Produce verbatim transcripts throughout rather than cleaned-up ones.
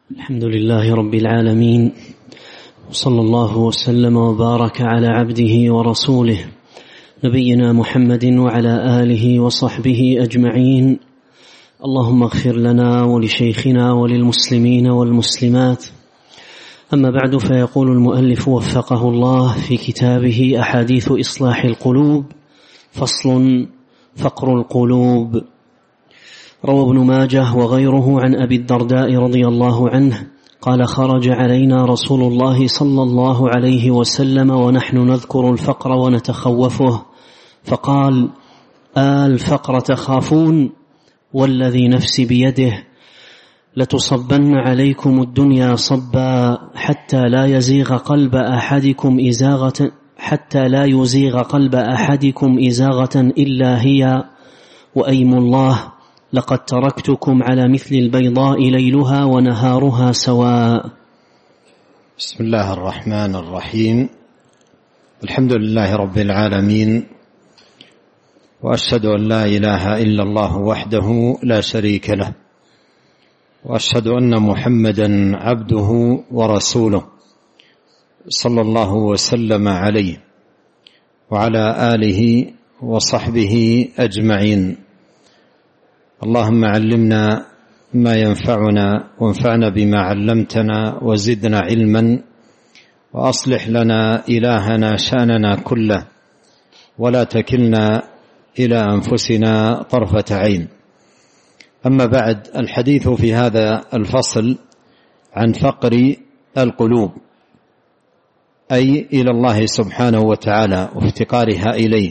الحمد لله رب العالمين، وصلى الله وسلم وبارك على عبده ورسوله نبينا محمد وعلى آله وصحبه أجمعين. اللهم اغفر لنا ولشيخنا وللمسلمين والمسلمات. أما بعد، فيقول المؤلف وفقه الله في كتابه أحاديث إصلاح القلوب، فصل: فقر القلوب. روى ابن ماجه وغيره عن أبي الدرداء رضي الله عنه قال: خرج علينا رسول الله صلى الله عليه وسلم ونحن نذكر الفقر ونتخوفه، فقال: آل الفقر تخافون؟ والذي نفسي بيده لتصبن عليكم الدنيا صبا حتى لا يزيغ قلب أحدكم إزاغة حتى لا يزيغ قلب أحدكم إزاغة إلا هي، وأيم الله لقد تركتكم على مثل البيضاء ليلها ونهارها سواء. بسم الله الرحمن الرحيم. الحمد لله رب العالمين، وأشهد أن لا إله إلا الله وحده لا شريك له، وأشهد أن محمدا عبده ورسوله صلى الله وسلم عليه وعلى آله وصحبه أجمعين. اللهم علمنا ما ينفعنا وانفعنا بما علمتنا وزدنا علما، وأصلح لنا إلهنا شأننا كله، ولا تكلنا إلى أنفسنا طرفة عين. أما بعد، الحديث في هذا الفصل عن فقر القلوب، أي إلى الله سبحانه وتعالى وافتقارها إليه،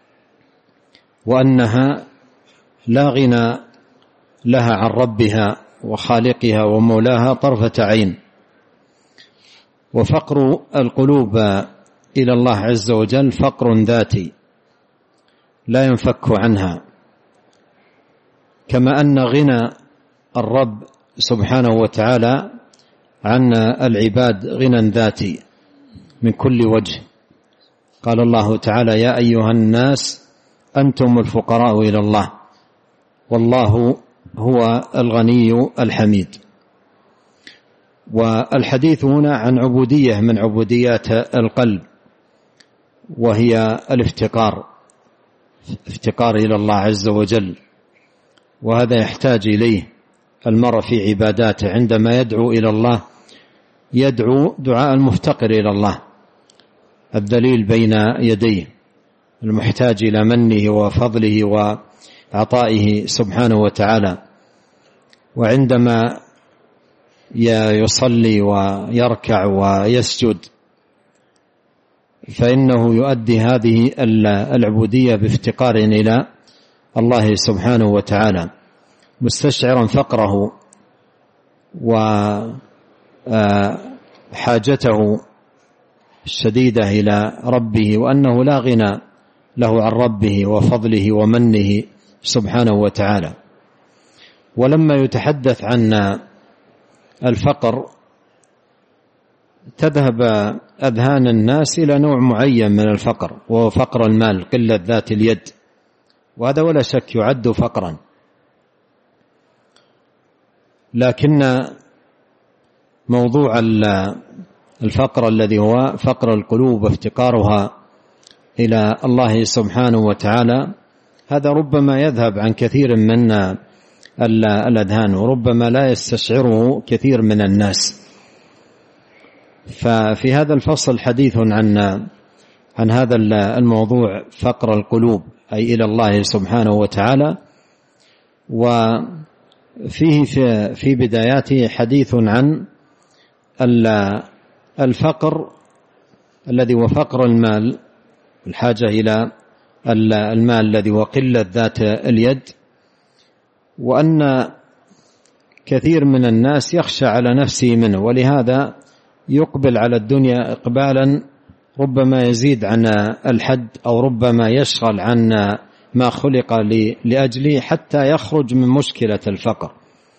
وأنها لا غنى لها عن ربها وخالقها ومولاها طرفة عين. وفقر القلوب إلى الله عز وجل فقر ذاتي لا ينفك عنها، كما أن غنى الرب سبحانه وتعالى عن العباد غنى ذاتي من كل وجه. قال الله تعالى: يا أيها الناس أنتم الفقراء إلى الله والله هو الغني الحميد. والحديث هنا عن عبودية من عبوديات القلب، وهي الافتقار، افتقار إلى الله عز وجل، وهذا يحتاج إليه المرء في عباداته. عندما يدعو إلى الله يدعو دعاء المفتقر إلى الله، الذليل بين يديه، المحتاج إلى منه وفضله وعطائه سبحانه وتعالى. وعندما يصلي ويركع ويسجد فإنه يؤدي هذه العبودية بافتقار إلى الله سبحانه وتعالى، مستشعرا فقره وحاجته الشديدة إلى ربه، وأنه لا غنى له عن ربه وفضله ومنه سبحانه وتعالى. ولما يتحدث عن الفقر تذهب أذهان الناس إلى نوع معين من الفقر، وهو فقر المال، قلة ذات اليد، وهذا ولا شك يعد فقرا. لكن موضوع الفقر الذي هو فقر القلوب وافتقارها إلى الله سبحانه وتعالى، هذا ربما يذهب عن كثير من الأذهان، وربما لا يستشعره كثير من الناس. ففي هذا الفصل حديث عن عن هذا الموضوع، فقر القلوب أي إلى الله سبحانه وتعالى. وفيه في, في بداياته حديث عن الفقر الذي هو فقر المال، الحاجة إلى المال الذي هو قلة ذات اليد، وأن كثير من الناس يخشى على نفسه منه، ولهذا يقبل على الدنيا إقبالا ربما يزيد عن الحد، أو ربما يشغل عن ما خلق لأجله حتى يخرج من مشكلة الفقر،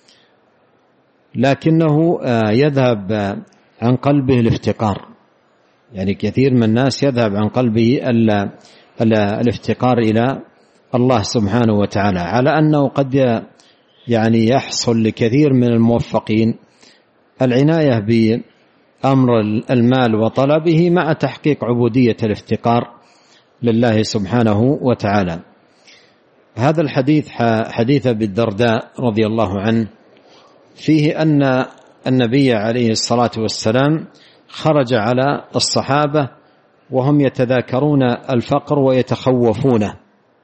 لكنه يذهب عن قلبه الافتقار. يعني كثير من الناس يذهب عن قلبه الافتقار إلى الله سبحانه وتعالى، على أنه قد يعني يحصل لكثير من الموفقين العناية بأمر المال وطلبه مع تحقيق عبودية الافتقار لله سبحانه وتعالى. هذا الحديث حديث أبي الدرداء رضي الله عنه فيه أن النبي عليه الصلاة والسلام خرج على الصحابة وهم يتذاكرون الفقر ويتخوفونه.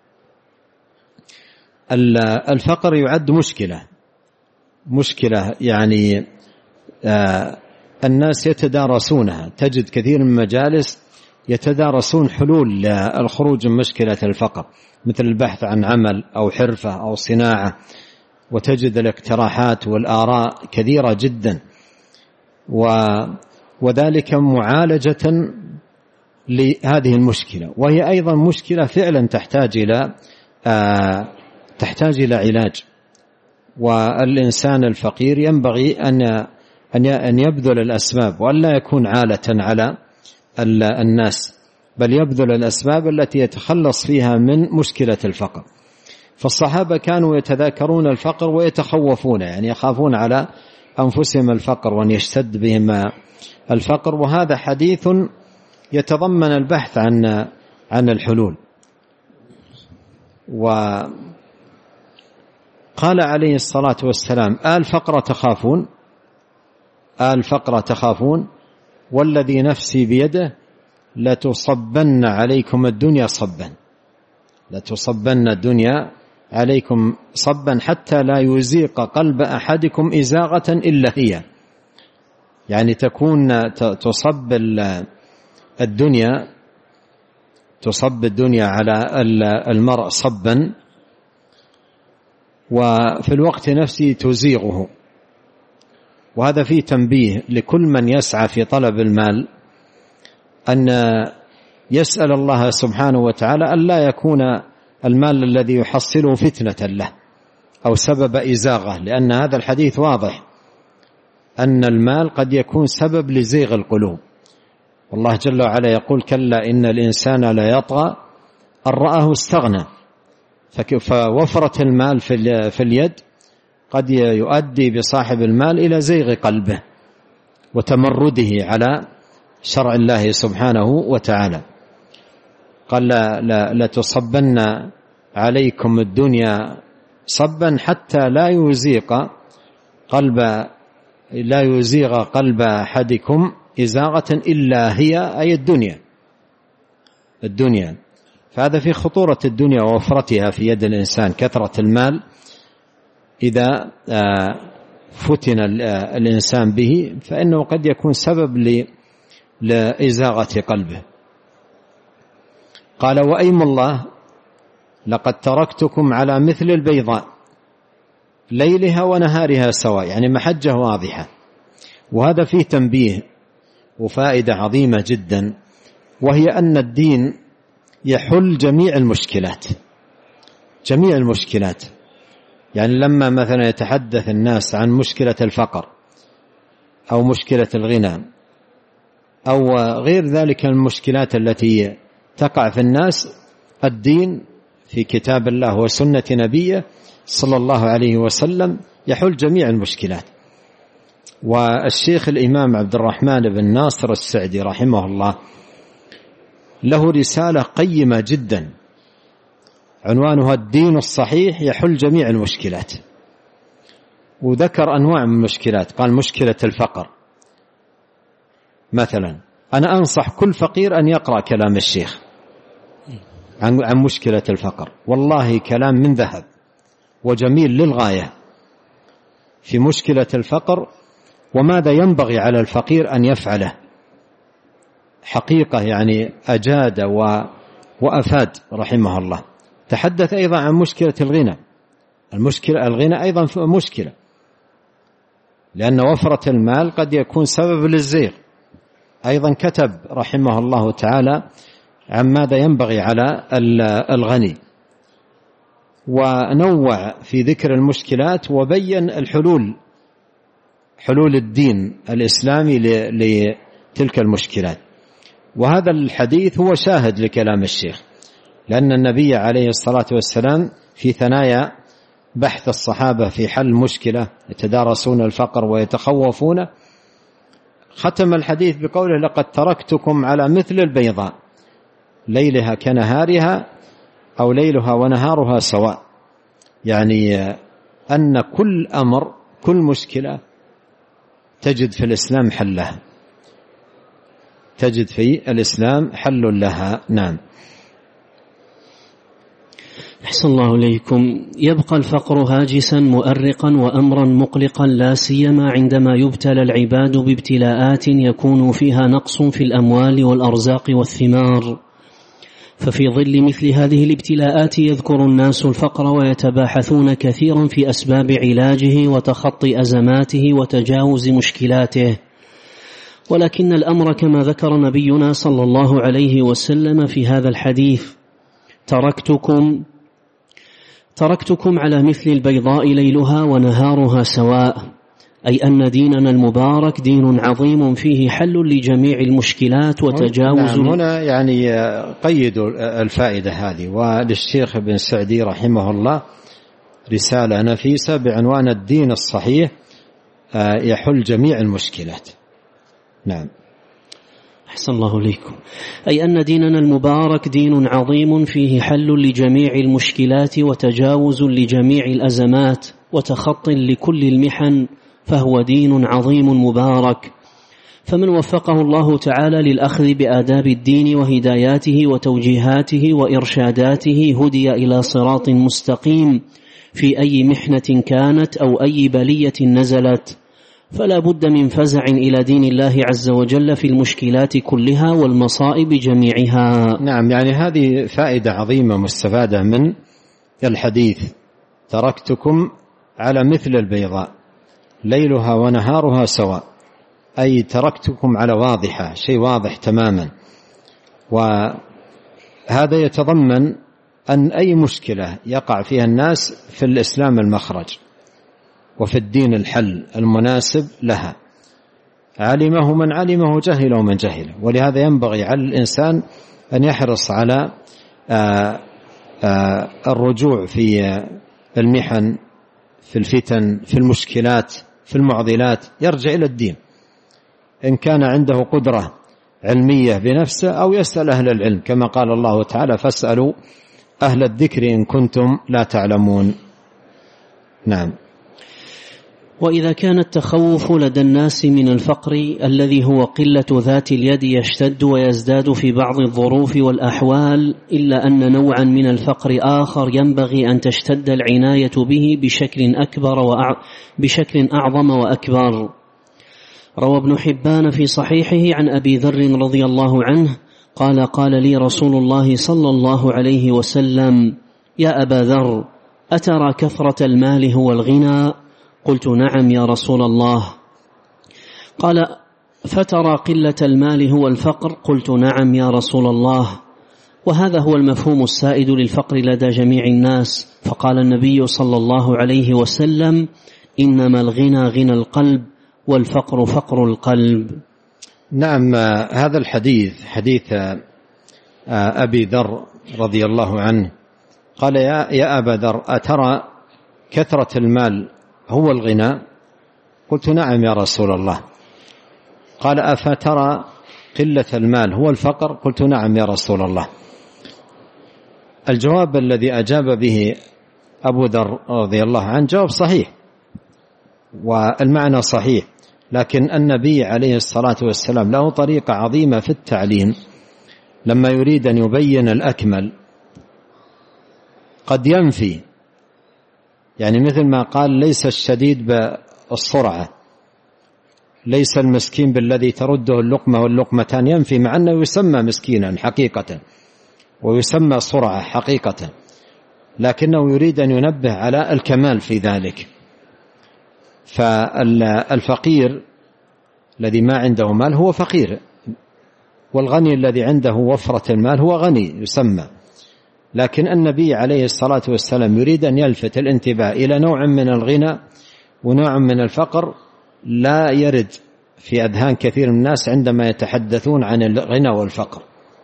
الفقر يعد مشكلة مشكلة يعني آه الناس يتدارسونها، تجد كثير من المجالس يتدارسون حلول للخروج من مشكلة الفقر، مثل البحث عن عمل أو حرفة أو صناعة، وتجد الاقتراحات والآراء كثيرة جدا، وذلك معالجة لهذه المشكلة، وهي أيضا مشكلة فعلا تحتاج إلى آه تحتاج إلى علاج. والإنسان الفقير ينبغي أن أن يبذل الأسباب وأن لا يكون عالة على الناس، بل يبذل الأسباب التي يتخلص فيها من مشكلة الفقر. فالصحابة كانوا يتذاكرون الفقر ويتخوفون، يعني يخافون على أنفسهم الفقر وأن يشتد بهم الفقر. وهذا حديث يتضمن البحث عن عن الحلول. وقال عليه الصلاة والسلام: آل فقر تخافون آل فقر تخافون والذي نفسي بيده لتصبن عليكم الدنيا صبا لتصبن الدنيا عليكم صبا حتى لا يزيق قلب أحدكم إزاغة إلا هي. يعني تكون تصب الدنيا تصب الدنيا على المرء صبا، وفي الوقت نفسه تزيغه. وهذا فيه تنبيه لكل من يسعى في طلب المال أن يسأل الله سبحانه وتعالى أن لا يكون المال الذي يحصله فتنة له أو سبب إزاغه، لأن هذا الحديث واضح أن المال قد يكون سبب لزيغ القلوب. والله جل وعلا يقول: كلا إن الإنسان لا يطغى أن رآه استغنى. فوفرة المال في اليد قد يؤدي بصاحب المال إلى زيغ قلبه وتمرده على شرع الله سبحانه وتعالى. قال: لا تصبن عليكم الدنيا صبا حتى لا يزيق قلب لا يزيغ قلب أحدكم إزاغة إلا هي، أي الدنيا الدنيا فهذا في خطورة الدنيا ووفرتها في يد الإنسان. كثرة المال إذا فتن الإنسان به فإنه قد يكون سبب لإزاغة قلبه. قال: وأيم الله لقد تركتكم على مثل البيضاء ليلها ونهارها سواء، يعني محجة واضحة. وهذا فيه تنبيه وفائدة عظيمة جدا، وهي أن الدين يحل جميع المشكلات جميع المشكلات يعني لما مثلا يتحدث الناس عن مشكلة الفقر أو مشكلة الغنى أو غير ذلك المشكلات التي تقع في الناس، الدين في كتاب الله وسنة نبيه صلى الله عليه وسلم يحل جميع المشكلات. والشيخ الإمام عبد الرحمن بن ناصر السعدي رحمه الله له رسالة قيمة جدا عنوانها الدين الصحيح يحل جميع المشكلات، وذكر أنواع من المشكلات. قال: مشكلة الفقر مثلا، أنا أنصح كل فقير أن يقرأ كلام الشيخ عن عن مشكلة الفقر، والله كلام من ذهب وجميل للغاية في مشكلة الفقر وماذا ينبغي على الفقير أن يفعله. حقيقة يعني أجاد وأفاد رحمه الله. تحدث أيضا عن مشكلة الغنى. المشكلة الغنى أيضا مشكلة، لأن وفرة المال قد يكون سبب للزيغ. أيضا كتب رحمه الله تعالى عن ماذا ينبغي على الغني، ونوع في ذكر المشكلات وبين الحلول حلول الدين الإسلامي لتلك المشكلات. وهذا الحديث هو شاهد لكلام الشيخ، لأن النبي عليه الصلاة والسلام في ثنايا بحث الصحابة في حل مشكلة يتدارسون الفقر ويتخوفون، ختم الحديث بقوله لقد تركتكم على مثل البيضاء ليلها كنهارها أو ليلها ونهارها سواء، يعني أن كل أمر كل مشكلة تجد في الإسلام حلها، تجد في الإسلام حل لها. نعم. أحسن الله إليكم. يبقى الفقر هاجسا مؤرقا وأمرا مقلقا، لا سيما عندما يبتلى العباد بابتلاءات يكون فيها نقص في الأموال والأرزاق والثمار، ففي ظل مثل هذه الابتلاءات يذكر الناس الفقر ويتباحثون كثيرا في أسباب علاجه وتخطي أزماته وتجاوز مشكلاته. ولكن الأمر كما ذكر نبينا صلى الله عليه وسلم في هذا الحديث: تركتكم تركتكم على مثل البيضاء ليلها ونهارها سواء، أي أن ديننا المبارك دين عظيم فيه حل لجميع المشكلات وتجاوز. نعم. هنا يعني قيدوا الفائدة هذه، وللشيخ ابن سعدي رحمه الله رسالة نفيسة بعنوان الدين الصحيح يحل جميع المشكلات. نعم. أحسن الله إليكم. أي أن ديننا المبارك دين عظيم فيه حل لجميع المشكلات وتجاوز لجميع الأزمات وتخط لكل المحن، فهو دين عظيم مبارك. فمن وفقه الله تعالى للأخذ بآداب الدين وهداياته وتوجيهاته وإرشاداته هدي إلى صراط مستقيم في أي محنة كانت أو أي بلية نزلت، فلا بد من فزع إلى دين الله عز وجل في المشكلات كلها والمصائب جميعها. نعم، يعني هذه فائدة عظيمة مستفادة من الحديث: تركتكم على مثل البيضاء ليلها ونهارها سواء، أي تركتكم على واضحة، شيء واضح تماما. وهذا يتضمن أن أي مشكلة يقع فيها الناس في الإسلام المخرج وفي الدين الحل المناسب لها، علمه من علمه جهله من جهله. ولهذا ينبغي على الإنسان أن يحرص على آآ آآ الرجوع في المحن، في الفتن، في المشكلات، في المعضلات، يرجع إلى الدين إن كان عنده قدرة علمية بنفسه، أو يسأل أهل العلم كما قال الله تعالى: فاسألوا أهل الذكر إن كنتم لا تعلمون. نعم. وإذا كان التخوف لدى الناس من الفقر الذي هو قلة ذات اليد يشتد ويزداد في بعض الظروف والأحوال، إلا أن نوعا من الفقر آخر ينبغي أن تشتد العناية به بشكل أكبر وأع... بشكل أعظم وأكبر. روى ابن حبان في صحيحه عن أبي ذر رضي الله عنه قال: قال لي رسول الله صلى الله عليه وسلم: يا أبا ذر، أترى كثرة المال هو الغنى؟ قلت: نعم يا رسول الله. قال: فترى قلة المال هو الفقر؟ قلت: نعم يا رسول الله. وهذا هو المفهوم السائد للفقر لدى جميع الناس. فقال النبي صلى الله عليه وسلم: إنما الغنى غنى القلب والفقر فقر القلب. نعم، هذا الحديث حديث أبي ذر رضي الله عنه قال: يا, يا أبا ذر، أترى كثرة المال هو الغنى؟ قلت: نعم يا رسول الله. قال: أفترى قلة المال هو الفقر؟ قلت: نعم يا رسول الله. الجواب الذي أجاب به أبو ذر رضي الله عنه جواب صحيح والمعنى صحيح، لكن النبي عليه الصلاة والسلام له طريقة عظيمة في التعليم. لما يريد أن يبين الأكمل قد ينفي، يعني مثل ما قال: ليس الشديد بالسرعة، ليس المسكين بالذي ترده اللقمة واللقمتان، ينفي، مع أنه يسمى مسكينا حقيقة ويسمى سرعة حقيقة، لكنه يريد أن ينبه على الكمال في ذلك. فالفقير الذي ما عنده مال هو فقير، والغني الذي عنده وفرة المال هو غني يسمى. لكن النبي عليه الصلاة والسلام يريد أن يلفت الانتباه إلى نوع من الغنى ونوع من الفقر لا يرد في أذهان كثير من الناس عندما يتحدثون عن الغنى والفقر.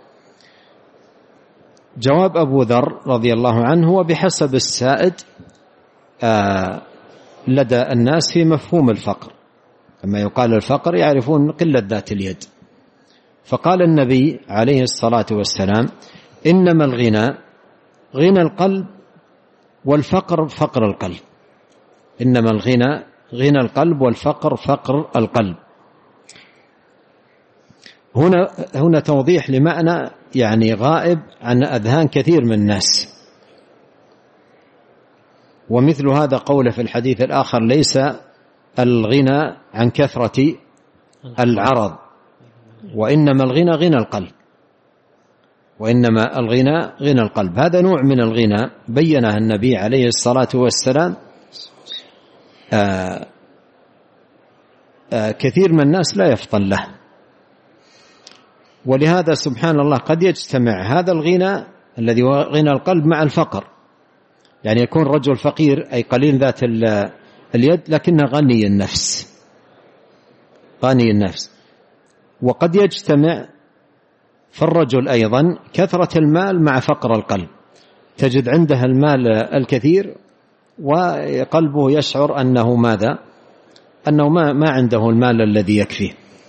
جواب أبو ذر رضي الله عنه هو بحسب السائد لدى الناس في مفهوم الفقر، لما يقال الفقر يعرفون قلة ذات اليد. فقال النبي عليه الصلاة والسلام إنما الغنى غنى القلب والفقر فقر القلب. إنما الغنى غنى القلب والفقر فقر القلب. هنا هنا توضيح لمعنى يعني غائب عن أذهان كثير من الناس. ومثل هذا قوله في الحديث الآخر ليس الغنى عن كثرة العرض وإنما الغنى غنى القلب. وإنما الغنى غنى القلب. هذا نوع من الغنى بينه النبي عليه الصلاة والسلام. آآ آآ كثير من الناس لا يفطن له، ولهذا سبحان الله قد يجتمع هذا الغنى الذي هو غنى القلب مع الفقر. يعني يكون رجل فقير أي قليل ذات اليد لكنه غني النفس، غني النفس. وقد يجتمع في الرجل أيضا كثرة المال مع فقر القلب، تجد عنده المال الكثير وقلبه يشعر أنه ماذا؟ أنه ما, ما عنده المال الذي يكفيه.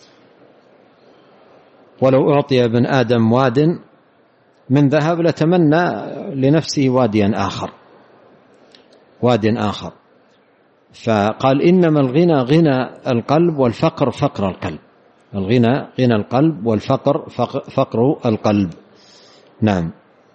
ولو أعطي ابن آدم واد من ذهب لتمنى لنفسه واديا آخر واد آخر. فقال إنما الغنى غنى القلب والفقر فقر القلب. الغنى غنى القلب والفقر فقر القلب. نعم.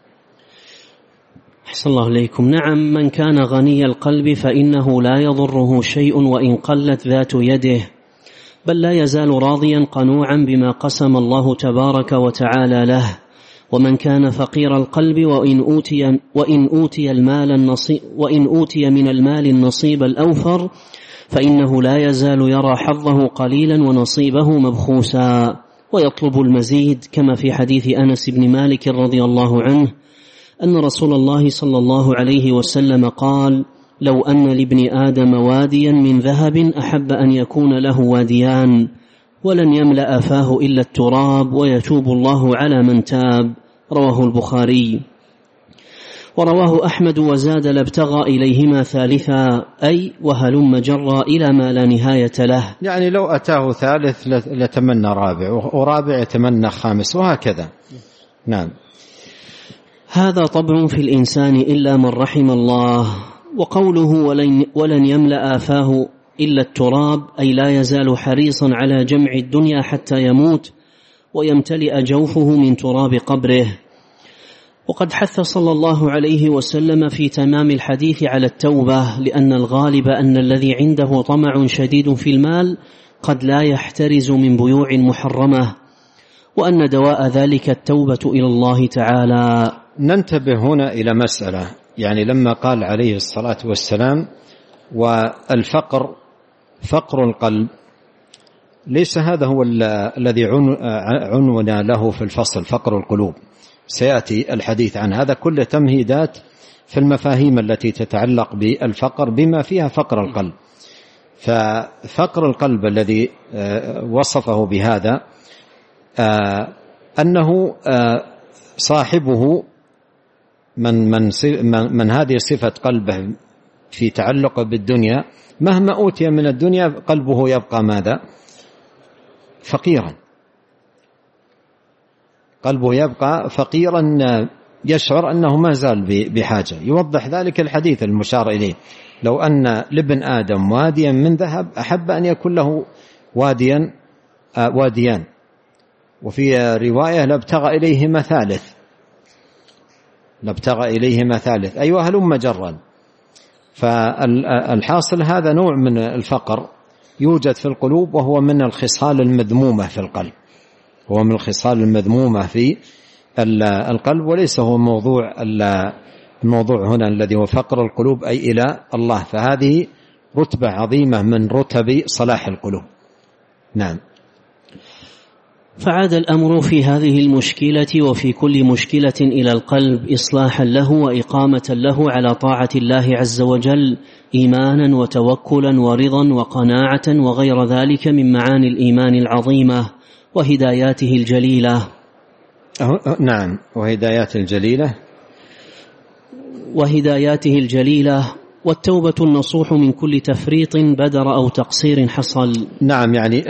أحسن الله إليكم. نعم، من كان غني القلب فإنه لا يضره شيء وإن قلت ذات يده، بل لا يزال راضيا قنوعا بما قسم الله تبارك وتعالى له. ومن كان فقير القلب وإن أوتي, وإن أوتي, المال النصيب وإن أوتي من المال النصيب الأوفر فإنه لا يزال يرى حظه قليلا ونصيبه مبخوسا ويطلب المزيد، كما في حديث أنس بن مالك رضي الله عنه أن رسول الله صلى الله عليه وسلم قال: لو أن لابن آدم واديا من ذهب أحب أن يكون له واديان ولن يملأ فاه إلا التراب ويتوب الله على من تاب. رواه البخاري. ورواه أحمد وزاد لابتغى إليهما ثالثا، أي وهلم جرى إلى ما لا نهاية له. يعني لو أتاه ثالث لتمنى رابع، ورابع يتمنى خامس، وهكذا. نعم. هذا طبع في الإنسان إلا من رحم الله. وقوله ولن, ولن يملأ فاه إلا التراب، أي لا يزال حريصا على جمع الدنيا حتى يموت ويمتلئ جوفه من تراب قبره. وقد حث صلى الله عليه وسلم في تمام الحديث على التوبة، لأن الغالب أن الذي عنده طمع شديد في المال قد لا يحترز من بيوع محرمة، وأن دواء ذلك التوبة إلى الله تعالى. ننتبه هنا إلى مسألة، يعني لما قال عليه الصلاة والسلام والفقر فقر القلب، ليس هذا هو الذي عنونا له في الفصل فقر القلوب، سيأتي الحديث عن هذا. كل تمهيدات في المفاهيم التي تتعلق بالفقر بما فيها فقر القلب. ففقر القلب الذي وصفه بهذا أنه صاحبه من, من, من هذه صفة قلبه في تعلق بالدنيا، مهما أوتي من الدنيا قلبه يبقى ماذا؟ فقيرا. قلبه يبقى فقيرا، يشعر أنه ما زال بحاجة. يوضح ذلك الحديث المشار إليه: لو أن لابن آدم واديا من ذهب أحب أن يكون له واديا واديان. وفي رواية لابتغى إليهما ثالث، لابتغى إليهما ثالث، أيوة هلم جرا. فالحاصل هذا نوع من الفقر يوجد في القلوب، وهو من الخصال المذمومة في القلب، هو من الخصال المذمومة في القلب، وليس هو موضوع الموضوع هنا الذي هو فقر القلوب أي إلى الله. فهذه رتبة عظيمة من رتب صلاح القلوب. نعم. فعاد الأمر في هذه المشكلة وفي كل مشكلة إلى القلب إصلاحا له وإقامة له على طاعة الله عز وجل، إيمانا وتوكلا ورضا وقناعة وغير ذلك من معاني الإيمان العظيمة وهداياته الجليلة. نعم. وهدايات الجليلة وهداياته الجليلة والتوبة النصوح من كل تفريط بدر أو تقصير حصل. نعم، يعني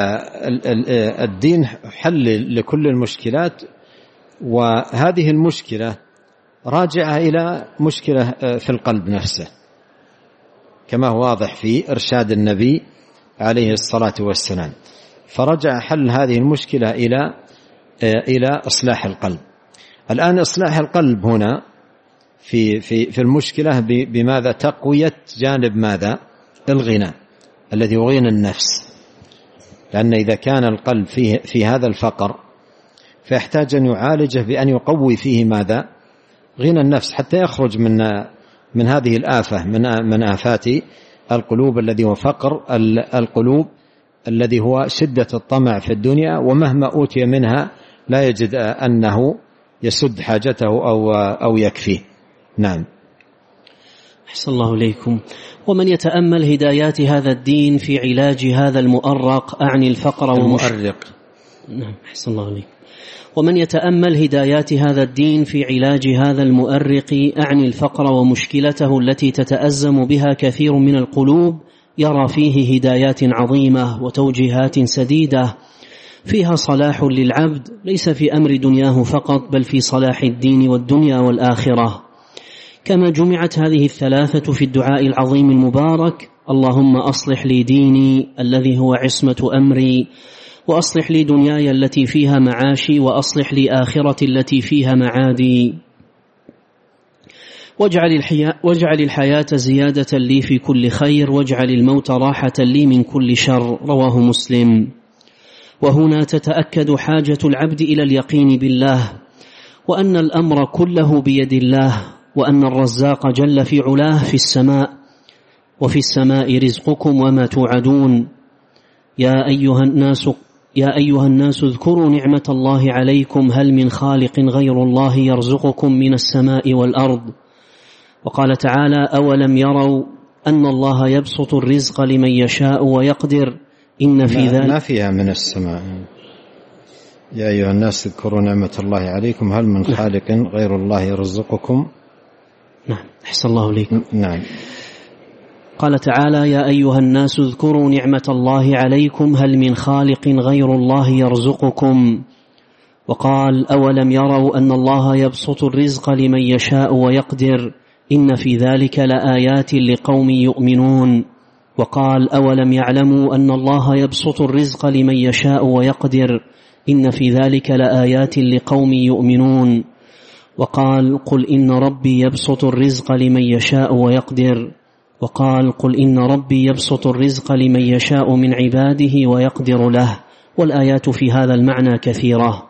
الدين حل لكل المشكلات، وهذه المشكلة راجعة إلى مشكلة في القلب نفسه، كما هو واضح في إرشاد النبي عليه الصلاة والسلام. فرجع حل هذه المشكلة إلى إلى إصلاح القلب. الآن إصلاح القلب هنا في في في المشكلة بماذا؟ تقوية جانب ماذا؟ الغنى الذي يغين النفس، لأن إذا كان القلب فيه في هذا الفقر فيحتاج أن يعالجه بأن يقوي فيه ماذا؟ غنى النفس، حتى يخرج من من هذه الآفة، من من آفات القلوب الذي هو فقر القلوب، الذي هو شدة الطمع في الدنيا، ومهما أوتي منها لا يجد أنه يسد حاجته أو أو يكفيه. نعم. أحسن الله إليكم. ومن يتأمل هدايات هذا الدين في علاج هذا المؤرق أعني الفقر المؤرق. نعم. أحسن الله إليكم. ومن يتأمل هدايات هذا الدين في علاج هذا المؤرق أعني الفقر ومشكلته التي تتأزم بها كثير من القلوب يرى فيه هدايات عظيمة وتوجيهات سديدة فيها صلاح للعبد، ليس في أمر دنياه فقط بل في صلاح الدين والدنيا والآخرة. كما جمعت هذه الثلاثة في الدعاء العظيم المبارك: اللهم أصلح لي ديني الذي هو عصمة أمري، وأصلح لي دنياي التي فيها معاشي، وأصلح لي آخرتي التي فيها معادي، واجعل الحياة, واجعل الحياة زيادة لي في كل خير، واجعل الموت راحة لي من كل شر. رواه مسلم. وهنا تتأكد حاجة العبد إلى اليقين بالله، وأن الأمر كله بيد الله، وأن الرزاق جل في علاه في السماء، وفي السماء رزقكم وما توعدون. يا أيها الناس يا أيها الناس اذكروا نعمة الله عليكم هل من خالق غير الله يرزقكم من السماء والأرض. وقال تعالى: أولم يروا أن الله يبسط الرزق لمن يشاء ويقدر إن في ذلك. ما فيها من السماء. يا أيها الناس اذكروا نعمة الله عليكم هل من خالق غير الله يرزقكم. نعم. أحسن الله إليكم. نعم. قال تعالى: يا أيها الناس اذكروا نعمة الله عليكم هل من خالق غير الله يرزقكم. وقال: أولم يروا أن الله يبسط الرزق لمن يشاء ويقدر إن في ذلك لآيات لقوم يؤمنون. وقال: أولم يعلموا أن الله يبسط الرزق لمن يشاء ويقدر إن في ذلك لآيات لقوم يؤمنون. وقال: قل إن ربي يبسط الرزق لمن يشاء ويقدر. وقال: قل إن ربي يبسط الرزق لمن يشاء من عباده ويقدر له. والآيات في هذا المعنى كثيرة.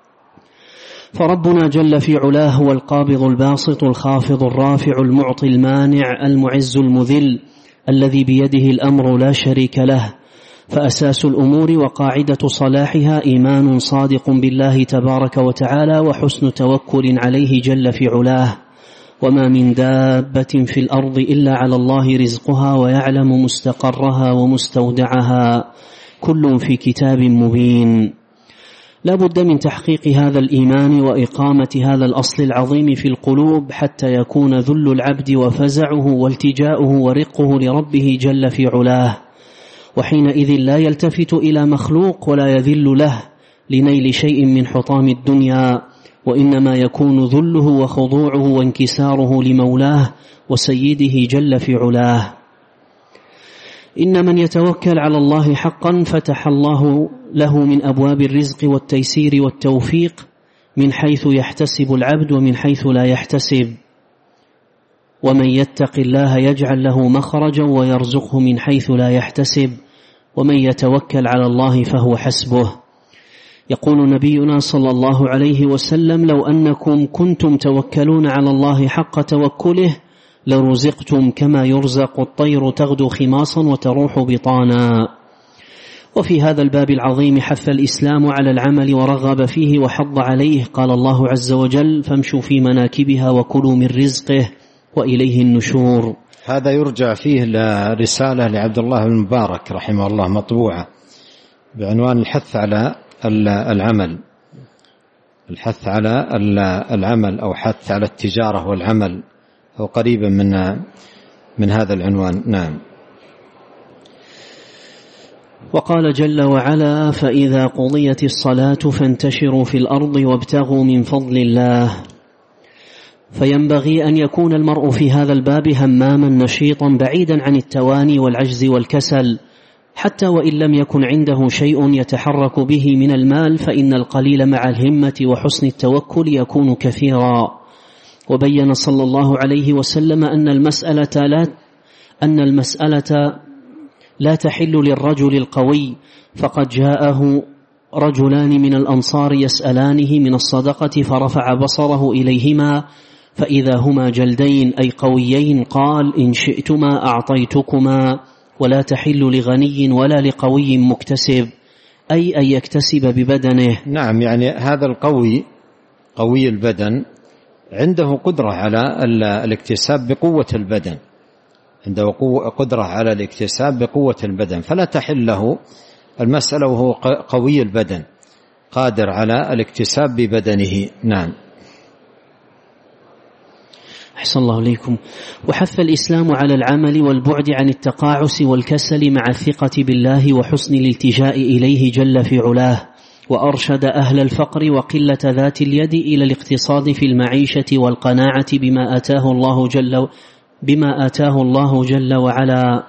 فربنا جل في علاه هو القابض الباسط الخافض الرافع المعطي المانع المعز المذل، الذي بيده الأمر لا شريك له. فأساس الأمور وقاعدة صلاحها إيمان صادق بالله تبارك وتعالى وحسن توكل عليه جل في علاه. وما من دابة في الأرض إلا على الله رزقها ويعلم مستقرها ومستودعها، كل في كتاب مبين. لا بد من تحقيق هذا الإيمان وإقامة هذا الأصل العظيم في القلوب حتى يكون ذل العبد وفزعه والتجاؤه ورقه لربه جل في علاه، وحينئذ لا يلتفت إلى مخلوق ولا يذل له لنيل شيء من حطام الدنيا، وإنما يكون ذله وخضوعه وانكساره لمولاه وسيده جل في علاه. إن من يتوكل على الله حقا فتح الله له من أبواب الرزق والتيسير والتوفيق من حيث يحتسب العبد ومن حيث لا يحتسب. ومن يتق الله يجعل له مخرجا ويرزقه من حيث لا يحتسب، ومن يتوكل على الله فهو حسبه. يقول نبينا صلى الله عليه وسلم: لو أنكم كنتم توكلون على الله حق توكله لرزقتم كما يرزق الطير تغدو خماصا وتروح بطانا. وفي هذا الباب العظيم حث الإسلام على العمل ورغب فيه وحض عليه. قال الله عز وجل: فامشوا في مناكبها وكلوا من رزقه وإليه النشور. هذا يرجع فيه لرسالة لعبد الله المبارك رحمه الله مطبوعة بعنوان الحث على العمل، الحث على العمل أو حث على التجارة والعمل، أو قريبا من من هذا العنوان. نعم. وقال جل وعلا: فإذا قضيت الصلاة فانتشروا في الأرض وابتغوا من فضل الله. فينبغي أن يكون المرء في هذا الباب هماما نشيطا بعيدا عن التواني والعجز والكسل، حتى وإن لم يكن عنده شيء يتحرك به من المال، فإن القليل مع الهمة وحسن التوكل يكون كثيرا. وبين صلى الله عليه وسلم أن المسألة لا أن المسألة لا تحل للرجل القوي، فقد جاءه رجلان من الأنصار يسألانه من الصدقة فرفع بصره إليهما فإذا هما جلدين أي قويين، قال: إن شئتما أعطيتكما، ولا تحل لغني ولا لقوي مكتسب، أي أن يكتسب ببدنه. نعم، يعني هذا القوي قوي البدن عنده قدرة على الاكتساب بقوة البدن، عنده قدرة على الاكتساب بقوة البدن، فلا تحل له المسألة وهو قوي البدن قادر على الاكتساب ببدنه. نعم. أحسن الله إليكم. وحث الإسلام على العمل والبعد عن التقاعس والكسل مع الثقة بالله وحسن الالتجاء إليه جل في علاه، وأرشد أهل الفقر وقلة ذات اليد إلى الاقتصاد في المعيشة والقناعة بما آتاه الله جل بما آتاه الله جل وعلا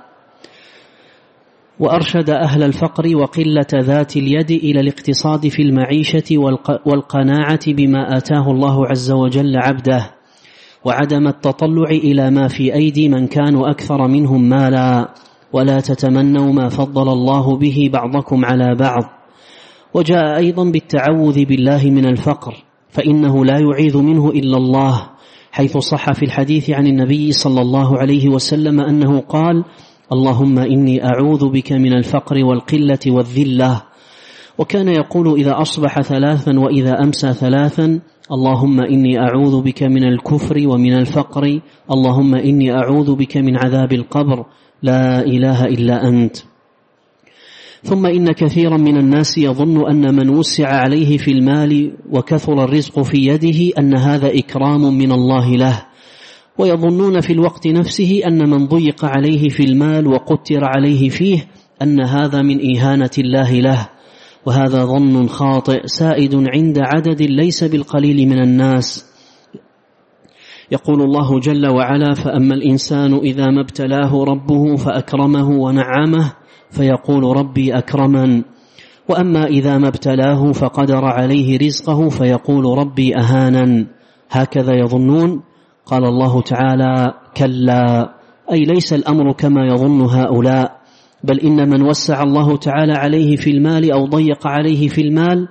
وأرشد أهل الفقر وقلة ذات اليد إلى الاقتصاد في المعيشة والقناعة بما آتاه الله عز وجل عبده، وعدم التطلع إلى ما في أيدي من كانوا أكثر منهم مالا، ولا تتمنوا ما فضل الله به بعضكم على بعض. وجاء أيضا بالتعوذ بالله من الفقر، فإنه لا يعيذ منه إلا الله، حيث صح في الحديث عن النبي صلى الله عليه وسلم أنه قال: اللهم إني أعوذ بك من الفقر والقلة والذلة. وكان يقول إذا أصبح ثلاثا وإذا أمسى ثلاثا: اللهم إني أعوذ بك من الكفر ومن الفقر، اللهم إني أعوذ بك من عذاب القبر، لا إله إلا أنت. ثم إن كثيرا من الناس يظن أن من وسع عليه في المال وكثر الرزق في يده أن هذا إكرام من الله له، ويظنون في الوقت نفسه أن من ضيق عليه في المال وقتر عليه فيه أن هذا من إهانة الله له، وهذا ظن خاطئ سائد عند عدد ليس بالقليل من الناس. يقول الله جل وعلا: فأما الإنسان إذا ما ابتلاه ربه فأكرمه ونعمه فيقول ربي أكرمن، وأما إذا ما ابتلاه فقدر عليه رزقه فيقول ربي أهانن. هكذا يظنون. قال الله تعالى: كلا، أي ليس الأمر كما يظن هؤلاء، بل إن من وسع الله تعالى عليه في المال أو ضيق عليه في المال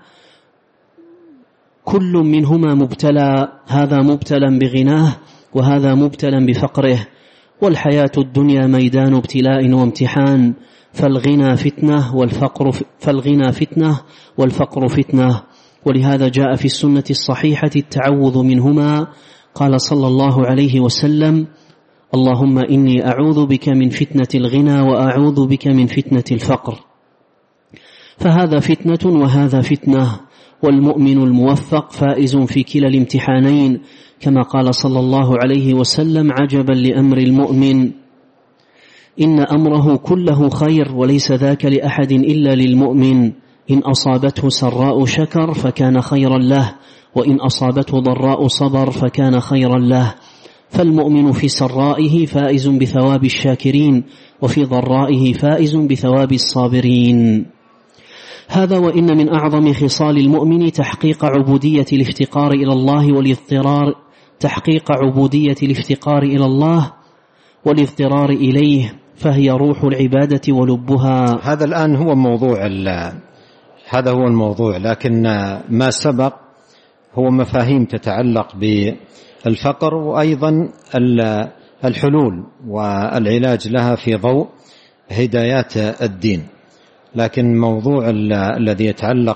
كل منهما مبتلى، هذا مبتلى بغناه وهذا مبتلى بفقره، والحياة الدنيا ميدان ابتلاء وامتحان، فالغنى فتنة والفقر فالغنى فتنة والفقر فتنة. ولهذا جاء في السنة الصحيحة التعوذ منهما، قال صلى الله عليه وسلم: اللهم إني أعوذ بك من فتنة الغنى وأعوذ بك من فتنة الفقر. فهذا فتنة وهذا فتنة، والمؤمن الموفق فائز في كلا الامتحانين، كما قال صلى الله عليه وسلم: عجبا لأمر المؤمن، إن أمره كله خير وليس ذاك لأحد إلا للمؤمن، إن أصابته سراء شكر فكان خيرا له، وإن أصابته ضراء صبر فكان خيرا له. فالمؤمن في سرائه فائز بثواب الشاكرين، وفي ضرائه فائز بثواب الصابرين. هذا وإن من أعظم خصال المؤمن تحقيق عبودية الافتقار إلى الله والاضطرار تحقيق عبودية الافتقار إلى الله والاضطرار إليه، فهي روح العبادة ولبها. هذا الآن هو موضوع هذا هو الموضوع، لكن ما سبق هو مفاهيم تتعلق بالفقر، وأيضا الحلول والعلاج لها في ضوء هدايات الدين. لكن موضوع الذي يتعلق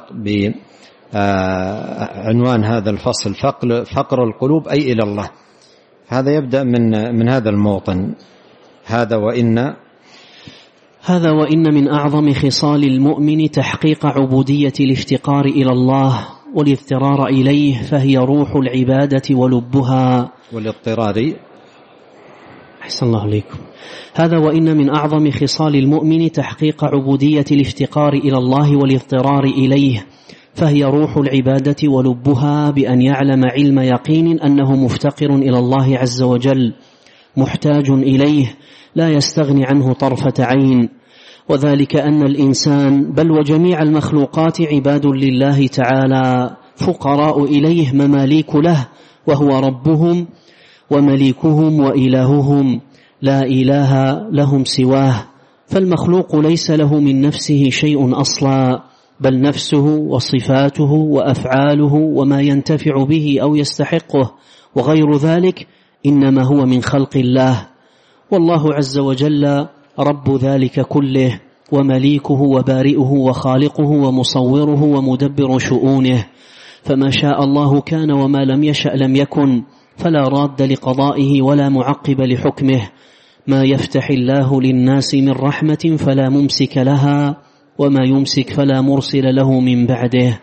بعنوان هذا الفصل فقر القلوب أي إلى الله، هذا يبدأ من من هذا الموطن. هذا وإن هذا وإن من أعظم خصال المؤمن تحقيق عبودية الافتقار إلى الله والاضطرار إليه، فهي روح العبادة ولبها. والاضطرار أحسن الله عليكم. هذا وإن من أعظم خصال المؤمن تحقيق عبودية الافتقار إلى الله والاضطرار إليه، فهي روح العبادة ولبها، بأن يعلم علم يقين أنه مفتقر إلى الله عز وجل محتاج إليه لا يستغني عنه طرفة عين، وذلك أن الإنسان بل وجميع المخلوقات عباد لله تعالى فقراء إليه مماليك له، وهو ربهم ومليكهم وإلههم لا إله لهم سواه، فالمخلوق ليس له من نفسه شيء أصلا، بل نفسه وصفاته وأفعاله وما ينتفع به أو يستحقه وغير ذلك إنما هو من خلق الله، والله عز وجل رب ذلك كله ومليكه وبارئه وخالقه ومصوره ومدبر شؤونه، فما شاء الله كان وما لم يشأ لم يكن، فلا راد لقضائه ولا معقب لحكمه، ما يفتح الله للناس من رحمة فلا ممسك لها وما يمسك فلا مرسل له من بعده.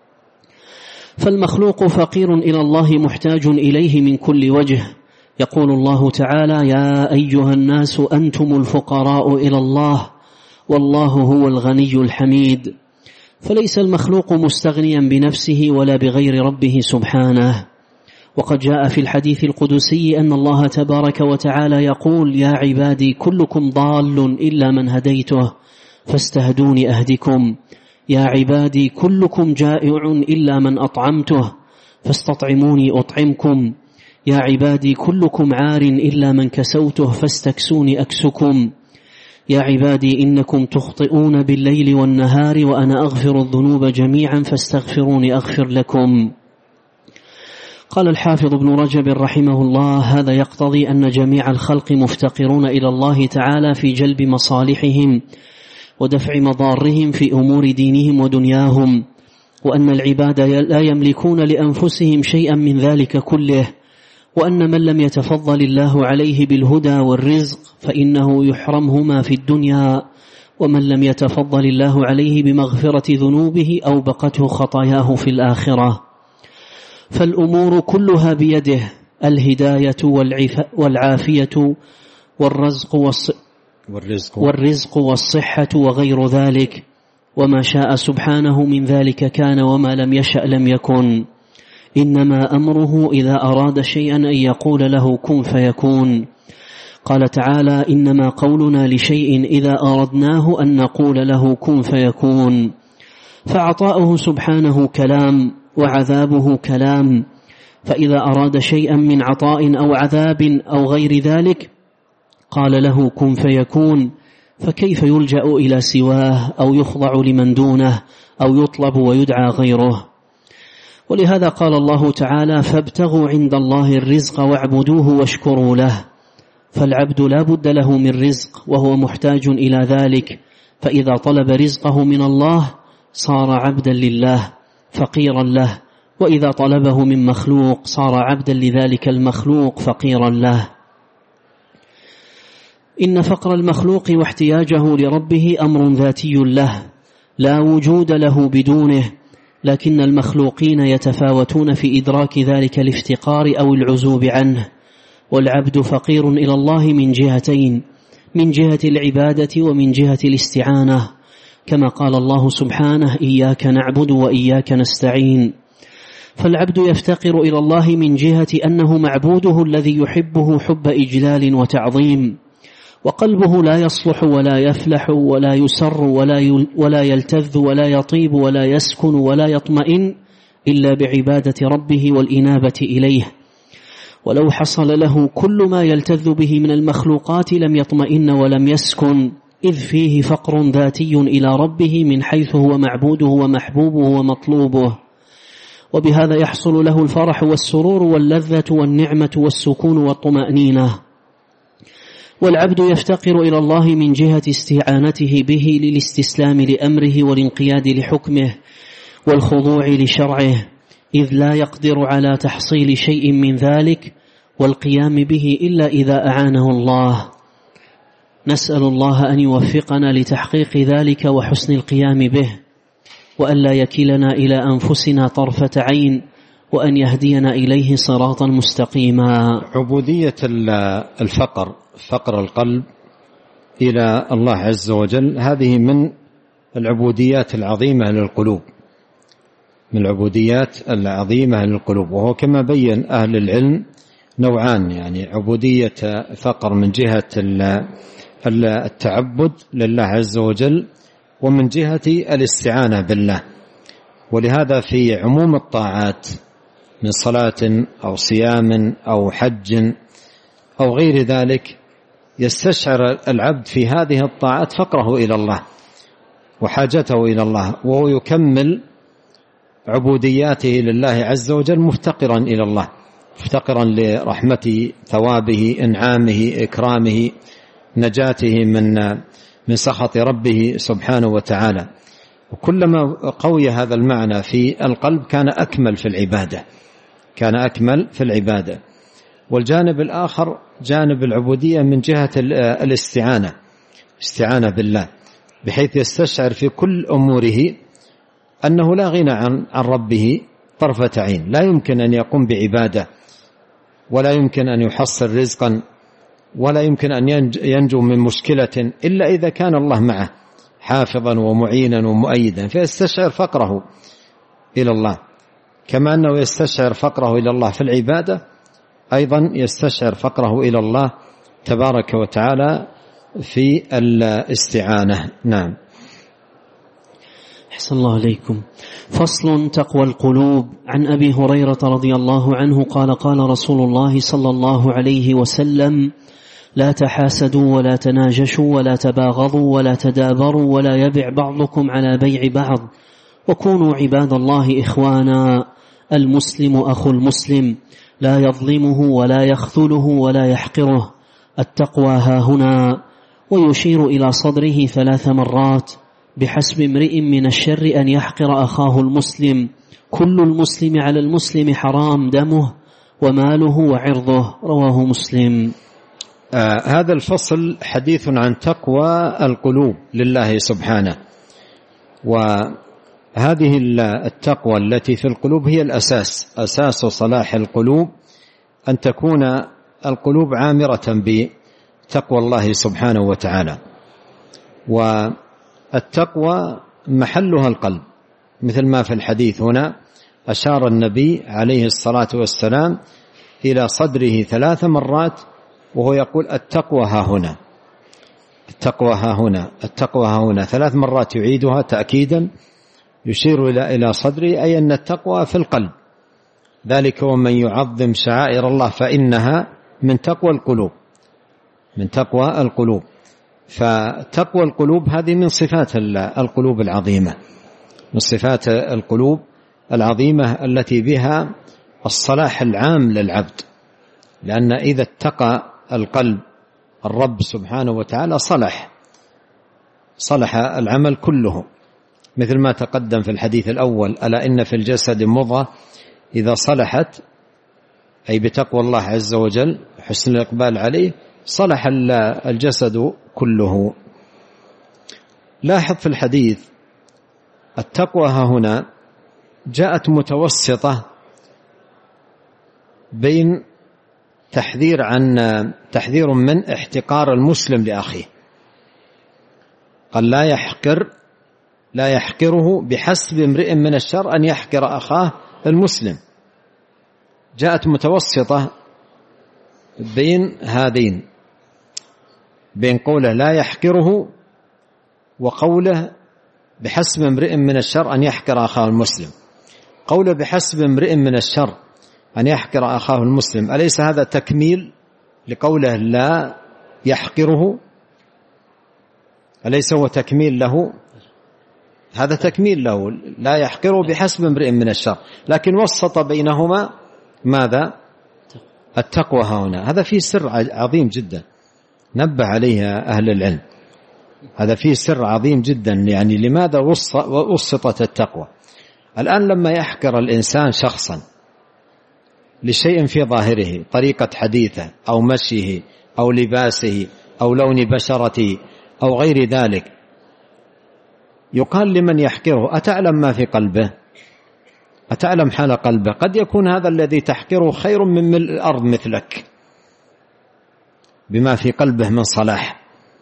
فالمخلوق فقير إلى الله محتاج إليه من كل وجه، يقول الله تعالى: يا أيها الناس أنتم الفقراء إلى الله والله هو الغني الحميد. فليس المخلوق مستغنيا بنفسه ولا بغير ربه سبحانه، وقد جاء في الحديث القدسي أن الله تبارك وتعالى يقول: يا عبادي كلكم ضال إلا من هديته فاستهدوني أهدكم، يا عبادي كلكم جائع إلا من أطعمته فاستطعموني أطعمكم، يا عبادي كلكم عار إلا من كسوته فاستكسوني أكسكم، يا عبادي إنكم تخطئون بالليل والنهار وأنا أغفر الذنوب جميعا فاستغفروني أغفر لكم. قال الحافظ ابن رجب رحمه الله: هذا يقتضي أن جميع الخلق مفتقرون إلى الله تعالى في جلب مصالحهم ودفع مضارهم في أمور دينهم ودنياهم، وأن العباد لا يملكون لأنفسهم شيئا من ذلك كله، وأن من لم يتفضل الله عليه بالهدى والرزق فإنه يحرمهما في الدنيا، ومن لم يتفضل الله عليه بمغفرة ذنوبه أوبقته خطاياه في الآخرة. فالأمور كلها بيده، الهداية والعافية والرزق والرزق والرزق والصحة وغير ذلك، وما شاء سبحانه من ذلك كان وما لم يشأ لم يكن، إنما أمره إذا أراد شيئا أن يقول له كن فيكون. قال تعالى: إنما قولنا لشيء إذا أردناه أن نقول له كن فيكون. فعطاؤه سبحانه كلام وعذابه كلام، فإذا أراد شيئا من عطاء أو عذاب أو غير ذلك قال له كن فيكون، فكيف يلجأ إلى سواه أو يخضع لمن دونه أو يطلب ويدعى غيره؟ ولهذا قال الله تعالى: فابتغوا عند الله الرزق واعبدوه واشكروا له. فالعبد لا بد له من رزق وهو محتاج إلى ذلك، فإذا طلب رزقه من الله صار عبدا لله فقيرا له، وإذا طلبه من مخلوق صار عبدا لذلك المخلوق فقيرا له. إن فقر المخلوق واحتياجه لربه أمر ذاتي له لا وجود له بدونه، لكن المخلوقين يتفاوتون في إدراك ذلك الافتقار أو العزوب عنه، والعبد فقير إلى الله من جهتين: من جهة العبادة ومن جهة الاستعانة، كما قال الله سبحانه: إياك نعبد وإياك نستعين. فالعبد يفتقر إلى الله من جهة أنه معبوده الذي يحبه حب إجلال وتعظيم، وقلبه لا يصلح ولا يفلح ولا يسر ولا ولا يلتذ ولا يطيب ولا يسكن ولا يطمئن إلا بعبادة ربه والإنابة إليه، ولو حصل له كل ما يلتذ به من المخلوقات لم يطمئن ولم يسكن، إذ فيه فقر ذاتي إلى ربه من حيث هو معبوده ومحبوبه ومطلوبه، وبهذا يحصل له الفرح والسرور واللذة والنعمة والسكون والطمأنينة. والعبد يفتقر إلى الله من جهة استعانته به للاستسلام لأمره والانقياد لحكمه والخضوع لشرعه، إذ لا يقدر على تحصيل شيء من ذلك والقيام به إلا إذا أعانه الله. نسأل الله أن يوفقنا لتحقيق ذلك وحسن القيام به، وأن لا يكلنا إلى أنفسنا طرفة عين، وأن يهدينا إليه صراطا مستقيما. عبودية الفقر فقر القلب إلى الله عز وجل هذه من العبوديات العظيمة للقلوب، من العبوديات العظيمة للقلوب. وهو كما بين أهل العلم نوعان، يعني عبودية فقر من جهة التعبد لله عز وجل، ومن جهة الاستعانة بالله. ولهذا في عموم الطاعات من صلاة أو صيام أو حج أو غير ذلك يستشعر العبد في هذه الطاعات فقره إلى الله وحاجته إلى الله، وهو يكمل عبودياته لله عز وجل مفتقرا إلى الله، مفتقرا لرحمته، ثوابه، إنعامه، إكرامه، نجاته من من سخط ربه سبحانه وتعالى. وكلما قوي هذا المعنى في القلب كان أكمل في العبادة، كان أكمل في العبادة. والجانب الآخر جانب العبودية من جهة الاستعانة، استعانة بالله، بحيث يستشعر في كل أموره أنه لا غنى عن عن ربه طرفة عين، لا يمكن أن يقوم بعبادة، ولا يمكن أن يحصل رزقا، ولا يمكن أن ينجو من مشكلة إلا إذا كان الله معه حافظا ومعينا ومؤيدا، فيستشعر فقره إلى الله. كما أنه يستشعر فقره إلى الله في العبادة، أيضا يستشعر فقره إلى الله تبارك وتعالى في الاستعانة. نعم. أحسن الله عليكم. فصل: تقوى القلوب. عن أبي هريرة رضي الله عنه قال: قال رسول الله صلى الله عليه وسلم: لا تحاسدوا ولا تناجشوا ولا تباغضوا ولا تدابروا ولا يبع بعضكم على بيع بعض، وكونوا عباد الله إخوانا، المسلم أخو المسلم، لا يظلمه ولا يخذله ولا يحقره، التقوى هاهنا. ويشير إلى صدره ثلاث مرات: بحسب امرئ من الشر أن يحقر أخاه المسلم، كل المسلم على المسلم حرام دمه وماله وعرضه، رواه مسلم. آه هذا الفصل حديث عن تقوى القلوب لله سبحانه. وهذه التقوى التي في القلوب هي الأساس، أساس صلاح القلوب أن تكون القلوب عامرة بتقوى الله سبحانه وتعالى. والتقوى محلها القلب، مثل ما في الحديث هنا أشار النبي عليه الصلاة والسلام إلى صدره ثلاث مرات وهو يقول: التقوى ها هنا، التقوى ها هنا، التقوى ها هنا، ثلاث مرات يعيدها تأكيدا، يشير إلى إلى صدره، أي أن التقوى في القلب. ذلك ومن يعظم شعائر الله فإنها من تقوى القلوب، من تقوى القلوب. فتقوى القلوب هذه من صفات القلوب العظيمة، من صفات القلوب العظيمة التي بها الصلاح العام للعبد، لأن إذا اتقى القلب الرب سبحانه وتعالى صلح صلح العمل كله، مثل ما تقدم في الحديث الأول: ألا إن في الجسد مضغة إذا صلحت، أي بتقوى الله عز وجل حسن الإقبال عليه، صلح الجسد كله. لاحظ في الحديث التقوى ها هنا جاءت متوسطة بين تحذير عن تحذير من احتقار المسلم لأخيه، قال: لا يحقر لا يحقره بحسب امرئ من الشر أن يحقر أخاه المسلم. جاءت متوسطة بين هذين، بين قوله لا يحقره وقوله بحسب امرئ من الشر أن يحقر أخاه المسلم. قوله بحسب امرئ من الشر أن يحقر أخاه المسلم، أليس هذا تكميل لقوله لا يحقره؟ أليس هو تكميل له؟ هذا تكميل له، لا يحقره بحسب امرئ من الشر، لكن وسط بينهما ماذا؟ التقوى هنا. هذا فيه سر عظيم جدا نبه عليها أهل العلم، هذا فيه سر عظيم جدا. يعني لماذا وسطت التقوى؟ الآن لما يحقر الإنسان شخصا لشيء في ظاهره، طريقة حديثه أو مشيه أو لباسه أو لون بشرته أو غير ذلك، يقال لمن يحقره: أتعلم ما في قلبه؟ أتعلم حال قلبه؟ قد يكون هذا الذي تحقره خير من ملء الأرض مثلك، بما في قلبه من صلاح،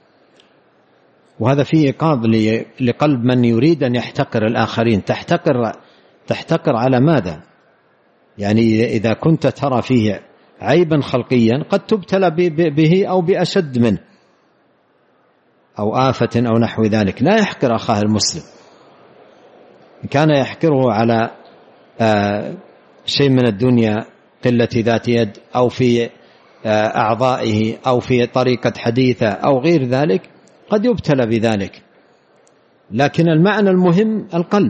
وهذا فيه إيقاظ لقلب من يريد أن يحتقر الآخرين. تحتقر تحتقر على ماذا؟ يعني إذا كنت ترى فيه عيبا خلقيا قد تبتلى به أو بأشد منه أو آفة أو نحو ذلك. لا يحقر أخاه المسلم، إن كان يحقره على شيء من الدنيا، قلة ذات يد أو في أعضائه أو في طريقة حديثة أو غير ذلك، قد يبتلى بذلك. لكن المعنى المهم القلب،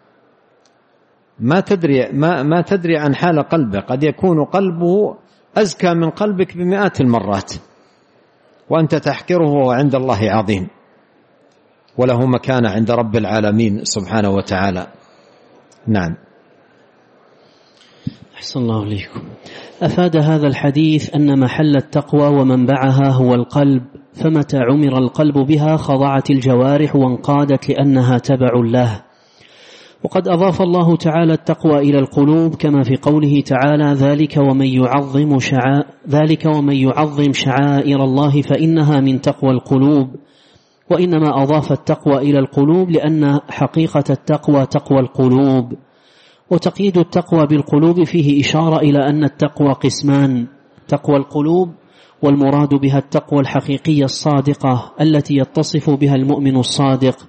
ما تدري ما ما تدري عن حال قلبه، قد يكون قلبه أزكى من قلبك بمئات المرات وأنت تحقره وعند الله عظيم وله مكانة عند رب العالمين سبحانه وتعالى. نعم. أحسن الله إليكم. أفاد هذا الحديث أن محل التقوى ومنبعها هو القلب، فمتى عمر القلب بها خضعت الجوارح وانقادت لأنها تبع له. وقد أضاف الله تعالى التقوى إلى القلوب كما في قوله تعالى: ذلك ومن يعظم شعائر ذلك ومن يعظم شعائر الله فإنها من تقوى القلوب. وإنما أضاف التقوى إلى القلوب لأن حقيقة التقوى تقوى القلوب. وتقييد التقوى بالقلوب فيه إشارة إلى أن التقوى قسمان: تقوى القلوب والمراد بها التقوى الحقيقية الصادقة التي يتصف بها المؤمن الصادق،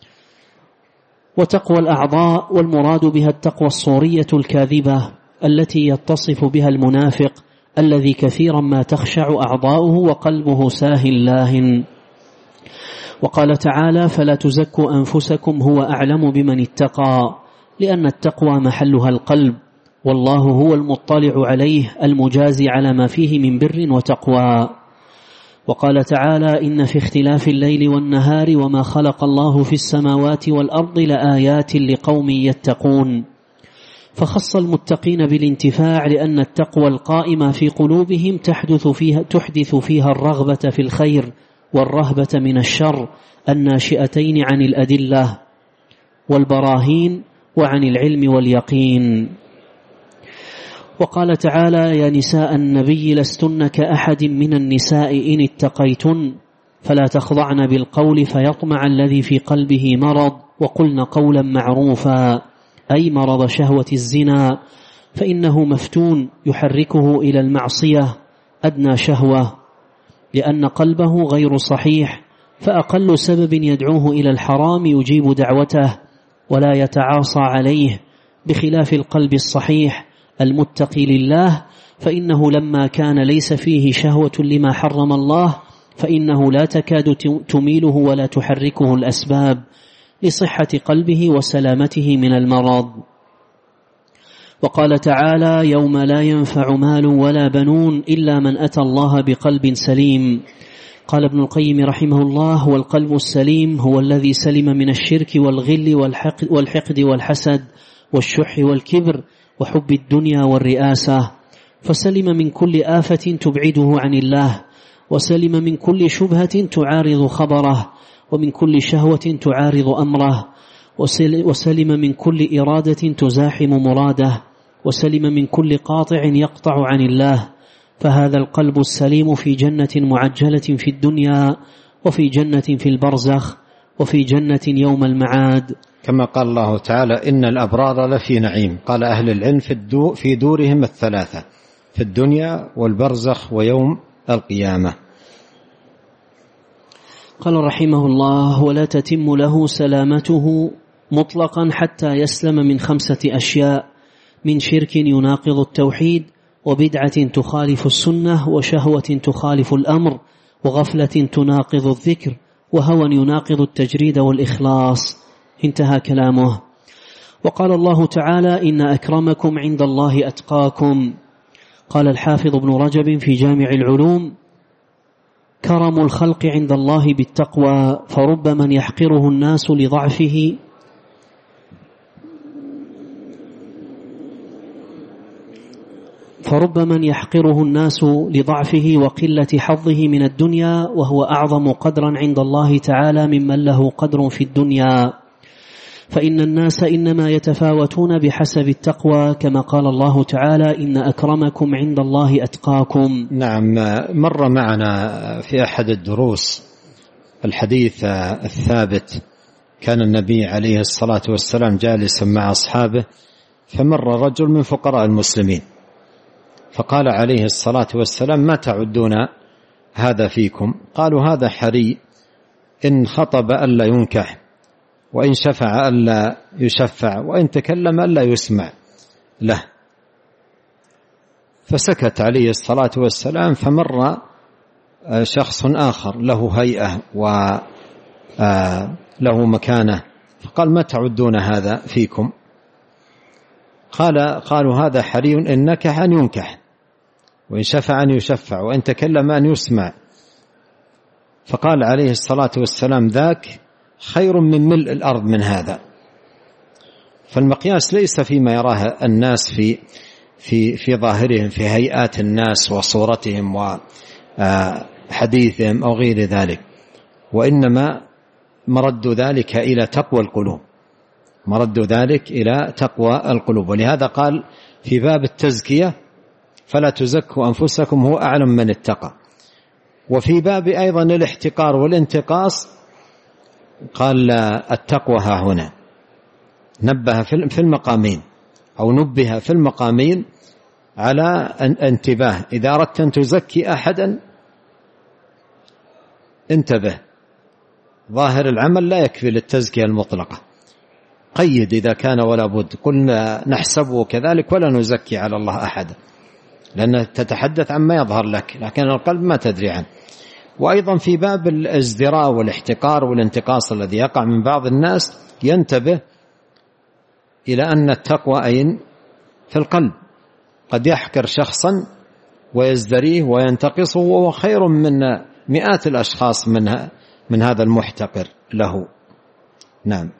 وتقوى الأعضاء والمراد بها التقوى الصورية الكاذبة التي يتصف بها المنافق الذي كثيرا ما تخشع أعضاؤه وقلبه ساهل لاهن. وقال تعالى: فلا تزكوا أنفسكم هو أعلم بمن اتقى، لأن التقوى محلها القلب، والله هو المطلع عليه المجازي على ما فيه من بر وتقوى. وقال تعالى: إن في اختلاف الليل والنهار وما خلق الله في السماوات والأرض لآيات لقوم يتقون. فخص المتقين بالانتفاع لأن التقوى القائمة في قلوبهم تحدث فيها, تحدث فيها الرغبة في الخير والرهبة من الشر الناشئتين عن الأدلة والبراهين وعن العلم واليقين. وقال تعالى: يا نساء النبي لستن كأحد من النساء إن اتقيتن فلا تخضعن بالقول فيطمع الذي في قلبه مرض وقلن قولا معروفا، أي مرض شهوة الزنا، فإنه مفتون يحركه إلى المعصية أدنى شهوة، لأن قلبه غير صحيح، فأقل سبب يدعوه إلى الحرام يجيب دعوته ولا يتعاصى عليه، بخلاف القلب الصحيح المتقي لله، فإنه لما كان ليس فيه شهوة لما حرم الله فإنه لا تكاد تميله ولا تحركه الأسباب لصحة قلبه وسلامته من المرض. وقال تعالى: يوم لا ينفع مال ولا بنون إلا من أتى الله بقلب سليم. قال ابن القيم رحمه الله: والقلب السليم هو الذي سلم من الشرك والغل والحقد, والحقد والحسد والشح والكبر وحب الدنيا والرئاسة، فسلم من كل آفة تبعده عن الله، وسلم من كل شبهة تعارض خبره، ومن كل شهوة تعارض أمره، وسلم من كل إرادة تزاحم مراده، وسلم من كل قاطع يقطع عن الله. فهذا القلب السليم في جنة معجلة في الدنيا، وفي جنة في البرزخ، وفي جنة يوم المعاد، كما قال الله تعالى: إن الأبرار لفي نعيم. قال أهل العلم في دورهم الثلاثة، في الدنيا والبرزخ ويوم القيامة. قال رحمه الله: ولا تتم له سلامته مطلقا حتى يسلم من خمسة أشياء: من شرك يناقض التوحيد، وبدعة تخالف السنة، وشهوة تخالف الأمر، وغفلة تناقض الذكر، وهوى يناقض التجريد والإخلاص. انتهى كلامه. وقال الله تعالى: إن أكرمكم عند الله أتقاكم. قال الحافظ ابن رجب في جامع العلوم: كرم الخلق عند الله بالتقوى، فرب من يحقره الناس لضعفه فرب من يحقره الناس لضعفه وقلة حظه من الدنيا، وهو أعظم قدرا عند الله تعالى ممن له قدر في الدنيا. فإن الناس إنما يتفاوتون بحسب التقوى كما قال الله تعالى إن أكرمكم عند الله أتقاكم. نعم، مر معنا في أحد الدروس الحديث الثابت، كان النبي عليه الصلاة والسلام جالسا مع أصحابه فمر رجل من فقراء المسلمين فقال عليه الصلاة والسلام ما تعدون هذا فيكم؟ قالوا هذا حري، إن خطب ألا ينكح، وإن شفع ألا يشفع، وإن تكلم ألا يسمع له. فسكت عليه الصلاة والسلام، فمر شخص آخر له هيئة وله مكانة فقال ما تعدون هذا فيكم؟ قال قالوا هذا حري، إن نكح أن ينكح، وإن شفع أن يشفع، وإن تكلم أن يسمع. فقال عليه الصلاة والسلام ذاك خير من ملء الأرض من هذا. فالمقياس ليس فيما يراه الناس في في في ظاهرهم، في هيئات الناس وصورتهم وحديثهم أو غير ذلك، وإنما مرد ذلك إلى تقوى القلوب، مرد ذلك إلى تقوى القلوب. ولهذا قال في باب التزكية فلا تزكوا أنفسكم هو أعلم من اتقى. وفي باب أيضا الاحتقار والانتقاص قال التقوى ها هنا، نبه في المقامين أو نبه في المقامين على انتباه. إذا أردت أن تزكي أحدا انتبه، ظاهر العمل لا يكفي للتزكية المطلقة، قيد إذا كان ولا بد. قلنا نحسبه كذلك ولا نزكي على الله أحدا، لأن تتحدث عما يظهر لك لكن القلب ما تدري عنه. وأيضا في باب الازدراء والاحتقار والانتقاص الذي يقع من بعض الناس ينتبه إلى أن التقوى أين؟ في القلب. قد يحقر شخصا ويزدريه وينتقصه وهو خير من مئات الأشخاص من من هذا المحتقر له. نعم.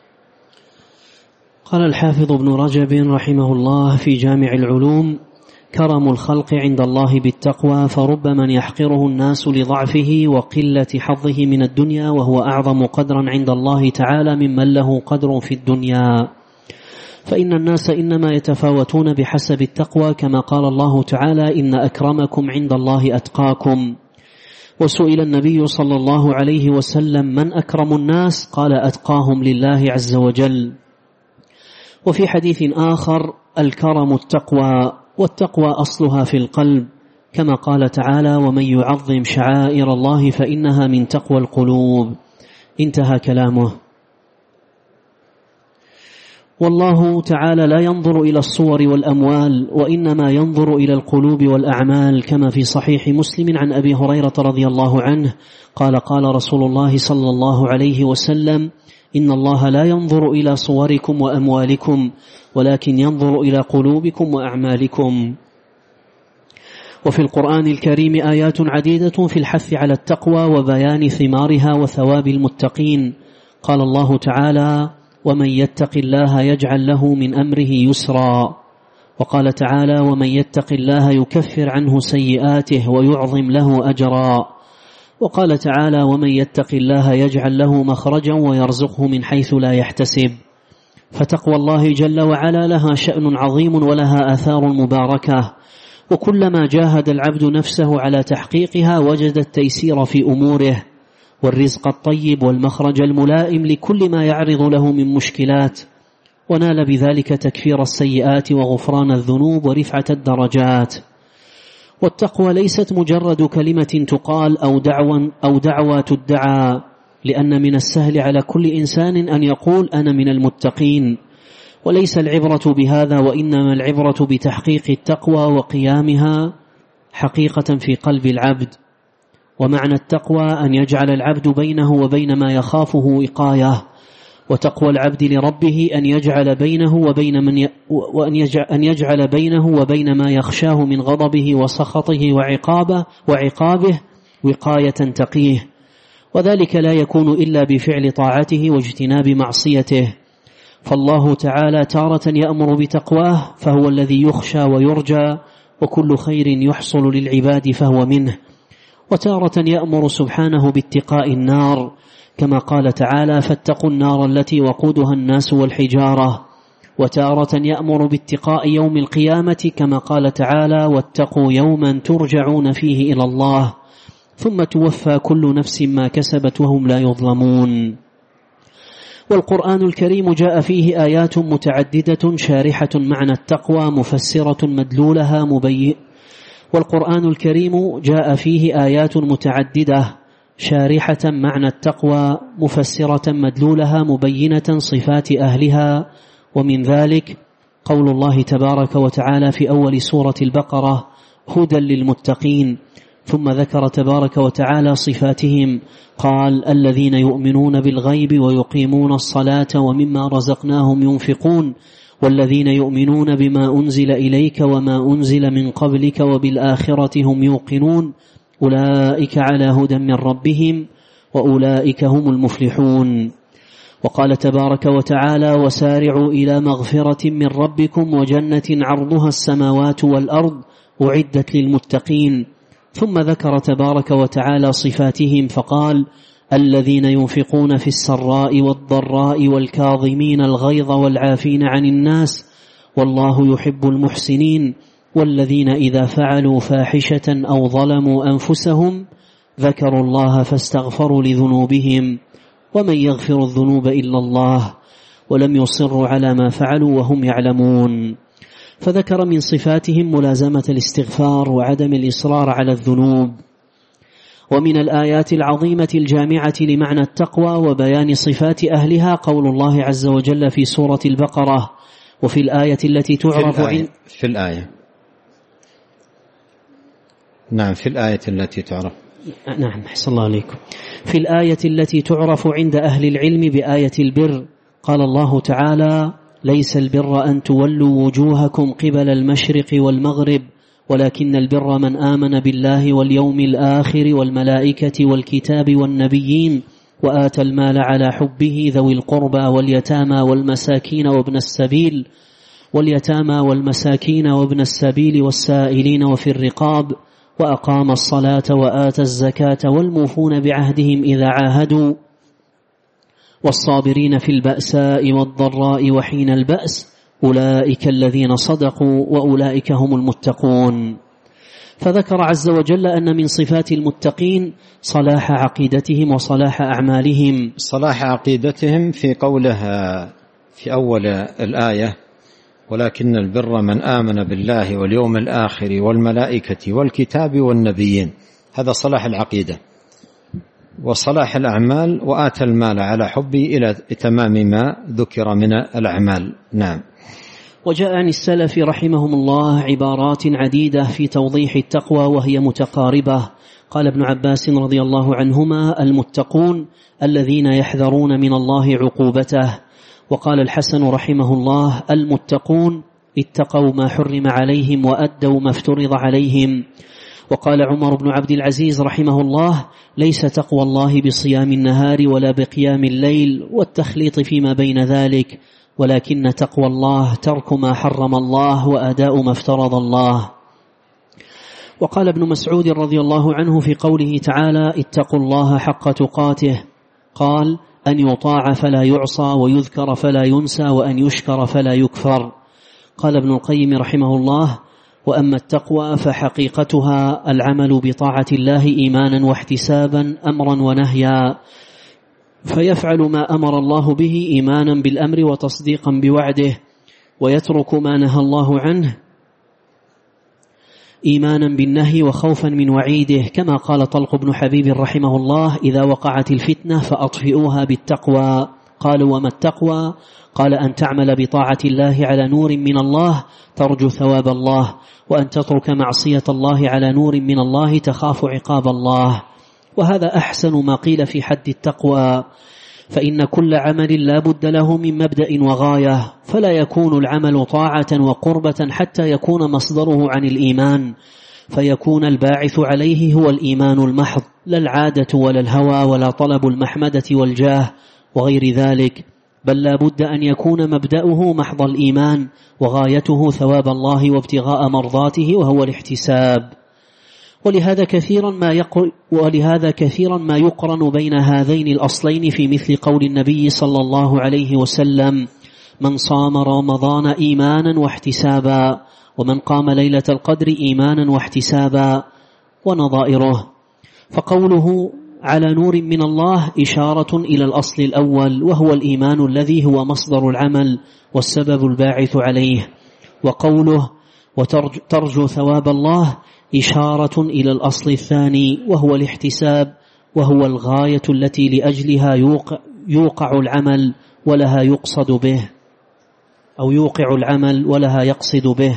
قال الحافظ ابن رجب رحمه الله في جامع العلوم: كرم الخلق عند الله بالتقوى، فرب من يحقره الناس لضعفه وقلة حظه من الدنيا، وهو أعظم قدرا عند الله تعالى ممن له قدر في الدنيا. فإن الناس إنما يتفاوتون بحسب التقوى كما قال الله تعالى إن أكرمكم عند الله أتقاكم. وسئل النبي صلى الله عليه وسلم من أكرم الناس؟ قال أتقاهم لله عز وجل. وفي حديث آخر الكرم التقوى، والتقوى أصلها في القلب كما قال تعالى ومن يعظم شعائر الله فإنها من تقوى القلوب. انتهى كلامه. والله تعالى لا ينظر إلى الصور والأموال، وإنما ينظر إلى القلوب والأعمال، كما في صحيح مسلم عن أبي هريرة رضي الله عنه قال قال رسول الله صلى الله عليه وسلم إن الله لا ينظر إلى صوركم وأموالكم ولكن ينظر إلى قلوبكم وأعمالكم. وفي القرآن الكريم آيات عديدة في الحث على التقوى وبيان ثمارها وثواب المتقين. قال الله تعالى ومن يتق الله يجعل له من أمره يسرا. وقال تعالى ومن يتق الله يكفر عنه سيئاته ويعظم له أجرا. وقال تعالى ومن يتق الله يجعل له مخرجا ويرزقه من حيث لا يحتسب. فتقوى الله جل وعلا لها شأن عظيم ولها آثار مباركة، وكلما جاهد العبد نفسه على تحقيقها وجد التيسير في أموره والرزق الطيب والمخرج الملائم لكل ما يعرض له من مشكلات، ونال بذلك تكفير السيئات وغفران الذنوب ورفعة الدرجات. والتقوى ليست مجرد كلمة تقال أو دعوة, أو دعوة تدعى، لأن من السهل على كل إنسان أن يقول أنا من المتقين، وليس العبرة بهذا، وإنما العبرة بتحقيق التقوى وقيامها حقيقة في قلب العبد. ومعنى التقوى أن يجعل العبد بينه وبين ما يخافه وقاية، وتقوى العبد لربه أن يجعل بينه وبين من ي... وأن يجعل... أن يجعل بينه وبين ما يخشاه من غضبه وسخطه وعقابه وعقابه وقاية تقيه، وذلك لا يكون إلا بفعل طاعته واجتناب معصيته. فالله تعالى تارة يأمر بتقواه فهو الذي يخشى ويرجى، وكل خير يحصل للعباد فهو منه، وتارة يأمر سبحانه باتقاء النار كما قال تعالى فاتقوا النار التي وقودها الناس والحجارة، وتارة يأمر باتقاء يوم القيامة كما قال تعالى واتقوا يوما ترجعون فيه إلى الله ثم توفى كل نفس ما كسبت وهم لا يظلمون. والقرآن الكريم جاء فيه آيات متعددة شارحة معنى التقوى مفسرة مدلولها مبين والقرآن الكريم جاء فيه آيات متعددة شارحة معنى التقوى مفسرة مدلولها مبينة صفات أهلها، ومن ذلك قول الله تبارك وتعالى في أول سورة البقرة هدى للمتقين، ثم ذكر تبارك وتعالى صفاتهم قال الذين يؤمنون بالغيب ويقيمون الصلاة ومما رزقناهم ينفقون والذين يؤمنون بما أنزل إليك وما أنزل من قبلك وبالآخرة هم يوقنون أولئك على هدى من ربهم وأولئك هم المفلحون. وقال تبارك وتعالى وسارعوا إلى مغفرة من ربكم وجنة عرضها السماوات والأرض أعدت للمتقين، ثم ذكر تبارك وتعالى صفاتهم فقال الذين ينفقون في السراء والضراء والكاظمين الغيظ والعافين عن الناس والله يحب المحسنين والذين إذا فعلوا فاحشة أو ظلموا أنفسهم ذكروا الله فاستغفروا لذنوبهم ومن يغفر الذنوب إلا الله ولم يصروا على ما فعلوا وهم يعلمون. فذكر من صفاتهم ملازمة الاستغفار وعدم الإصرار على الذنوب. ومن الآيات العظيمة الجامعة لمعنى التقوى وبيان صفات أهلها قول الله عز وجل في سورة البقرة وفي الآية التي تعرف في الآية, في الآية. نعم في الآية التي تعرف نعم حسن الله عليكم في الآية التي تعرف عند أهل العلم بآية البر قال الله تعالى ليس البر أن تولوا وجوهكم قبل المشرق والمغرب ولكن البر من آمن بالله واليوم الآخر والملائكة والكتاب والنبيين وآتى المال على حبه ذوي القربى واليتامى والمساكين وابن السبيل واليتامى والمساكين وابن السبيل والسائلين وفي الرقاب وأقام الصلاة وآتى الزكاة والموفون بعهدهم إذا عاهدوا والصابرين في البأساء والضراء وحين البأس أولئك الذين صدقوا وأولئك هم المتقون. فذكر عز وجل أن من صفات المتقين صلاح عقيدتهم وصلاح أعمالهم. صلاح عقيدتهم في قولها في أول الآية ولكن البر من آمن بالله واليوم الآخر والملائكة والكتاب والنبيين، هذا صلاح العقيدة. وصلاح الأعمال وآتى المال على حبه إلى تمام ما ذكر من الأعمال. نعم. وجاء عن السلف رحمهم الله عبارات عديدة في توضيح التقوى وهي متقاربة. قال ابن عباس رضي الله عنهما المتقون الذين يحذرون من الله عقوبته. وقال الحسن رحمه الله المتقون اتقوا ما حرم عليهم وأدوا ما افترض عليهم. وقال عمر بن عبد العزيز رحمه الله ليس تقوى الله بصيام النهار ولا بقيام الليل والتخليط فيما بين ذلك، ولكن تقوى الله ترك ما حرم الله وأداء ما افترض الله. وقال ابن مسعود رضي الله عنه في قوله تعالى اتقوا الله حق تقاته قال أن يطاع فلا يعصى ويذكر فلا ينسى وأن يشكر فلا يكفر. قال ابن القيم رحمه الله وأما التقوى فحقيقتها العمل بطاعة الله إيمانا واحتسابا أمرا ونهيا، فيفعل ما أمر الله به إيمانا بالأمر وتصديقا بوعده، ويترك ما نهى الله عنه إيمانا بالنهي وخوفا من وعيده، كما قال طلق بن حبيب رحمه الله إذا وقعت الفتنة فأطفئوها بالتقوى. قالوا وما التقوى؟ قال أن تعمل بطاعة الله على نور من الله ترجو ثواب الله، وأن تترك معصية الله على نور من الله تخاف عقاب الله. وهذا أحسن ما قيل في حد التقوى، فإن كل عمل لا بد له من مبدأ وغاية، فلا يكون العمل طاعة وقربة حتى يكون مصدره عن الإيمان، فيكون الباعث عليه هو الإيمان المحض، لا العادة ولا الهوى ولا طلب المحمدة والجاه وغير ذلك، بل لا بد أن يكون مبدأه محض الإيمان وغايته ثواب الله وابتغاء مرضاته وهو الاحتساب. ولهذا كثيرا ما يقل ولهذا كثيرا ما يقرن بين هذين الأصلين في مثل قول النبي صلى الله عليه وسلم: من صام رمضان إيمانا واحتسابا، ومن قام ليلة القدر إيمانا واحتسابا، ونظائره. فقوله على نور من الله إشارة إلى الأصل الأول، وهو الإيمان الذي هو مصدر العمل والسبب الباعث عليه. وقوله وترجو ثواب الله إشارة إلى الأصل الثاني، وهو الاحتساب، وهو الغاية التي لأجلها يوقع, يوقع العمل ولها يقصد به، أو يوقع العمل ولها يقصد به.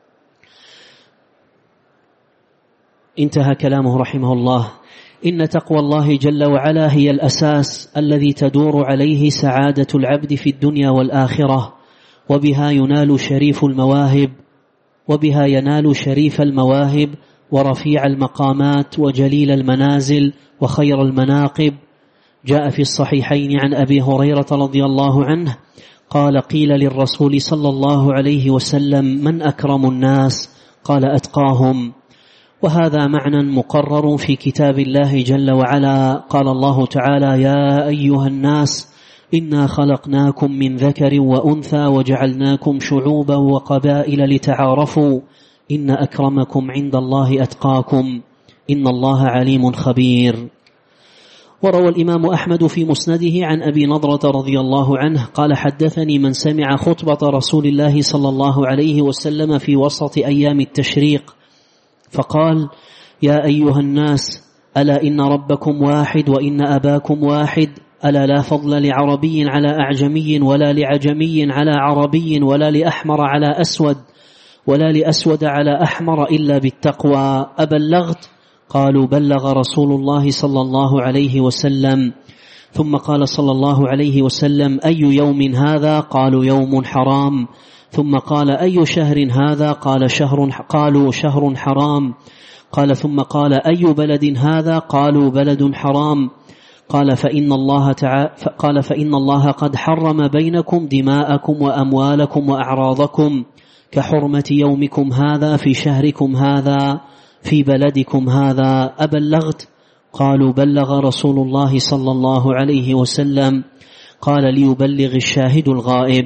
انتهى كلامه رحمه الله. إن تقوى الله جل وعلا هي الأساس الذي تدور عليه سعادة العبد في الدنيا والآخرة، وبها ينال شريف المواهب وبها ينال شريف المواهب ورفيع المقامات وجليل المنازل وخير المناقب. جاء في الصحيحين عن أبي هريرة رضي الله عنه قال: قيل للرسول صلى الله عليه وسلم: من أكرم الناس؟ قال: أتقاهم. وهذا معنى مقرر في كتاب الله جل وعلا. قال الله تعالى: يا أيها الناس إنا خلقناكم من ذكر وأنثى وجعلناكم شعوبا وقبائل لتعارفوا إن أكرمكم عند الله أتقاكم إن الله عليم خبير. وروى الإمام أحمد في مسنده عن أبي نضرة رضي الله عنه قال: حدثني من سمع خطبة رسول الله صلى الله عليه وسلم في وسط أيام التشريق فقال: يا أيها الناس ألا إن ربكم واحد وإن أباكم واحد، ألا لا فضل لعربي على أعجمي ولا لعجمي على عربي ولا لأحمر على أسود ولا لأسود على أحمر إلا بالتقوى، أبلغت؟ قالوا: بلغ رسول الله صلى الله عليه وسلم. ثم قال صلى الله عليه وسلم: أي يوم هذا؟ قالوا: يوم حرام. ثم قال: أي شهر هذا؟ قال شهر قالوا: شهر حرام. قال ثم قال: أي بلد هذا؟ قالوا: بلد حرام. قال فإن الله تعالى قال فإن الله قد حرم بينكم دماءكم وأموالكم وأعراضكم كحرمة يومكم هذا في شهركم هذا في بلدكم هذا، أبلغت؟ قالوا: بلغ رسول الله صلى الله عليه وسلم. قال: ليبلغ الشاهد الغائب.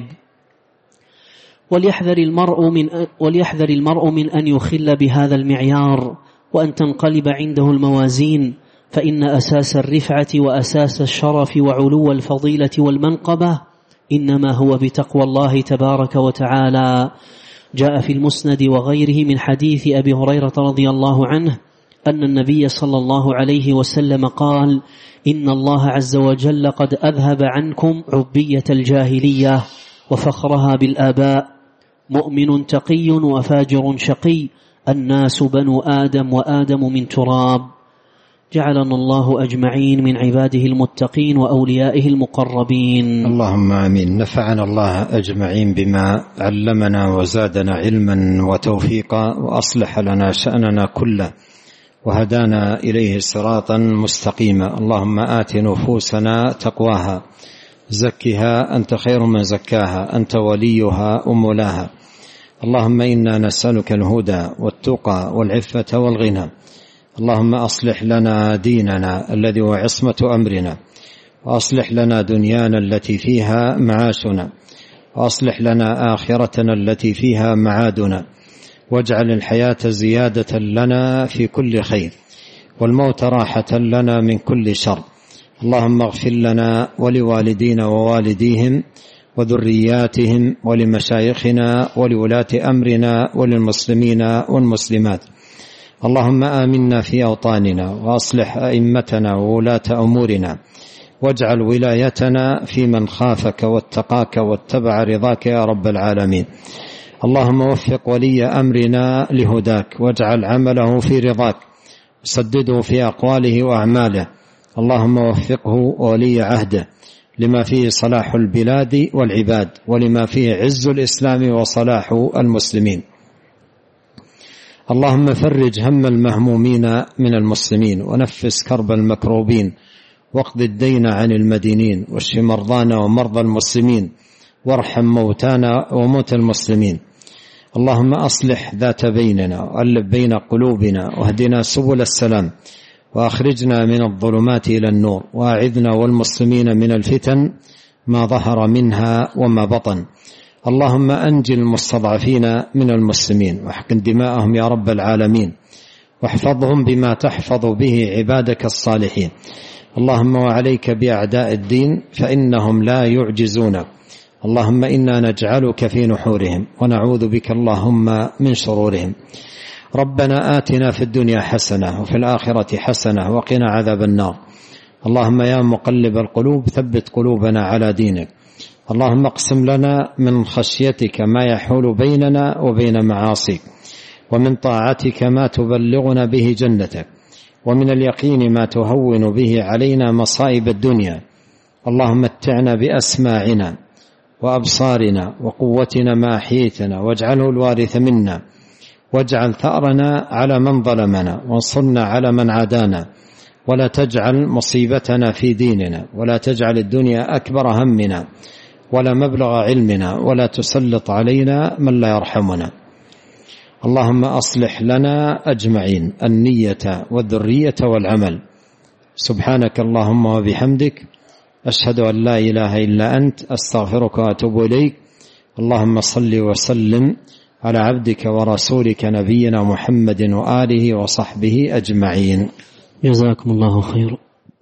وليحذر المرء من وليحذر المرء من أن يخل بهذا المعيار وأن تنقلب عنده الموازين، فإن أساس الرفعة وأساس الشرف وعلو الفضيلة والمنقبة إنما هو بتقوى الله تبارك وتعالى. جاء في المسند وغيره من حديث أبي هريرة رضي الله عنه أن النبي صلى الله عليه وسلم قال: إن الله عز وجل قد أذهب عنكم عبية الجاهلية وفخرها بالآباء، مؤمن تقي وفاجر شقي، الناس بنو آدم وآدم من تراب. جعلنا الله أجمعين من عباده المتقين وأوليائه المقربين. اللهم آمين. نفعنا الله أجمعين بما علمنا وزادنا علما وتوفيقا، وأصلح لنا شأننا كله، وهدانا إليه صراطا مستقيما. اللهم آت نفوسنا تقواها، زكها أنت خير من زكاها، أنت وليها ومولاها. اللهم إنا نسألك الهدى والتقى والعفة والغنى. اللهم أصلح لنا ديننا الذي هو عصمة أمرنا، وأصلح لنا دنيانا التي فيها معاشنا، وأصلح لنا آخرتنا التي فيها معادنا، واجعل الحياة زيادة لنا في كل خير، والموت راحة لنا من كل شر. اللهم اغفر لنا ولوالدينا ووالديهم وذرياتهم ولمشايخنا ولولاة أمرنا وللمسلمين والمسلمات. اللهم آمنا في أوطاننا، وأصلح أئمتنا وولاة أمورنا، واجعل ولايتنا في من خافك واتقاك واتبع رضاك يا رب العالمين. اللهم وفق ولي أمرنا لهداك، واجعل عمله في رضاك، وسدده في أقواله وأعماله. اللهم وفقه ولي عهده لما فيه صلاح البلاد والعباد، ولما فيه عز الإسلام وصلاح المسلمين. اللهم فرج هم المهمومين من المسلمين، ونفس كرب المكروبين، واقض الدين عن المدينين، واشف مرضانا ومرضى المسلمين، وارحم موتانا وموتى المسلمين. اللهم أصلح ذات بيننا وألف بين قلوبنا واهدنا سبل السلام وأخرجنا من الظلمات إلى النور وأعذنا والمسلمين من الفتن ما ظهر منها وما بطن. اللهم أنجي المستضعفين من المسلمين واحقن دماءهم يا رب العالمين واحفظهم بما تحفظ به عبادك الصالحين. اللهم وعليك بأعداء الدين فإنهم لا يعجزونك. اللهم إنا نجعلك في نحورهم ونعوذ بك اللهم من شرورهم. ربنا آتنا في الدنيا حسنة وفي الآخرة حسنة وقنا عذاب النار. اللهم يا مقلب القلوب ثبت قلوبنا على دينك. اللهم اقسم لنا من خشيتك ما يحول بيننا وبين معاصيك ومن طاعتك ما تبلغنا به جنتك ومن اليقين ما تهون به علينا مصائب الدنيا. اللهم متعنا بأسماعنا وأبصارنا وقوتنا ما أحييتنا واجعله الوارث منا واجعل ثأرنا على من ظلمنا وانصرنا على من عادانا ولا تجعل مصيبتنا في ديننا ولا تجعل الدنيا أكبر همنا ولا مبلغ علمنا ولا تسلط علينا من لا يرحمنا. اللهم أصلح لنا أجمعين النية والذرية والعمل. سبحانك اللهم وبحمدك أشهد أن لا إله إلا أنت أستغفرك وأتوب إليك. اللهم صل وسلم على عبدك ورسولك نبينا محمد وآله وصحبه أجمعين. جزاكم الله خيرا.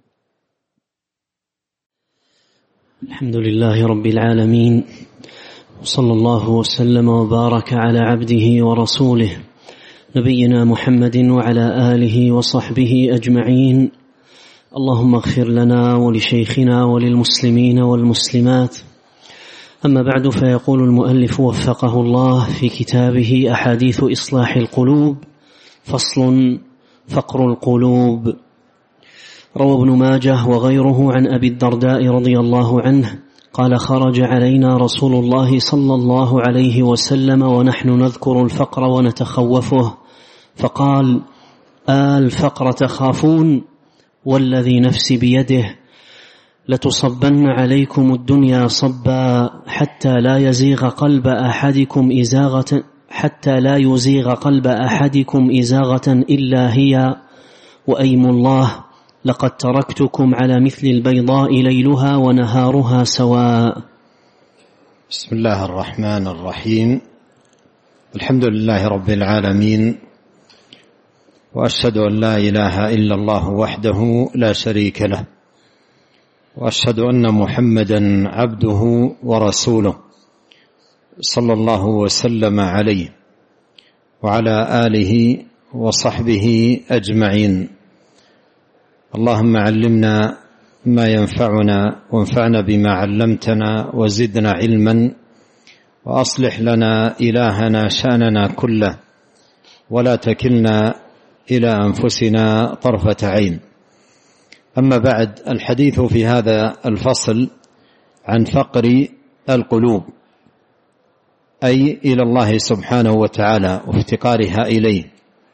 الحمد لله رب العالمين وصلى الله وسلم وبارك على عبده ورسوله نبينا محمد وعلى آله وصحبه أجمعين. اللهم اغفر لنا ولشيخنا وللمسلمين والمسلمات. أما بعد، فيقول المؤلف وفقه الله في كتابه أحاديث إصلاح القلوب فصل: فقر القلوب. روى ابن ماجه وغيره عن أبي الدرداء رضي الله عنه قال: خرج علينا رسول الله صلى الله عليه وسلم ونحن نذكر الفقر ونتخوفه، فقال: آل الفقر تخافون؟ والذي نفسي بيده لتصبن عليكم الدنيا صبا حتى لا يزيغ قلب أحدكم إزاغة حتى لا يزيغ قلب أحدكم إزاغة إلا هي، وأيم الله لقد تركتكم على مثل البيضاء ليلها ونهارها سواء. بسم الله الرحمن الرحيم. الحمد لله رب العالمين، وأشهد أن لا إله إلا الله وحده لا شريك له، وأشهد أن محمدا عبده ورسوله صلى الله وسلم عليه وعلى آله وصحبه أجمعين. اللهم علمنا ما ينفعنا وانفعنا بما علمتنا وزدنا علما، وأصلح لنا إلهنا شأننا كله ولا تكلنا إلى أنفسنا طرفة عين. أما بعد، الحديث في هذا الفصل عن فقر القلوب، أي إلى الله سبحانه وتعالى وافتقارها إليه،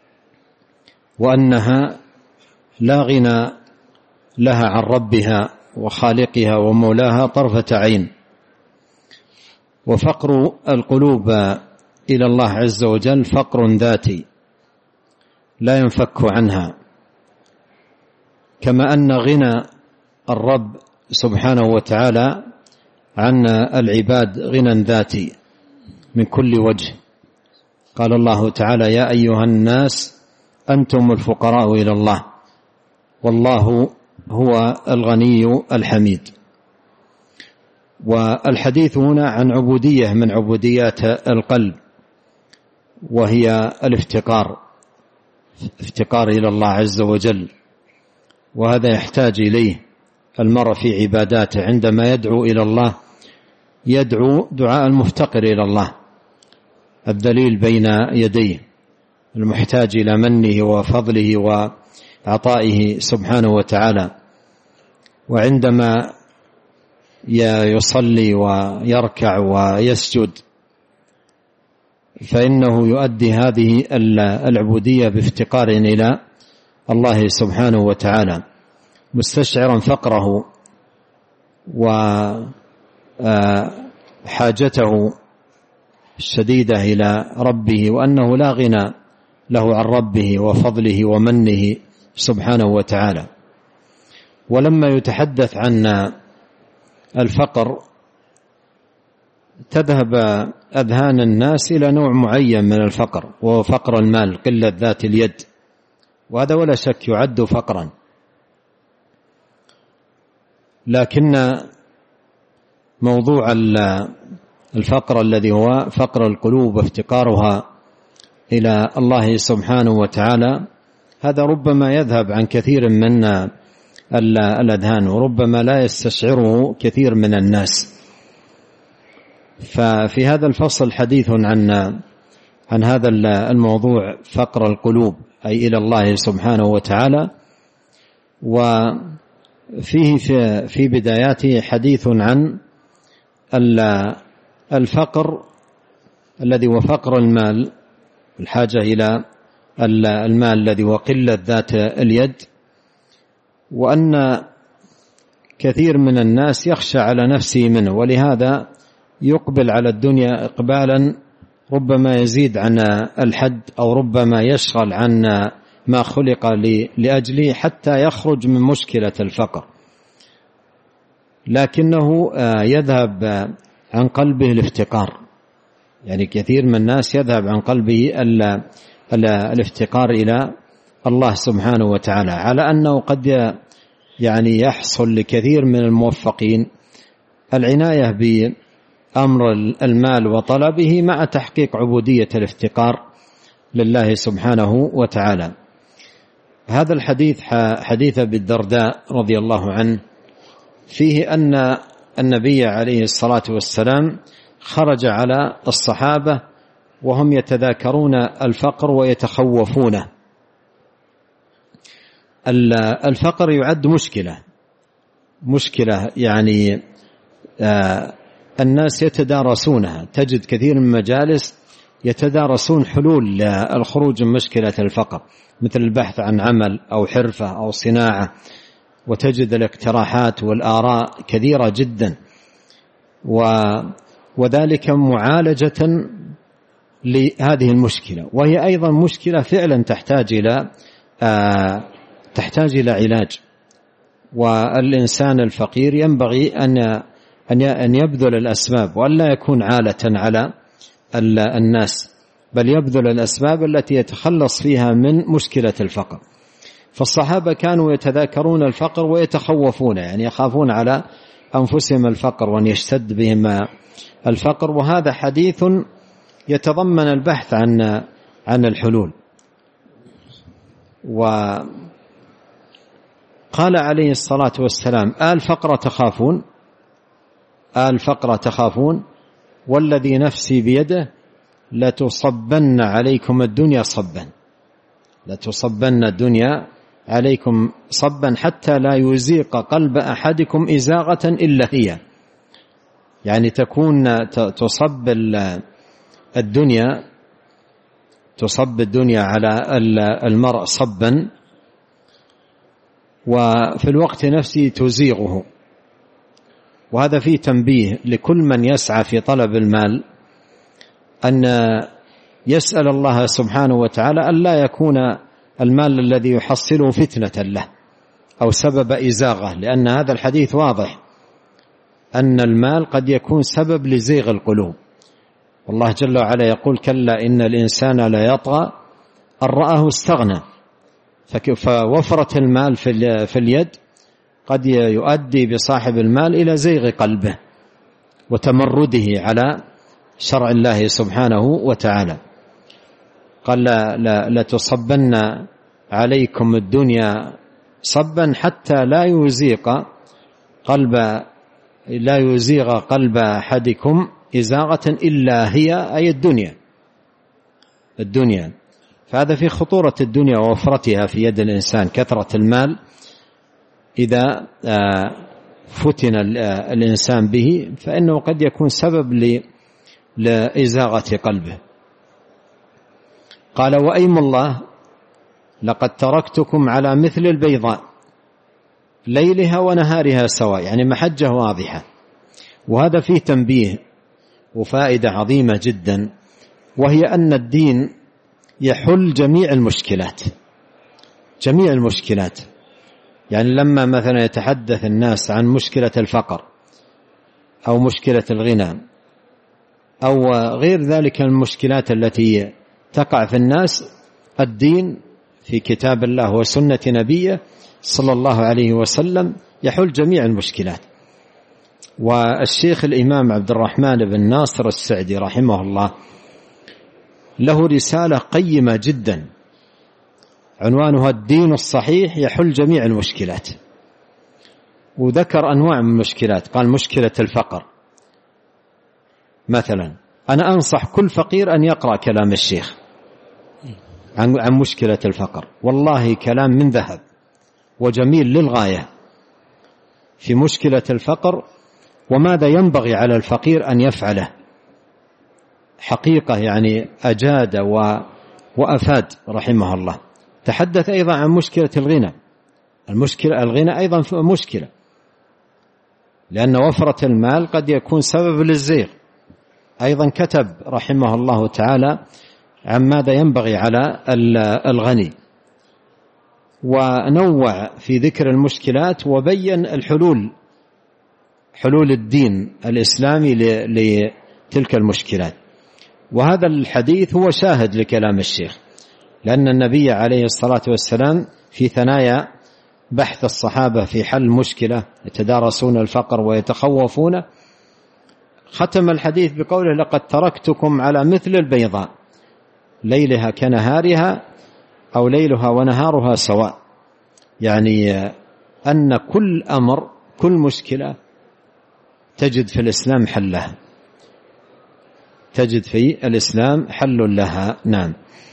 وأنها لا غنى لها عن ربها وخالقها ومولاها طرفة عين. وفقر القلوب إلى الله عز وجل فقر ذاتي لا ينفك عنها، كما أن غنى الرب سبحانه وتعالى عن العباد غنى ذاتي من كل وجه. قال الله تعالى: يا أيها الناس أنتم الفقراء إلى الله والله هو الغني الحميد. والحديث هنا عن عبودية من عبوديات القلب، وهي الافتقار، افتقار إلى الله عز وجل، وهذا يحتاج إليه المرء في عباداته. عندما يدعو إلى الله يدعو دعاء المفتقر إلى الله الذليل بين يديه، المحتاج إلى منه وفضله وعطائه سبحانه وتعالى. وعندما يصلي ويركع ويسجد فإنه يؤدي هذه العبودية بافتقار إلى الله سبحانه وتعالى، مستشعرا فقره وحاجته الشديدة إلى ربه، وأنه لا غنى له عن ربه وفضله ومنه سبحانه وتعالى. ولما يتحدث عن الفقر تذهب أذهان الناس إلى نوع معين من الفقر، وهو فقر المال، قلة ذات اليد، وهذا ولا شك يعد فقرا، لكن موضوع الفقر الذي هو فقر القلوب وافتقارها إلى الله سبحانه وتعالى هذا ربما يذهب عن كثير من الأذهان، وربما لا يستشعره كثير من الناس. ففي هذا الفصل حديث عن عن هذا الموضوع فقر القلوب أي إلى الله سبحانه وتعالى، وفيه في, في بداياته حديث عن الفقر الذي هو فقر المال، الحاجة إلى المال الذي هو قلة ذات اليد، وأن كثير من الناس يخشى على نفسه منه، ولهذا يقبل على الدنيا إقبالا ربما يزيد عن الحد، أو ربما يشغل عن ما خلق لأجله حتى يخرج من مشكلة الفقر، لكنه يذهب عن قلبه الافتقار. يعني كثير من الناس يذهب عن قلبه الافتقار إلى الله سبحانه وتعالى، على أنه قد يعني يحصل لكثير من الموفقين العناية بأمر المال وطلبه مع تحقيق عبودية الافتقار لله سبحانه وتعالى. هذا الحديث حديث أبي الدرداء رضي الله عنه فيه أن النبي عليه الصلاة والسلام خرج على الصحابة وهم يتذاكرون الفقر ويتخوفونه. الفقر يعد مشكلة مشكلة يعني الناس يتدارسونها، تجد كثير من المجالس يتدارسون حلول للخروج من مشكلة الفقر، مثل البحث عن عمل أو حرفة أو صناعة، وتجد الاقتراحات والآراء كثيرة جدا، وذلك معالجة لهذه المشكلة، وهي أيضا مشكلة فعلا تحتاج إلى تحتاج إلى علاج. والإنسان الفقير ينبغي أن أن يبذل الأسباب وألا يكون عالة على الناس، بل يبذل الأسباب التي يتخلص فيها من مشكلة الفقر. فالصحابة كانوا يتذاكرون الفقر ويتخوفون، يعني يخافون على أنفسهم الفقر وأن يشتد بهم الفقر، وهذا حديث يتضمن البحث عن عن الحلول. وقال عليه الصلاة والسلام: آل فقر تخافون آل فقر تخافون والذي نفسي بيده لتصبن عليكم الدنيا صبا لتصبن الدنيا عليكم صبا حتى لا يزيق قلب أحدكم إزاغة إلا هي. يعني تكون تصب الدنيا تصب الدنيا على المرء صبا، وفي الوقت نفسه تزيغه. وهذا فيه تنبيه لكل من يسعى في طلب المال أن يسأل الله سبحانه وتعالى أن لا يكون المال الذي يحصله فتنة له أو سبب إزاغة، لأن هذا الحديث واضح أن المال قد يكون سبب لزيغ القلوب. والله جل وعلا يقول: كلا إن الإنسان لا يطغى أن رآه استغنى. فوفرة المال في اليد قد يؤدي بصاحب المال إلى زيغ قلبه وتمرده على شرع الله سبحانه وتعالى. قال: لا لتصبن عليكم الدنيا صبا حتى لا يزيق قلب لا يزيغ قلب أحدكم إزاغة إلا هي، أي الدنيا الدنيا فهذا في خطورة الدنيا ووفرتها في يد الإنسان. كثرة المال إذا فتن الإنسان به فإنه قد يكون سبب لإزاغة قلبه. قال: وأيم الله لقد تركتكم على مثل البيضاء ليلها ونهارها سواء، يعني محجة واضحة. وهذا فيه تنبيه وفائدة عظيمة جدا، وهي أن الدين يحل جميع المشكلات جميع المشكلات. يعني لما مثلا يتحدث الناس عن مشكلة الفقر أو مشكلة الغنى أو غير ذلك المشكلات التي تقع في الناس، الدين في كتاب الله وسنة نبيه صلى الله عليه وسلم يحل جميع المشكلات. والشيخ الإمام عبد الرحمن بن ناصر السعدي رحمه الله له رسالة قيمة جدا عنوانها الدين الصحيح يحل جميع المشكلات، وذكر أنواع من المشكلات. قال مشكلة الفقر مثلا، أنا أنصح كل فقير أن يقرأ كلام الشيخ عن مشكلة الفقر، والله كلام من ذهب وجميل للغاية في مشكلة الفقر وماذا ينبغي على الفقير أن يفعله. حقيقة يعني أجاد وأفاد رحمه الله. تحدث أيضا عن مشكلة الغنى. المشكلة الغنى أيضا مشكلة، لأن وفرة المال قد يكون سبب للزيغ. أيضا كتب رحمه الله تعالى عن ماذا ينبغي على الغني، ونوع في ذكر المشكلات وبين الحلول، حلول الدين الإسلامي لتلك المشكلات. وهذا الحديث هو شاهد لكلام الشيخ، لأن النبي عليه الصلاة والسلام في ثنايا بحث الصحابة في حل مشكلة يتدارسون الفقر ويتخوفون، ختم الحديث بقوله لقد تركتكم على مثل البيضاء ليلها كنهارها أو ليلها ونهارها سواء. يعني أن كل أمر كل مشكلة تجد في الإسلام حلها، تجد في الإسلام حل لها. نعم.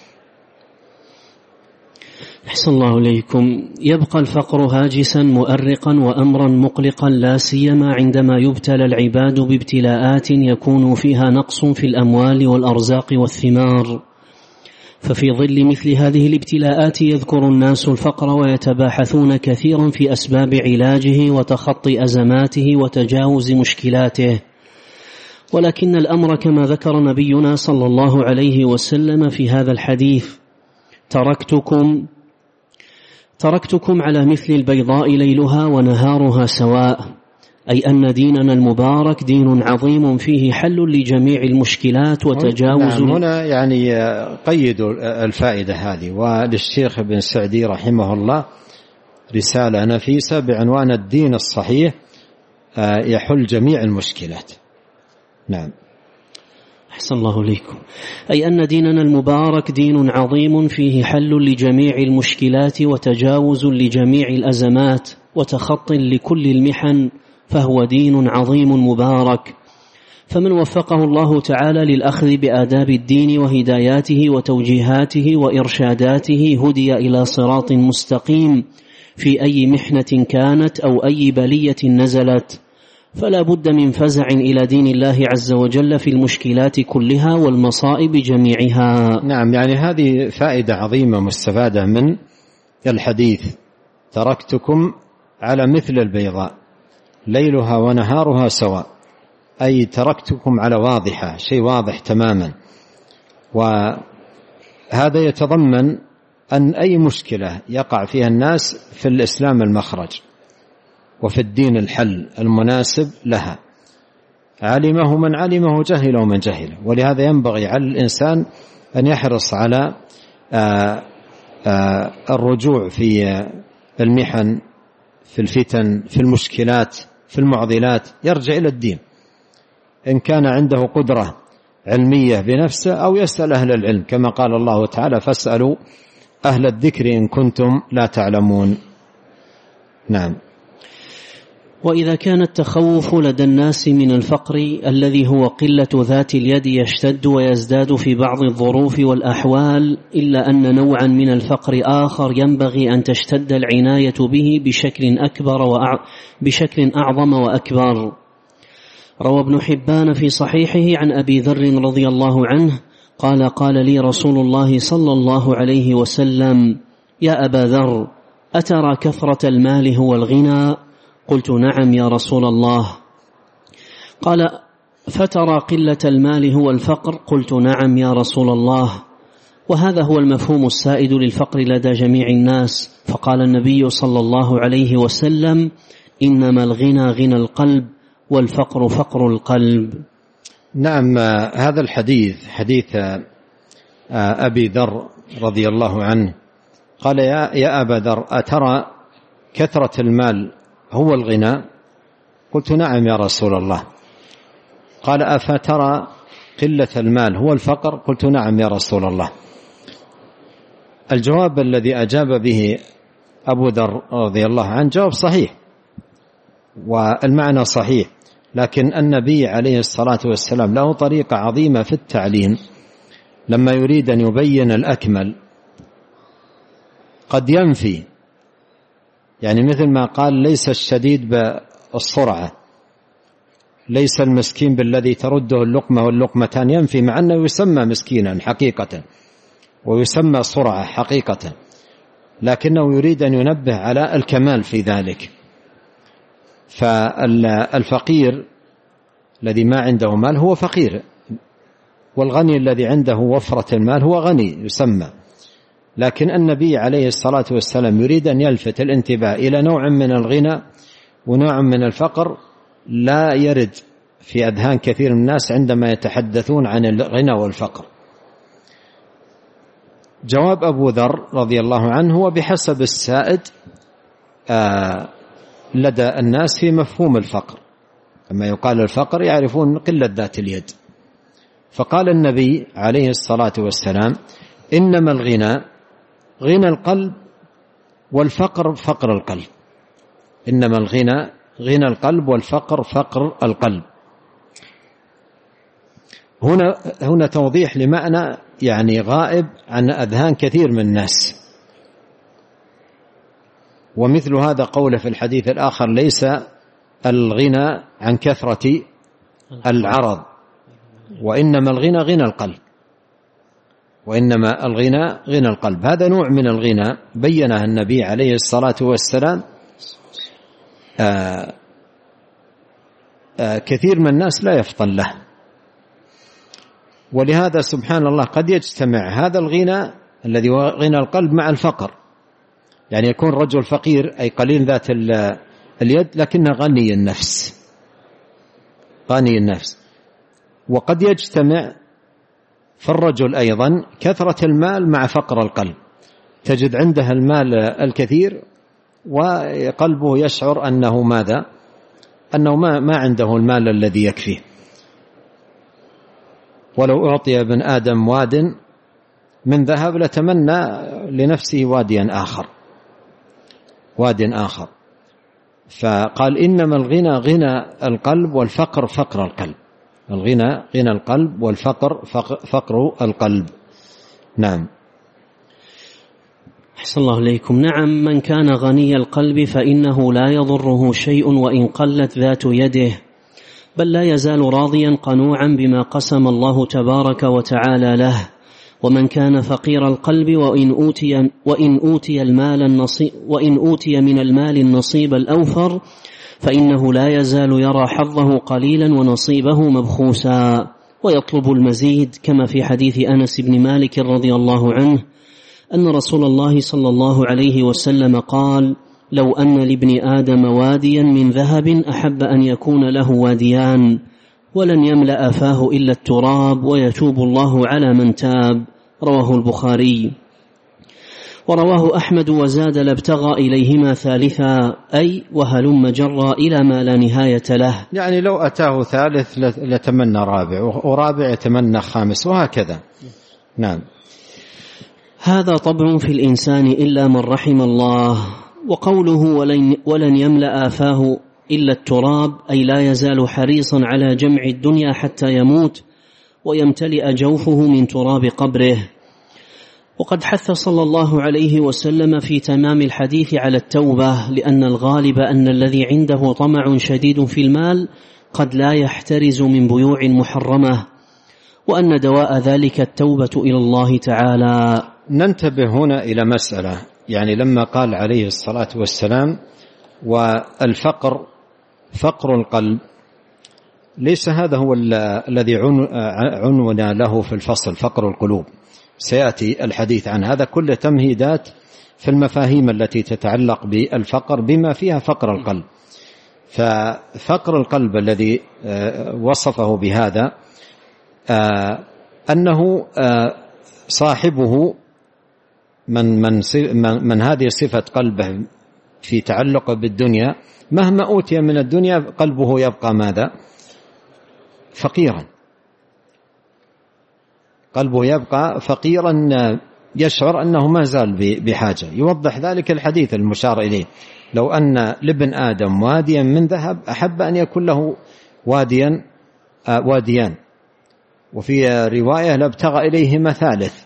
أحسن الله إليكم. يبقى الفقر هاجسا مؤرقا وأمرا مقلقا، لا سيما عندما يبتلى العباد بابتلاءات يكون فيها نقص في الأموال والأرزاق والثمار. ففي ظل مثل هذه الابتلاءات يذكر الناس الفقر ويتباحثون كثيرا في أسباب علاجه وتخطي أزماته وتجاوز مشكلاته. ولكن الأمر كما ذكر نبينا صلى الله عليه وسلم في هذا الحديث تركتكم تركتكم على مثل البيضاء ليلها ونهارها سواء، أي أن ديننا المبارك دين عظيم فيه حل لجميع المشكلات وتجاوز. نعم. هنا يعني قيدوا الفائدة هذه، وللشيخ ابن سعدي رحمه الله رسالة نفيسة بعنوان الدين الصحيح يحل جميع المشكلات. نعم. أحسن الله إليكم. أي أن ديننا المبارك دين عظيم فيه حل لجميع المشكلات وتجاوز لجميع الأزمات وتخط لكل المحن، فهو دين عظيم مبارك. فمن وفقه الله تعالى للأخذ بآداب الدين وهداياته وتوجيهاته وإرشاداته هدي إلى صراط مستقيم في أي محنة كانت أو أي بلية نزلت، فلا بد من فزع إلى دين الله عز وجل في المشكلات كلها والمصائب جميعها. نعم. يعني هذه فائدة عظيمة مستفادة من الحديث تركتكم على مثل البيضاء ليلها ونهارها سواء، أي تركتكم على واضحة، شيء واضح تماما. وهذا يتضمن أن أي مشكلة يقع فيها الناس في الإسلام المخرج وفي الدين الحل المناسب لها، علمه من علمه جهله من جهله. ولهذا ينبغي على الإنسان أن يحرص على آآ آآ الرجوع في المحن، في الفتن، في المشكلات، في المعضلات، يرجع إلى الدين إن كان عنده قدرة علمية بنفسه، أو يسأل أهل العلم كما قال الله تعالى فاسألوا أهل الذكر إن كنتم لا تعلمون. نعم. وإذا كان التخوف لدى الناس من الفقر الذي هو قلة ذات اليد يشتد ويزداد في بعض الظروف والأحوال، إلا أن نوعا من الفقر آخر ينبغي أن تشتد العناية به بشكل أكبر وأع... بشكل أعظم وأكبر. روى ابن حبان في صحيحه عن أبي ذر رضي الله عنه قال قال لي رسول الله صلى الله عليه وسلم يا أبا ذر أترى كثرة المال هو الغنى؟ قلت نعم يا رسول الله. قال فترى قلة المال هو الفقر؟ قلت نعم يا رسول الله، وهذا هو المفهوم السائد للفقر لدى جميع الناس. فقال النبي صلى الله عليه وسلم: إنما الغنى غنى القلب والفقر فقر القلب. نعم، هذا الحديث حديث أبي ذر رضي الله عنه قال: يا, يا أبا ذر، أترى كثرة المال هو الغنى؟ قلت نعم يا رسول الله. قال: أفترى قلة المال هو الفقر؟ قلت نعم يا رسول الله. الجواب الذي أجاب به أبو ذر رضي الله عنه جواب صحيح والمعنى صحيح، لكن النبي عليه الصلاة والسلام له طريقة عظيمة في التعليم. لما يريد أن يبين الأكمل قد ينفي، يعني مثل ما قال: ليس الشديد بالسرعة، ليس المسكين بالذي ترده اللقمة واللقمتان، ينفي مع أنه يسمى مسكينا حقيقة ويسمى سرعة حقيقة، لكنه يريد أن ينبه على الكمال في ذلك. فالفقير الذي ما عنده مال هو فقير، والغني الذي عنده وفرة المال هو غني يسمى. لكن النبي عليه الصلاة والسلام يريد أن يلفت الانتباه إلى نوع من الغنى ونوع من الفقر لا يرد في أذهان كثير من الناس عندما يتحدثون عن الغنى والفقر. جواب أبو ذر رضي الله عنه هو بحسب السائد آه لدى الناس في مفهوم الفقر. لما يقال الفقر يعرفون قلة ذات اليد. فقال النبي عليه الصلاة والسلام: إنما الغنى غنى القلب والفقر فقر القلب. إنما الغنى غنى القلب والفقر فقر القلب. هنا هنا توضيح لمعنى يعني غائب عن أذهان كثير من الناس. ومثل هذا قوله في الحديث الآخر: ليس الغنى عن كثرة العرض، وإنما الغنى غنى القلب. وإنما الغنى غنى القلب. هذا نوع من الغنى بينه النبي عليه الصلاة والسلام. آآ آآ كثير من الناس لا يفطن له، ولهذا سبحان الله قد يجتمع هذا الغنى الذي هو غنى القلب مع الفقر. يعني يكون رجل فقير أي قليل ذات اليد لكنه غني النفس، غني النفس. وقد يجتمع في الرجل أيضا كثرة المال مع فقر القلب، تجد عنده المال الكثير وقلبه يشعر أنه ماذا؟ أنه ما, ما عنده المال الذي يكفيه. ولو أعطي ابن آدم واد من ذهب لتمنى لنفسه واديا آخر واد آخر. فقال: إنما الغنى غنى القلب والفقر فقر القلب. الغنى غنى القلب والفقر فقر القلب. نعم. أحسن الله إليكم. نعم، من كان غني القلب فإنه لا يضره شيء وإن قلت ذات يده، بل لا يزال راضيا قنوعا بما قسم الله تبارك وتعالى له. ومن كان فقير القلب وإن أوتي, وإن أوتي, المال النصيب وإن أوتي من المال النصيب الأوفر فإنه لا يزال يرى حظه قليلا ونصيبه مبخوسا ويطلب المزيد، كما في حديث أنس بن مالك رضي الله عنه أن رسول الله صلى الله عليه وسلم قال: لو أن لابن آدم واديا من ذهب أحب أن يكون له واديان ولن يملأ فاه إلا التراب ويتوب الله على من تاب. رواه البخاري. ورواه أحمد وزاد: لابتغى إليهما ثالثا، أي وهلم جرى إلى ما لا نهاية له. يعني لو أتاه ثالث لتمنى رابع، ورابع يتمنى خامس، وهكذا. نعم. هذا طبع في الإنسان إلا من رحم الله. وقوله ولن, ولن يملأ فاه إلا التراب، أي لا يزال حريصا على جمع الدنيا حتى يموت ويمتلئ جوفه من تراب قبره. وقد حث صلى الله عليه وسلم في تمام الحديث على التوبة، لأن الغالب أن الذي عنده طمع شديد في المال قد لا يحترز من بيوع محرمة، وأن دواء ذلك التوبة إلى الله تعالى. ننتبه هنا إلى مسألة، يعني لما قال عليه الصلاة والسلام: والفقر فقر القلب، ليس هذا هو الذي عنونا له في الفصل فقر القلوب، سيأتي الحديث عن هذا. كل تمهيدات في المفاهيم التي تتعلق بالفقر بما فيها فقر القلب. ففقر القلب الذي وصفه بهذا أنه صاحبه من من من هذه صفة قلبه في تعلق بالدنيا مهما أوتي من الدنيا قلبه يبقى ماذا؟ فقيرا. قلبه يبقى فقيرا، يشعر أنه ما زال بحاجة. يوضح ذلك الحديث المشار إليه: لو أن لابن آدم واديا من ذهب أحب أن يكون له واديا واديان، وفي رواية لابتغى إليهما ثالث،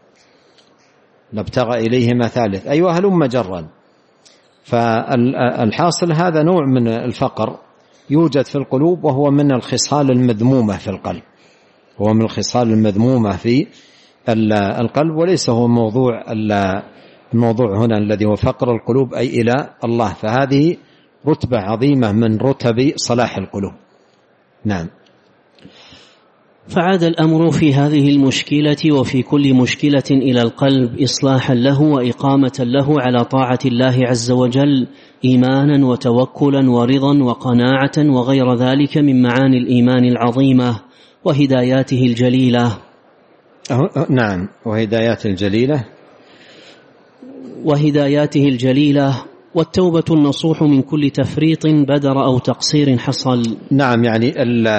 لابتغى إليهما ثالث، أيوة هلم جرا. فالحاصل هذا نوع من الفقر يوجد في القلوب، وهو من الخصال المذمومة في القلب، هو من الخصال المذمومة في القلب، وليس هو موضوع الموضوع هنا الذي هو فقر القلوب أي إلى الله. فهذه رتبة عظيمة من رتب صلاح القلوب. نعم. فعاد الأمر في هذه المشكلة وفي كل مشكلة إلى القلب إصلاحا له وإقامة له على طاعة الله عز وجل، إيمانا وتوكلا ورضا وقناعة وغير ذلك من معاني الإيمان العظيمة وهداياته الجليلة. نعم، وهدايات الجليلة وهداياته الجليلة والتوبة النصوح من كل تفريط بدر أو تقصير حصل. نعم، يعني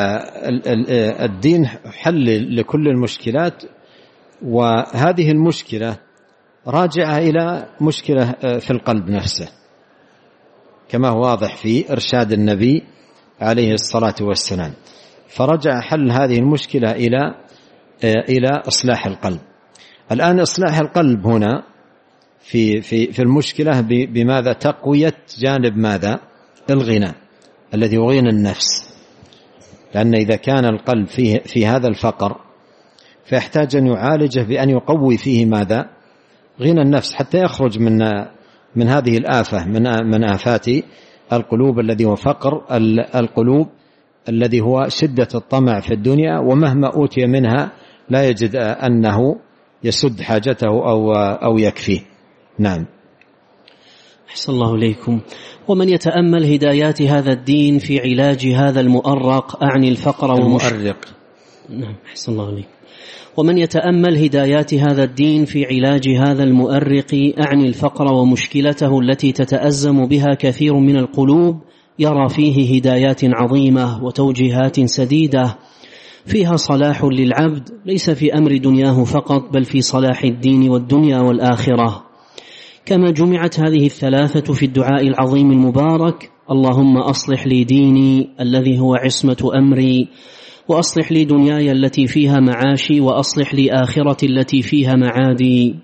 الدين حل لكل المشكلات، وهذه المشكلة راجعة إلى مشكلة في القلب نفسه، كما هو واضح في إرشاد النبي عليه الصلاة والسلام. فرجع حل هذه المشكلة إلى إلى إصلاح القلب. الآن إصلاح القلب هنا في في في المشكلة بماذا؟ تقوية جانب ماذا؟ الغنى الذي هو غنى النفس. لأن إذا كان القلب فيه في هذا الفقر فيحتاج أن يعالجه بأن يقوي فيه ماذا؟ غنى النفس، حتى يخرج من من هذه الآفة من من آفات القلوب الذي هو فقر القلوب، الذي هو شدة الطمع في الدنيا، ومهما أوتي منها لا يجد أنه يسد حاجته أو أو يكفيه. نعم. أحسن الله إليكم. ومن يتأمل هدايات هذا الدين في علاج هذا المؤرق أعني الفقر والمؤرق. نعم، أحسن الله إليكم. ومن يتأمل هدايات هذا الدين في علاج هذا المؤرق أعني الفقر ومشكلته التي تتأزم بها كثير من القلوب يرى فيه هدايات عظيمة وتوجيهات سديدة فيها صلاح للعبد، ليس في أمر دنياه فقط بل في صلاح الدين والدنيا والآخرة. كما جمعت هذه الثلاثة في الدعاء العظيم المبارك: اللهم أصلح لي ديني الذي هو عصمة أمري، وأصلح لي دنياي التي فيها معاشي، وأصلح لي آخرتي التي فيها معادي،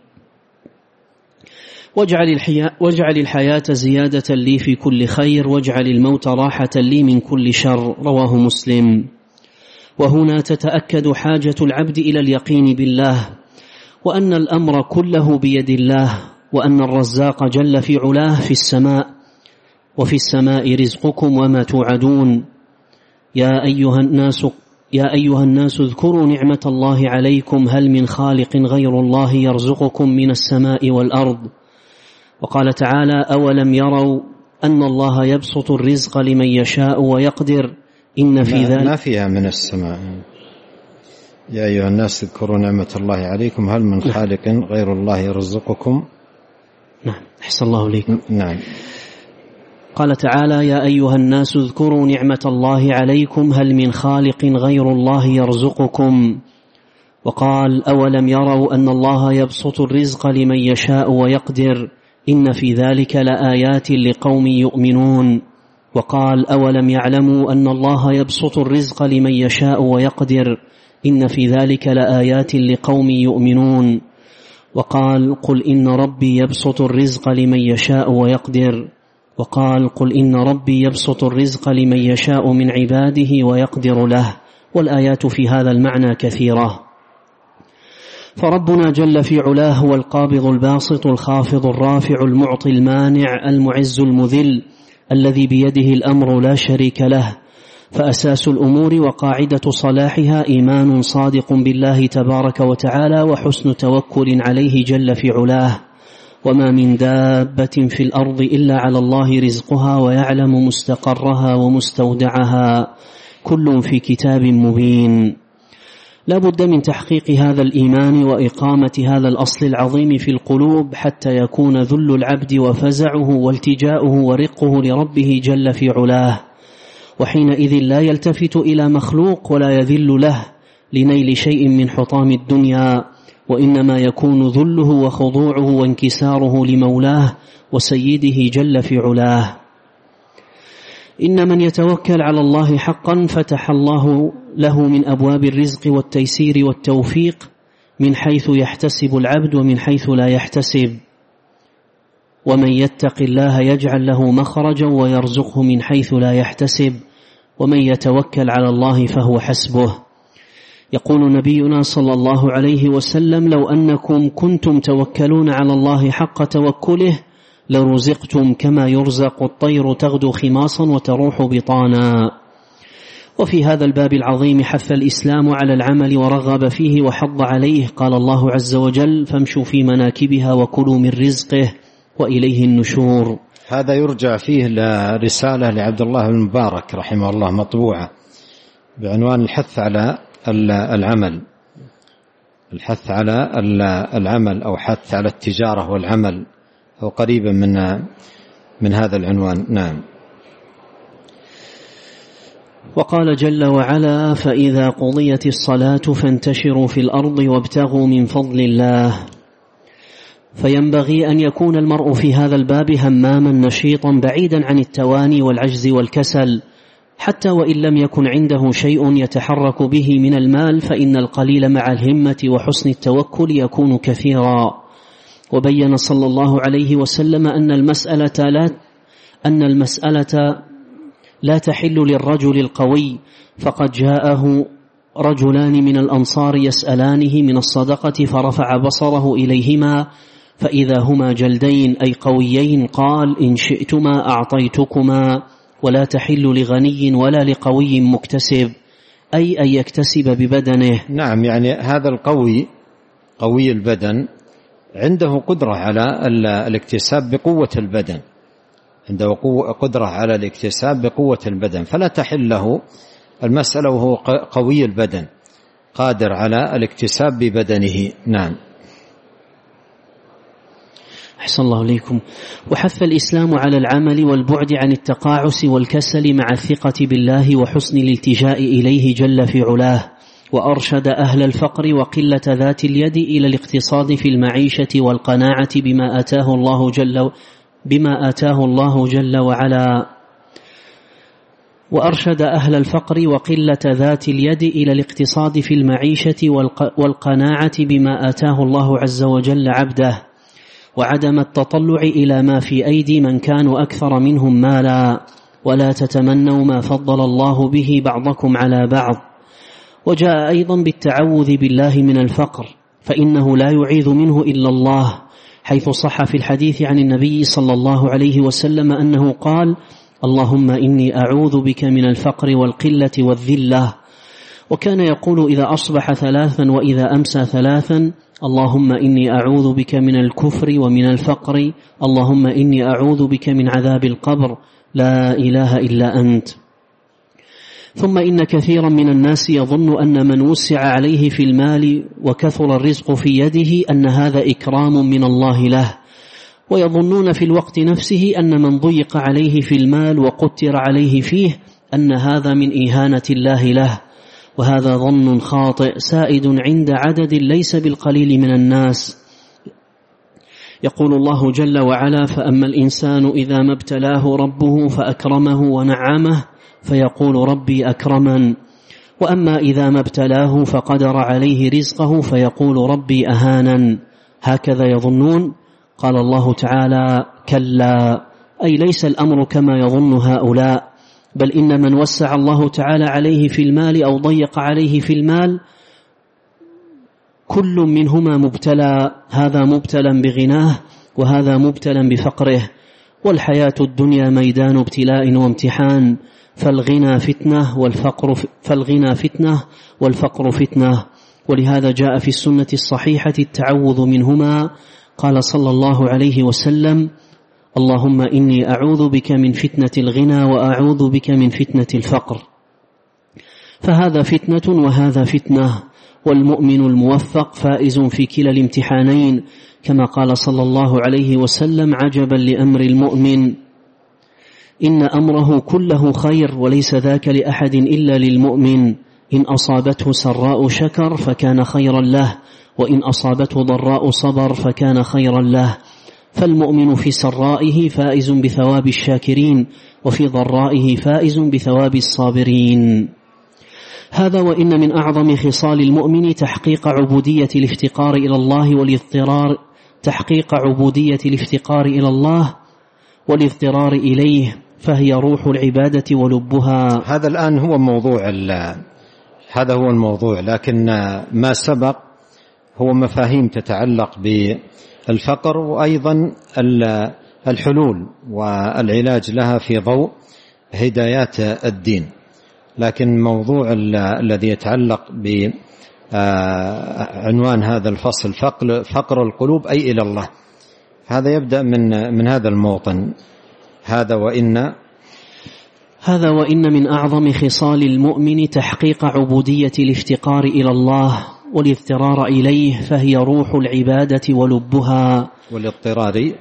واجعل الحياة, واجعل الحياة زيادة لي في كل خير، واجعل الموت راحة لي من كل شر. رواه مسلم. وهنا تتأكد حاجة العبد إلى اليقين بالله، وأن الأمر كله بيد الله، وأن الرزاق جل في علاه في السماء، وفي السماء رزقكم وما توعدون. يا أيها الناس يا أيها الناس اذكروا نعمة الله عليكم هل من خالق غير الله يرزقكم من السماء والأرض. وقال تعالى: أولم يروا أن الله يبسط الرزق لمن يشاء ويقدر إن في ذلك. ما فيها من السماء. يا أيها الناس اذكروا نعمة الله عليكم هل من خالق غير الله يرزقكم. نعم، أحسن الله إليكم. نعم. قال تعالى: يا أيها الناس اذكروا نعمة الله عليكم هل من خالق غير الله يرزقكم. وقال: أولم يروا أن الله يبسط الرزق لمن يشاء ويقدر إن في ذلك لآيات لقوم يؤمنون. وقال: أولم يعلموا أن الله يبسط الرزق لمن يشاء ويقدر إن في ذلك لآيات لقوم يؤمنون. وقال: قل إن ربي يبسط الرزق لمن يشاء ويقدر. وقال: قل إن ربي يبسط الرزق لمن يشاء من عباده ويقدر له. والآيات في هذا المعنى كثيرة. فربنا جل في علاه هو القابض الباسط الخافض الرافع المعطي المانع المعز المذل، الذي بيده الأمر لا شريك له، فأساس الأمور وقاعدة صلاحها إيمان صادق بالله تبارك وتعالى وحسن توكل عليه جل في علاه. وما من دابة في الأرض إلا على الله رزقها ويعلم مستقرها ومستودعها، كل في كتاب مبين. لا بد من تحقيق هذا الإيمان وإقامة هذا الأصل العظيم في القلوب حتى يكون ذل العبد وفزعه والتجاؤه ورقه لربه جل في علاه، وحينئذ لا يلتفت إلى مخلوق ولا يذل له لنيل شيء من حطام الدنيا، وإنما يكون ذله وخضوعه وانكساره لمولاه وسيده جل في علاه. إن من يتوكل على الله حقا فتح الله له من أبواب الرزق والتيسير والتوفيق من حيث يحتسب العبد ومن حيث لا يحتسب. ومن يتق الله يجعل له مخرجا ويرزقه من حيث لا يحتسب، ومن يتوكل على الله فهو حسبه. يقول نبينا صلى الله عليه وسلم: لو أنكم كنتم توكلون على الله حق توكله لرزقتم كما يرزق الطير تغدو خماصا وتروح بطانا. وفي هذا الباب العظيم حث الإسلام على العمل ورغب فيه وحض عليه. قال الله عز وجل: فامشوا في مناكبها وكلوا من رزقه وإليه النشور. هذا يرجع فيه لرسالة لعبد الله بن مبارك رحمه الله مطبوعة بعنوان الحث على العمل، الحث على العمل أو حث على التجارة والعمل، أو قريبا من من هذا العنوان. نعم. وقال جل وعلا: فإذا قضيت الصلاة فانتشروا في الأرض وابتغوا من فضل الله. فينبغي أن يكون المرء في هذا الباب هماما نشيطا بعيدا عن التواني والعجز والكسل، حتى وإن لم يكن عنده شيء يتحرك به من المال، فإن القليل مع الهمة وحسن التوكل يكون كثيرا. وبين صلى الله عليه وسلم أن المسألة لا أن المسألة لا تحل للرجل القوي، فقد جاءه رجلان من الأنصار يسألانه من الصدقة فرفع بصره إليهما فإذا هما جلدين أي قويين، قال: إن شئتما أعطيتكما، ولا تحل لغني ولا لقوي مكتسب، أي أن يكتسب ببدنه. نعم، يعني هذا القوي قوي البدن عنده قدرة على الاكتساب بقوة البدن، عنده قدرة على الاكتساب بقوة البدن، فلا تحل له المسألة وهو قوي البدن قادر على الاكتساب ببدنه. نعم. أحسن الله إليكم. وحث الإسلام على العمل والبعد عن التقاعس والكسل مع الثقة بالله وحسن الالتجاء إليه جل في علاه، وأرشد أهل الفقر وقلة ذات اليد إلى الاقتصاد في المعيشة والقناعة بما آتاه الله جل بما آتاه الله جل وعلا وأرشد أهل الفقر وقلة ذات اليد إلى الاقتصاد في المعيشة والقناعة بما آتاه الله عز وجل عبده، وعدم التطلع إلى ما في أيدي من كانوا أكثر منهم مالا، ولا تتمنوا ما فضل الله به بعضكم على بعض. وجاء أيضا بالتعوذ بالله من الفقر، فإنه لا يعيذ منه إلا الله، حيث صح في الحديث عن النبي صلى الله عليه وسلم أنه قال: اللهم إني أعوذ بك من الفقر والقلة والذلة. وكان يقول إذا أصبح ثلاثا وإذا أمسى ثلاثا: اللهم إني أعوذ بك من الكفر ومن الفقر، اللهم إني أعوذ بك من عذاب القبر، لا إله إلا أنت. ثم إن كثيرا من الناس يظن أن من وسع عليه في المال وكثر الرزق في يده أن هذا إكرام من الله له، ويظنون في الوقت نفسه أن من ضيق عليه في المال وقتر عليه فيه أن هذا من إهانة الله له، وهذا ظن خاطئ سائد عند عدد ليس بالقليل من الناس. يقول الله جل وعلا: فأما الإنسان إذا ما ابتلاه ربه فأكرمه ونعمه فيقول ربي أكرمن، وأما إذا ما ابتلاه فقدر عليه رزقه فيقول ربي أهانن. هكذا يظنون. قال الله تعالى: كلا، أي ليس الأمر كما يظن هؤلاء، بل إن من وسع الله تعالى عليه في المال أو ضيق عليه في المال كل منهما مبتلى، هذا مبتلى بغناه وهذا مبتلى بفقره، والحياة الدنيا ميدان ابتلاء وامتحان، فالغنى فتنة والفقر فالغنى فتنة والفقر فتنة. ولهذا جاء في السنة الصحيحة التعوذ منهما. قال صلى الله عليه وسلم: اللهم إني أعوذ بك من فتنة الغنى وأعوذ بك من فتنة الفقر. فهذا فتنة وهذا فتنة، والمؤمن الموفق فائز في كلا الامتحانين، كما قال صلى الله عليه وسلم: عجبا لأمر المؤمن إن أمره كله خير وليس ذاك لأحد إلا للمؤمن، إن أصابته سراء شكر فكان خيرا له، وإن أصابته ضراء صبر فكان خيرا له. فالمؤمن في سرائه فائز بثواب الشاكرين، وفي ضرائه فائز بثواب الصابرين. هذا وإن من أعظم خصال المؤمن تحقيق عبودية الافتقار إلى الله والاضطرار تحقيق عبودية الافتقار إلى الله والاضطرار إليه، فهي روح العبادة ولبها. هذا الآن هو موضوع هذا هو الموضوع، لكن ما سبق هو مفاهيم تتعلق بالفقر، وأيضا الحلول والعلاج لها في ضوء هدايات الدين. لكن موضوع الذي يتعلق بعنوان هذا الفصل فقر القلوب أي إلى الله، هذا يبدأ من من هذا الموطن. هذا وإن هذا وإن من أعظم خصال المؤمن تحقيق عبودية الافتقار إلى الله والاضطرار إليه، فهي روح العبادة ولبها. والاضطرار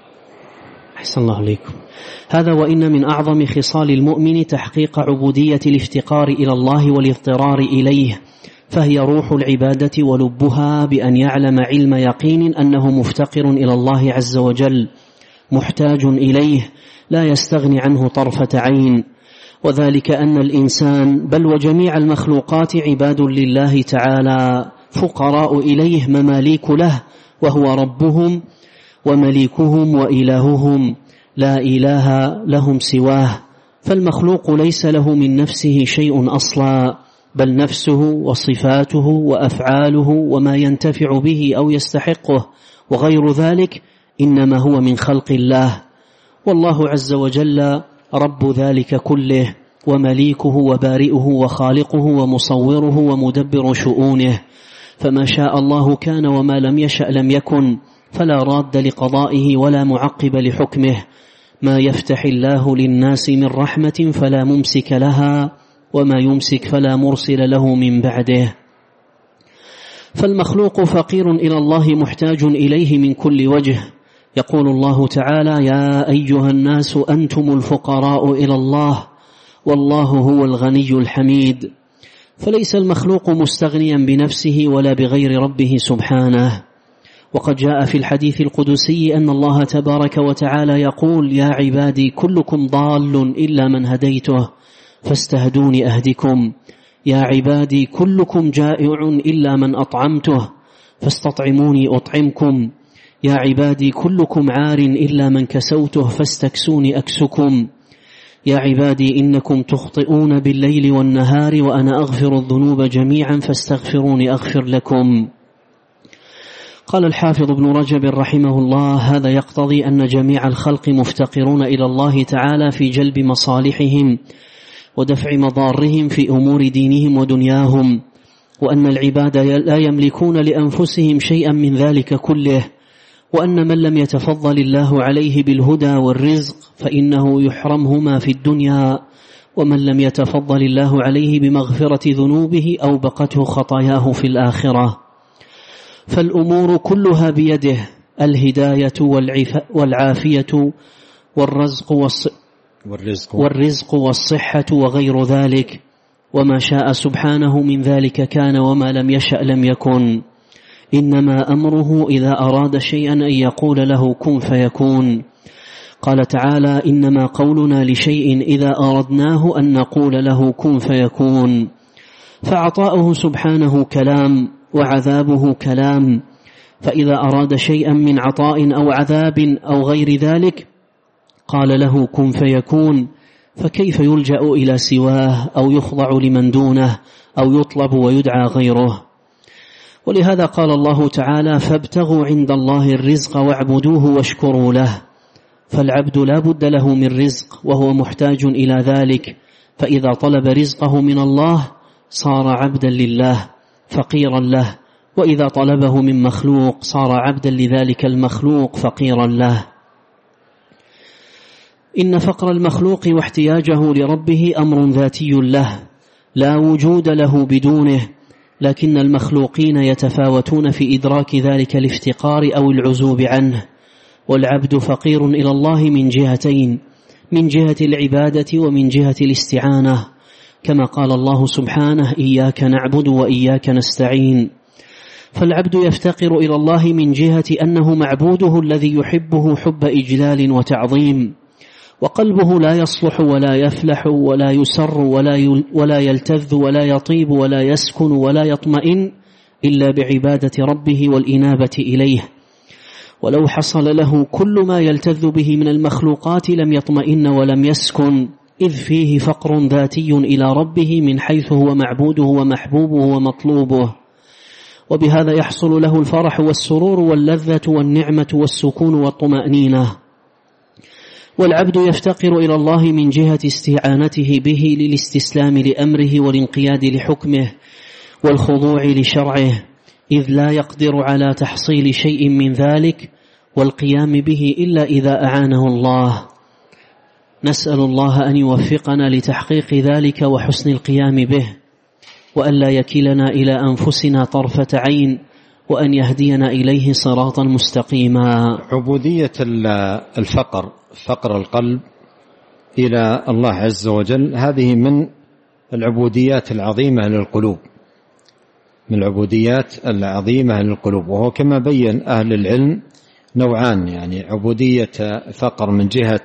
أحسن الله عليكم. هذا وإن من أعظم خصال المؤمن تحقيق عبودية الافتقار إلى الله والاضطرار إليه، فهي روح العبادة ولبها، بأن يعلم علم يقين أنه مفتقر إلى الله عز وجل محتاج إليه لا يستغني عنه طرفة عين. وذلك أن الإنسان بل وجميع المخلوقات عباد لله تعالى فقراء إليه مماليك له، وهو ربهم ومليكهم وإلههم، لا إله لهم سواه. فالمخلوق ليس له من نفسه شيء أصلا، بل نفسه وصفاته وأفعاله وما ينتفع به أو يستحقه وغير ذلك إنما هو من خلق الله، والله عز وجل رب ذلك كله ومليكه وبارئه وخالقه ومصوره ومدبر شؤونه. فما شاء الله كان وما لم يشأ لم يكن، فلا راد لقضائه ولا معقب لحكمه. ما يفتح الله للناس من رحمة فلا ممسك لها، وما يمسك فلا مرسل له من بعده. فالمخلوق فقير إلى الله محتاج إليه من كل وجه. يقول الله تعالى: يا أيها الناس أنتم الفقراء إلى الله والله هو الغني الحميد. فليس المخلوق مستغنيا بنفسه ولا بغير ربه سبحانه. وقد جاء في الحديث القدسي أن الله تبارك وتعالى يقول: يا عبادي كلكم ضال إلا من هديته فاستهدوني أهدكم. يا عبادي كلكم جائع إلا من أطعمته فاستطعموني أطعمكم. يا عبادي كلكم عار إلا من كسوته فاستكسوني أكسكم. يا عبادي إنكم تخطئون بالليل والنهار وأنا أغفر الذنوب جميعا فاستغفروني أغفر لكم. قال الحافظ ابن رجب رحمه الله: هذا يقتضي أن جميع الخلق مفتقرون إلى الله تعالى في جلب مصالحهم ودفع مضارهم في أمور دينهم ودنياهم، وأن العباد لا يملكون لأنفسهم شيئا من ذلك كله، وأن من لم يتفضل الله عليه بالهدى والرزق فإنه يحرمهما في الدنيا، ومن لم يتفضل الله عليه بمغفرة ذنوبه أوبقته خطاياه في الآخرة. فالأمور كلها بيده، الهداية والعافية والرزق والرزق والرزق والصحة وغير ذلك، وما شاء سبحانه من ذلك كان وما لم يشأ لم يكن. إنما أمره إذا أراد شيئا أن يقول له كن فيكون. قال تعالى: إنما قولنا لشيء إذا أردناه أن نقول له كن فيكون. فعطاؤه سبحانه كلام وعذابه كلام، فإذا أراد شيئا من عطاء أو عذاب أو غير ذلك قال له كن فيكون، فكيف يلجأ إلى سواه أو يخضع لمن دونه أو يطلب ويدعى غيره؟ ولهذا قال الله تعالى: فابتغوا عند الله الرزق واعبدوه واشكروا له. فالعبد لا بد له من رزق وهو محتاج إلى ذلك، فإذا طلب رزقه من الله صار عبدا لله فقيرا له، وإذا طلبه من مخلوق صار عبدا لذلك المخلوق فقيرا له. إن فقر المخلوق واحتياجه لربه أمر ذاتي له لا وجود له بدونه، لكن المخلوقين يتفاوتون في إدراك ذلك الافتقار أو العزوب عنه، والعبد فقير إلى الله من جهتين، من جهة العبادة ومن جهة الاستعانة، كما قال الله سبحانه: إياك نعبد وإياك نستعين. فالعبد يفتقر إلى الله من جهة أنه معبوده الذي يحبه حب إجلال وتعظيم، وقلبه لا يصلح ولا يفلح ولا يسر ولا ولا يلتذ ولا يطيب ولا يسكن ولا يطمئن إلا بعبادة ربه والإنابة إليه. ولو حصل له كل ما يلتذ به من المخلوقات لم يطمئن ولم يسكن، إذ فيه فقر ذاتي إلى ربه من حيث هو معبوده ومحبوبه ومطلوبه، وبهذا يحصل له الفرح والسرور واللذة والنعمة والسكون والطمأنينة. والعبد يفتقر إلى الله من جهة استعانته به للاستسلام لأمره والانقياد لحكمه والخضوع لشرعه، إذ لا يقدر على تحصيل شيء من ذلك والقيام به إلا إذا أعانه الله. نسأل الله أن يوفقنا لتحقيق ذلك وحسن القيام به، وأن لا يكلنا إلى أنفسنا طرفة عين، وأن يهدينا إليه صراطا مستقيما. عبودية الفقر، فقر القلب إلى الله عز وجل، هذه من العبوديات العظيمة للقلوب، من العبوديات العظيمة للقلوب. وهو كما بين أهل العلم نوعان، يعني عبودية فقر من جهة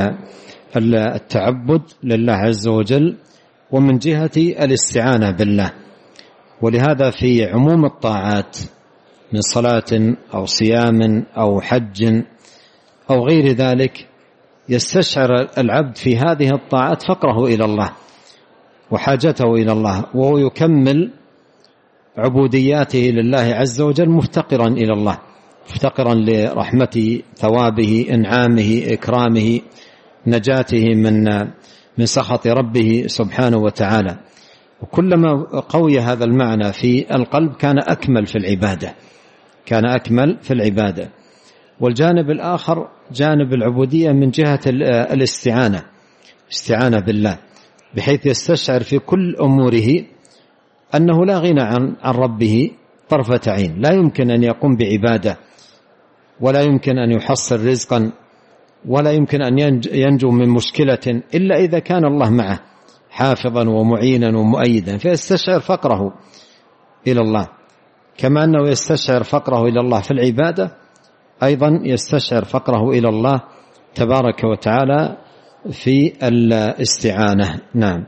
التعبد لله عز وجل، ومن جهة الاستعانة بالله. ولهذا في عموم الطاعات من صلاة أو صيام أو حج أو غير ذلك يستشعر العبد في هذه الطاعات فقره إلى الله وحاجته إلى الله، وهو يكمل عبودياته لله عز وجل مفتقرا إلى الله، مفتقرا لرحمته، ثوابه، إنعامه، إكرامه، نجاته من من سخط ربه سبحانه وتعالى. وكلما قوي هذا المعنى في القلب كان أكمل في العبادة، كان أكمل في العبادة. والجانب الآخر جانب العبودية من جهة الاستعانة، استعانة بالله، بحيث يستشعر في كل أموره أنه لا غنى عن عن ربه طرفة عين، لا يمكن أن يقوم بعبادة، ولا يمكن أن يحصل رزقا، ولا يمكن أن ينجو من مشكلة إلا إذا كان الله معه حافظا ومعينا ومؤيدا، فيستشعر فقره إلى الله. كما أنه يستشعر فقره إلى الله في العبادة، أيضا يستشعر فقره إلى الله تبارك وتعالى في الاستعانة. نعم.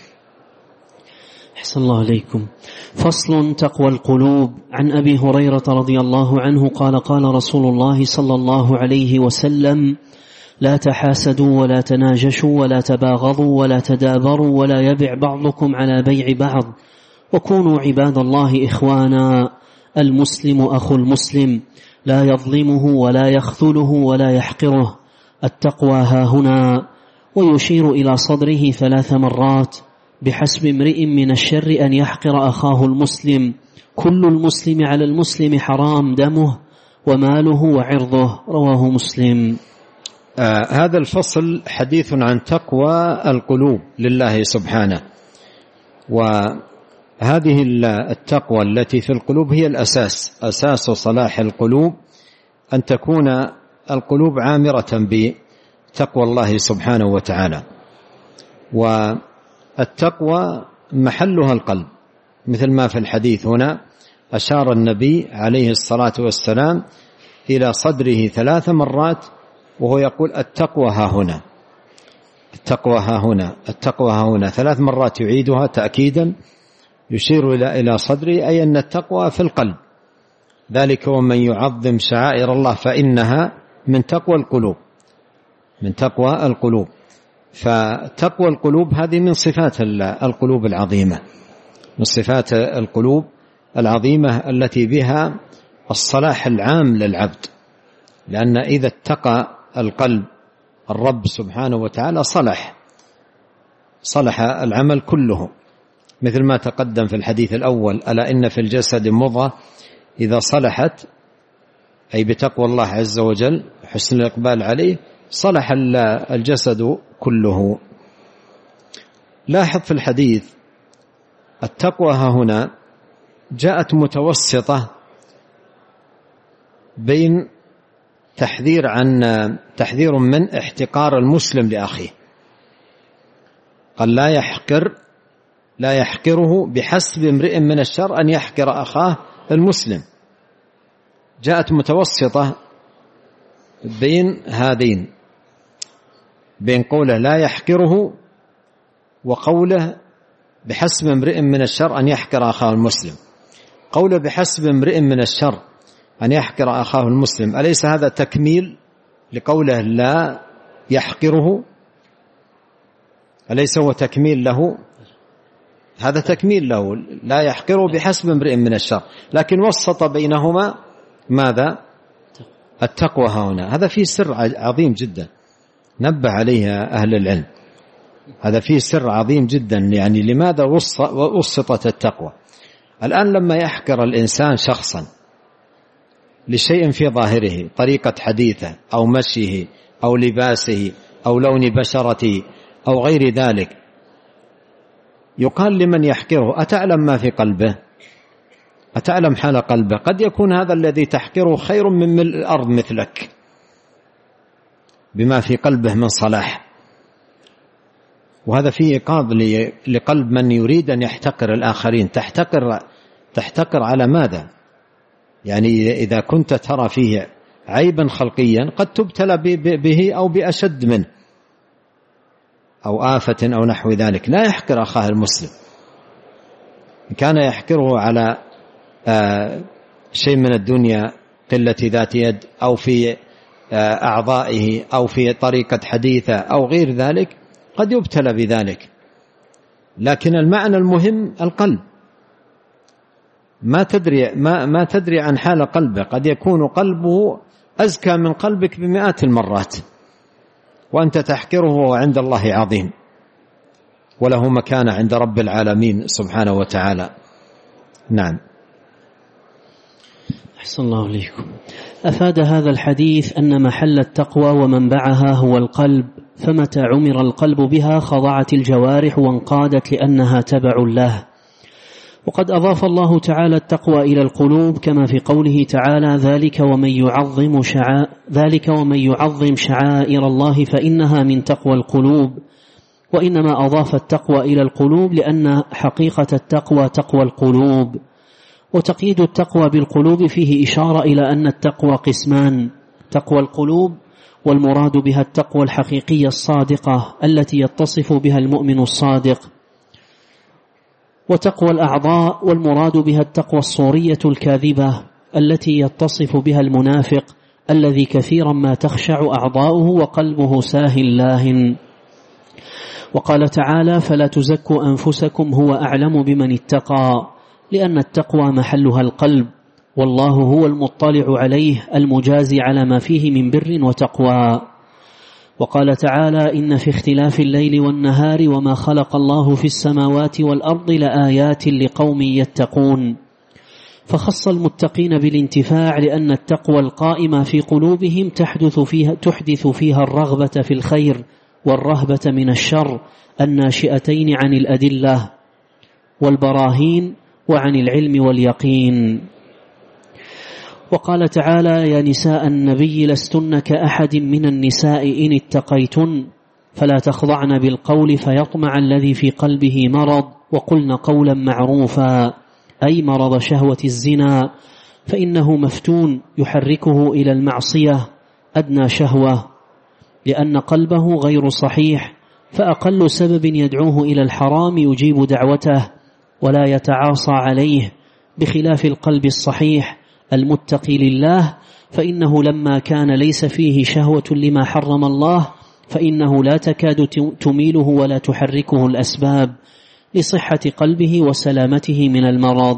أحسن الله عليكم. فصل: تقوى القلوب. عن أبي هريرة رضي الله عنه قال: قال رسول الله صلى الله عليه وسلم: لا تحاسدوا ولا تناجشوا ولا تباغضوا ولا تدابروا ولا يبع بعضكم على بيع بعض، وكونوا عباد الله إخوانا، المسلم أخو المسلم، لا يظلمه ولا يخذله ولا يحقره، التقوى هاهنا. ويشير إلى صدره ثلاث مرات: بحسب امرئ من الشر أن يحقر أخاه المسلم، كل المسلم على المسلم حرام دمه وماله وعرضه، رواه مسلم. آه هذا الفصل حديث عن تقوى القلوب لله سبحانه. وهذه التقوى التي في القلوب هي الأساس، أساس صلاح القلوب، أن تكون القلوب عامرة بتقوى الله سبحانه وتعالى. والتقوى محلها القلب، مثل ما في الحديث هنا أشار النبي عليه الصلاة والسلام إلى صدره ثلاث مرات وهو يقول: التقوى ها هنا، التقوى ها هنا، التقوى ها هنا، ثلاث مرات يعيدها تأكيدا، يشير إلى إلى صدره، أي أن التقوى في القلب. ذلك ومن يعظم شعائر الله فإنها من تقوى القلوب، من تقوى القلوب. فتقوى القلوب هذه من صفات القلوب العظيمة، من صفات القلوب العظيمة التي بها الصلاح العام للعبد. لأن إذا اتقى القلب الرب سبحانه وتعالى صلح، صلح العمل كله، مثل ما تقدم في الحديث الأول: ألا إن في الجسد مضغة إذا صلحت، أي بتقوى الله عز وجل حسن الإقبال عليه، صلح الجسد كله. لاحظ في الحديث التقوى هنا جاءت متوسطة بين تحذير عن تحذير من احتقار المسلم لأخيه، قال لا يحقر لا يحقره بحسب امرئ من الشر أن يحقر أخاه المسلم. جاءت متوسطة بين هذين، بين قوله لا يحقره وقوله بحسب امرئ من الشر أن يحقر أخاه المسلم. قوله بحسب امرئ من الشر أن يحقر أخاه المسلم، أليس هذا تكميل لقوله لا يحقره؟ أليس هو تكميل له؟ هذا تكميل له، لا يحقره بحسب امرئ من الشر، لكن وسط بينهما ماذا؟ التقوى هنا. هذا فيه سر عظيم جدا نبه عليه أهل العلم، هذا فيه سر عظيم جدا. يعني لماذا وسطت التقوى؟ الآن لما يحقر الإنسان شخصا لشيء في ظاهره، طريقة حديثه أو مشيه أو لباسه أو لون بشرته أو غير ذلك، يقال لمن يحقره: أتعلم ما في قلبه؟ أتعلم حال قلبه؟ قد يكون هذا الذي تحقره خير من ملء الأرض مثلك بما في قلبه من صلاح. وهذا فيه إيقاظ لقلب من يريد أن يحتقر الآخرين. تحتقر تحتقر على ماذا؟ يعني إذا كنت ترى فيه عيبا خلقيا قد تبتلى به أو بأشد منه أو آفة أو نحو ذلك. لا يحقر أخاه المسلم. كان يحقره على آه شيء من الدنيا، قلة ذات يد أو في آه أعضائه أو في طريقة حديثة أو غير ذلك، قد يبتلى بذلك. لكن المعنى المهم القلب. ما تدري ما ما تدري عن حال قلبه، قد يكون قلبه أزكى من قلبك بمئات المرات، وأنت تحقره وعند الله عظيم وله مكانة عند رب العالمين سبحانه وتعالى. نعم. أحسن الله إليكم. أفاد هذا الحديث أن محل التقوى ومنبعها هو القلب، فمتى عمر القلب بها خضعت الجوارح وانقادت لأنها تبع له. وقد أضاف الله تعالى التقوى إلى القلوب كما في قوله تعالى: ذلك ومن يعظم شعائر ذلك ومن يعظم شعائر الله فإنها من تقوى القلوب. وإنما أضاف التقوى إلى القلوب لأن حقيقة التقوى تقوى القلوب. وتقييد التقوى بالقلوب فيه إشارة إلى أن التقوى قسمان: تقوى القلوب والمراد بها التقوى الحقيقية الصادقة التي يتصف بها المؤمن الصادق، وتقوى الأعضاء والمراد بها التقوى الصورية الكاذبة التي يتصف بها المنافق الذي كثيرا ما تخشع أعضاؤه وقلبه ساهٍ لاهٍ. وقال تعالى: فلا تزكوا أنفسكم هو أعلم بمن اتقى، لأن التقوى محلها القلب، والله هو المطلع عليه المجازي على ما فيه من بر وتقوى. وقال تعالى: إن في اختلاف الليل والنهار وما خلق الله في السماوات والأرض لآيات لقوم يتقون. فخص المتقين بالانتفاع لأن التقوى القائمة في قلوبهم تحدث فيها, تحدث فيها الرغبة في الخير والرهبة من الشر الناشئتين عن الأدلة والبراهين وعن العلم واليقين. وقال تعالى: يا نساء النبي لستن كأحد من النساء إن اتقيتن فلا تخضعن بالقول فيطمع الذي في قلبه مرض وقلن قولا معروفا، أي مرض شهوة الزنا، فإنه مفتون يحركه إلى المعصية أدنى شهوة، لأن قلبه غير صحيح، فأقل سبب يدعوه إلى الحرام يجيب دعوته ولا يتعاصى عليه، بخلاف القلب الصحيح المتقي لله، فإنه لما كان ليس فيه شهوة لما حرم الله فإنه لا تكاد تميله ولا تحركه الأسباب لصحة قلبه وسلامته من المرض.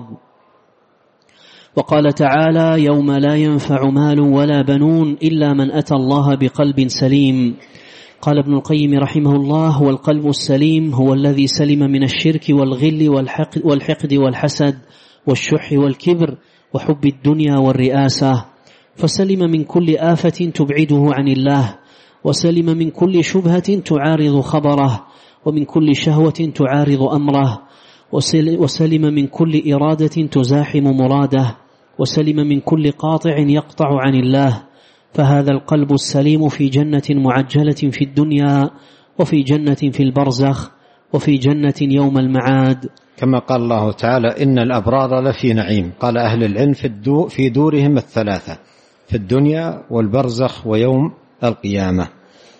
وقال تعالى: يوم لا ينفع مال ولا بنون إلا من أتى الله بقلب سليم. قال ابن القيم رحمه الله: والقلب السليم هو الذي سلم من الشرك والغل والحقد والحسد والشح والكبر وحب الدنيا والرئاسة، فسلم من كل آفة تبعده عن الله، وسلم من كل شبهة تعارض خبره، ومن كل شهوة تعارض أمره، وسلم من كل إرادة تزاحم مراده، وسلم من كل قاطع يقطع عن الله. فهذا القلب السليم في جنة معجلة في الدنيا، وفي جنة في البرزخ، وفي جنة يوم المعاد، كما قال الله تعالى: إن الأبرار لفي نعيم. قال أهل العلم في دورهم الثلاثة، في الدنيا والبرزخ ويوم القيامة.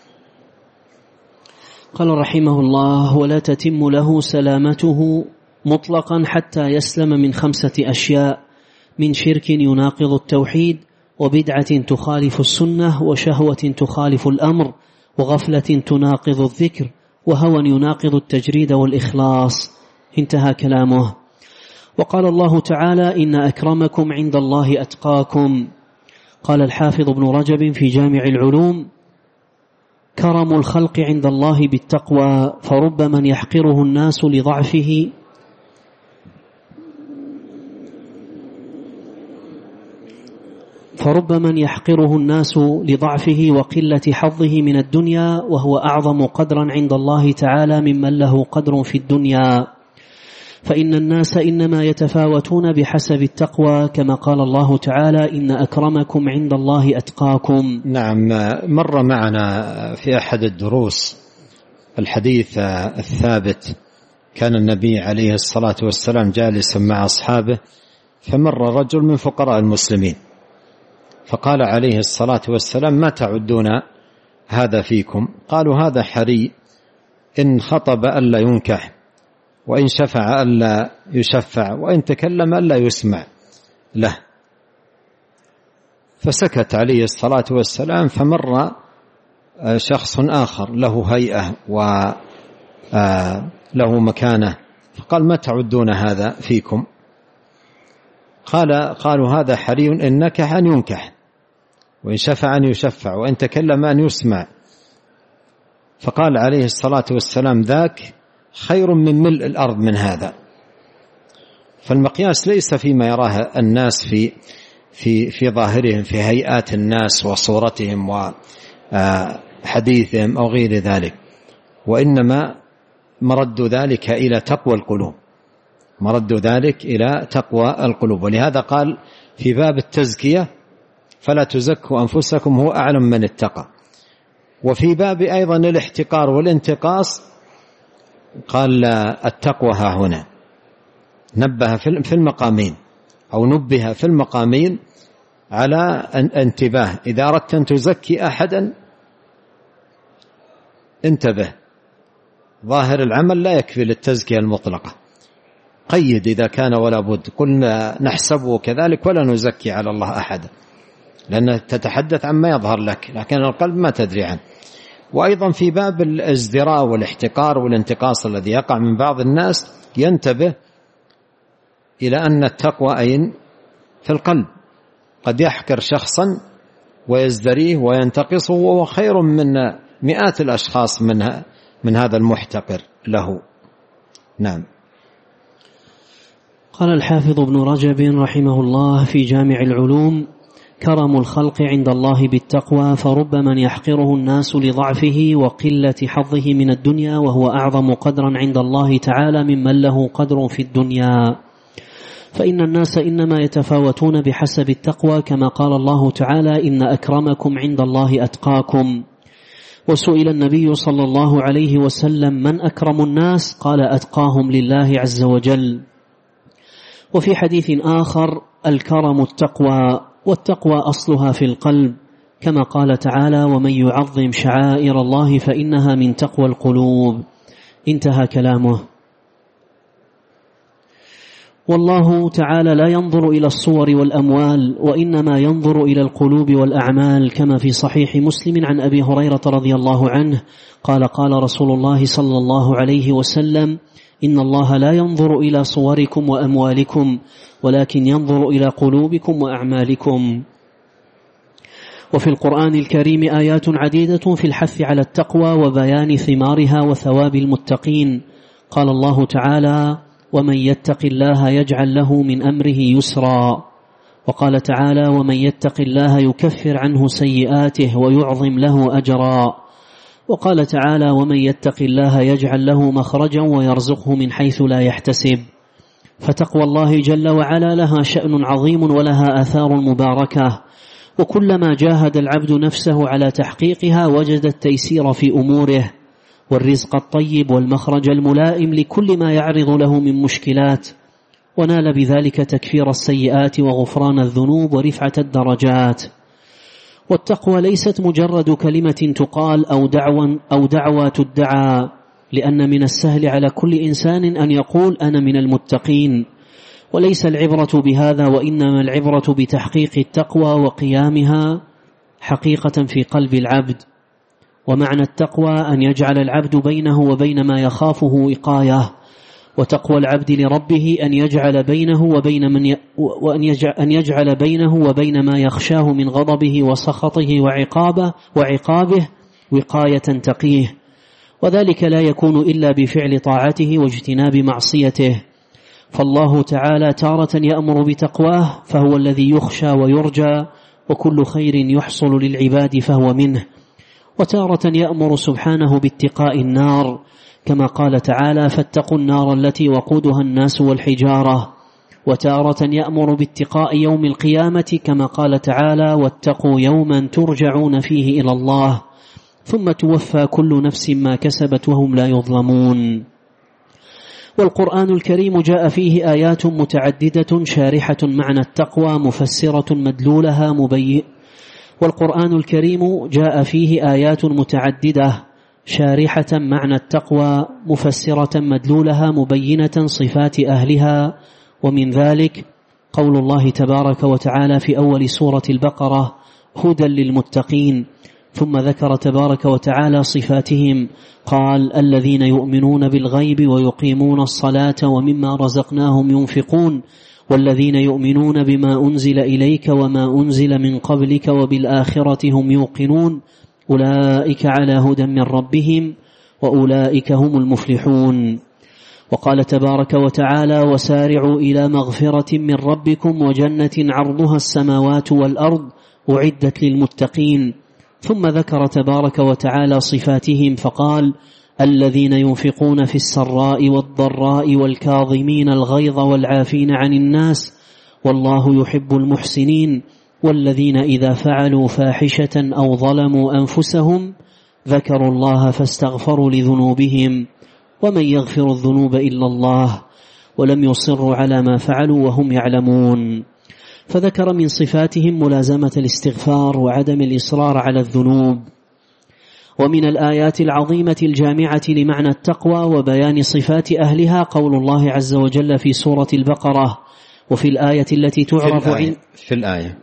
قال رحمه الله: ولا تتم له سلامته مطلقا حتى يسلم من خمسة أشياء: من شرك يناقض التوحيد، وبدعة تخالف السنة، وشهوة تخالف الأمر، وغفلة تناقض الذكر، وهوى يناقض التجريد والإخلاص. انتهى كلامه. وقال الله تعالى: إن أكرمكم عند الله أتقاكم. قال الحافظ ابن رجب في جامع العلوم: كرم الخلق عند الله بالتقوى، فرب من يحقره الناس لضعفه فرب من يحقره الناس لضعفه وقلة حظه من الدنيا، وهو أعظم قدرا عند الله تعالى ممن له قدر في الدنيا. فإن الناس إنما يتفاوتون بحسب التقوى، كما قال الله تعالى: إن أكرمكم عند الله أتقاكم. نعم، مر معنا في أحد الدروس الحديث الثابت: كان النبي عليه الصلاة والسلام جالسا مع أصحابه، فمر رجل من فقراء المسلمين، فقال عليه الصلاة والسلام: ما تعدون هذا فيكم؟ قالوا: هذا حري، إن خطب ألا ينكح، وإن شفع ألا يشفع، وإن تكلم ألا يسمع له. فسكت عليه الصلاة والسلام، فمر شخص آخر له هيئة وله مكانة، فقال: ما تعدون هذا فيكم؟ قال قالوا: هذا حري، إن نكح أن ينكح، وإن شفع أن يشفع، وإن تكلم أن يسمع. فقال عليه الصلاة والسلام: ذاك خير من ملء الأرض من هذا. فالمقياس ليس فيما يراه الناس في في في ظاهرهم، في هيئات الناس وصورتهم وحديثهم أو غير ذلك، وإنما مرد ذلك إلى تقوى القلوب، مرد ذلك إلى تقوى القلوب. ولهذا قال في باب التزكية: فلا تزكوا أنفسكم هو أعلم من اتقى. وفي باب أيضا الاحتقار والانتقاص قال: التقوى ها هنا. نبه في المقامين أو نبه في المقامين على انتباه. إذا أردت أن تزكي أحدا انتبه، ظاهر العمل لا يكفي للتزكية المطلقة، قيد إذا كان ولا بد. قلنا نحسبه كذلك ولا نزكي على الله أحدا، لأنه تتحدث عما يظهر لك، لكن القلب ما تدري عنه. وأيضا في باب الازدراء والاحتقار والانتقاص الذي يقع من بعض الناس ينتبه إلى أن التقوى أين؟ في القلب. قد يحقر شخصا ويزدريه وينتقصه، وهو خير من مئات الأشخاص منها من هذا المحتقر له. نعم. قال الحافظ ابن رجب رحمه الله في جامع العلوم: كرم الخلق عند الله بالتقوى، فرب من يحقره الناس لضعفه وقلة حظه من الدنيا، وهو أعظم قدرا عند الله تعالى ممن له قدر في الدنيا. فإن الناس إنما يتفاوتون بحسب التقوى، كما قال الله تعالى: إن أكرمكم عند الله أتقاكم. وسئل النبي صلى الله عليه وسلم: من أكرم الناس؟ قال: أتقاهم لله عز وجل. وفي حديث آخر: الكرم التقوى، والتقوى أصلها في القلب، كما قال تعالى: ومن يعظم شعائر الله فإنها من تقوى القلوب. انتهى كلامه. والله تعالى لا ينظر إلى الصور والأموال، وإنما ينظر إلى القلوب والأعمال، كما في صحيح مسلم عن أبي هريرة رضي الله عنه قال: قال رسول الله صلى الله عليه وسلم: إن الله لا ينظر إلى صوركم وأموالكم، ولكن ينظر إلى قلوبكم وأعمالكم. وفي القرآن الكريم آيات عديدة في الحث على التقوى وبيان ثمارها وثواب المتقين. قال الله تعالى: ومن يتق الله يجعل له من أمره يسرا. وقال تعالى: ومن يتق الله يكفر عنه سيئاته ويعظم له أجرا. وقال تعالى: ومن يتق الله يجعل له مخرجا ويرزقه من حيث لا يحتسب. فتقوى الله جل وعلا لها شأن عظيم ولها آثار مباركة، وكلما جاهد العبد نفسه على تحقيقها وجد التيسير في أموره والرزق الطيب والمخرج الملائم لكل ما يعرض له من مشكلات، ونال بذلك تكفير السيئات وغفران الذنوب ورفعة الدرجات. والتقوى ليست مجرد كلمة تقال أو دعوى أو دعوى تدعى، لأن من السهل على كل إنسان أن يقول أنا من المتقين، وليس العبرة بهذا، وإنما العبرة بتحقيق التقوى وقيامها حقيقة في قلب العبد. ومعنى التقوى أن يجعل العبد بينه وبين ما يخافه وقاية، وتقوى العبد لربه أن يجعل بينه وبين من ي... وأن يجعل... أن يجعل بينه وبين ما يخشاه من غضبه وسخطه وعقابه وعقابه وقاية تقيه، وذلك لا يكون إلا بفعل طاعته واجتناب معصيته. فالله تعالى تارة يأمر بتقواه فهو الذي يخشى ويرجى، وكل خير يحصل للعباد فهو منه، وتارة يأمر سبحانه باتقاء النار كما قال تعالى: فاتقوا النار التي وقودها الناس والحجارة. وتارة يأمر باتقاء يوم القيامة كما قال تعالى: واتقوا يوما ترجعون فيه إلى الله ثم توفى كل نفس ما كسبت وهم لا يظلمون. والقرآن الكريم جاء فيه آيات متعددة شارحة معنى التقوى مفسرة مدلولها مبين والقرآن الكريم جاء فيه آيات متعددة شارحة معنى التقوى مفسرة مدلولها مبينة صفات أهلها. ومن ذلك قول الله تبارك وتعالى في أول سورة البقرة: هدى للمتقين، ثم ذكر تبارك وتعالى صفاتهم قال: الذين يؤمنون بالغيب ويقيمون الصلاة ومما رزقناهم ينفقون، والذين يؤمنون بما أنزل إليك وما أنزل من قبلك وبالآخرة هم يوقنون، أولئك على هدى من ربهم وأولئك هم المفلحون. وقال تبارك وتعالى: وسارعوا إلى مغفرة من ربكم وجنة عرضها السماوات والأرض أعدت للمتقين. ثم ذكر تبارك وتعالى صفاتهم فقال: الذين ينفقون في السراء والضراء والكاظمين الغيظ والعافين عن الناس والله يحب المحسنين، والذين إذا فعلوا فاحشة أو ظلموا أنفسهم ذكروا الله فاستغفروا لذنوبهم ومن يغفر الذنوب إلا الله ولم يصروا على ما فعلوا وهم يعلمون. فذكر من صفاتهم ملازمة الاستغفار وعدم الإصرار على الذنوب. ومن الآيات العظيمة الجامعة لمعنى التقوى وبيان صفات أهلها قول الله عز وجل في سورة البقرة: وفي الآية التي تعرف في الآية, في الآية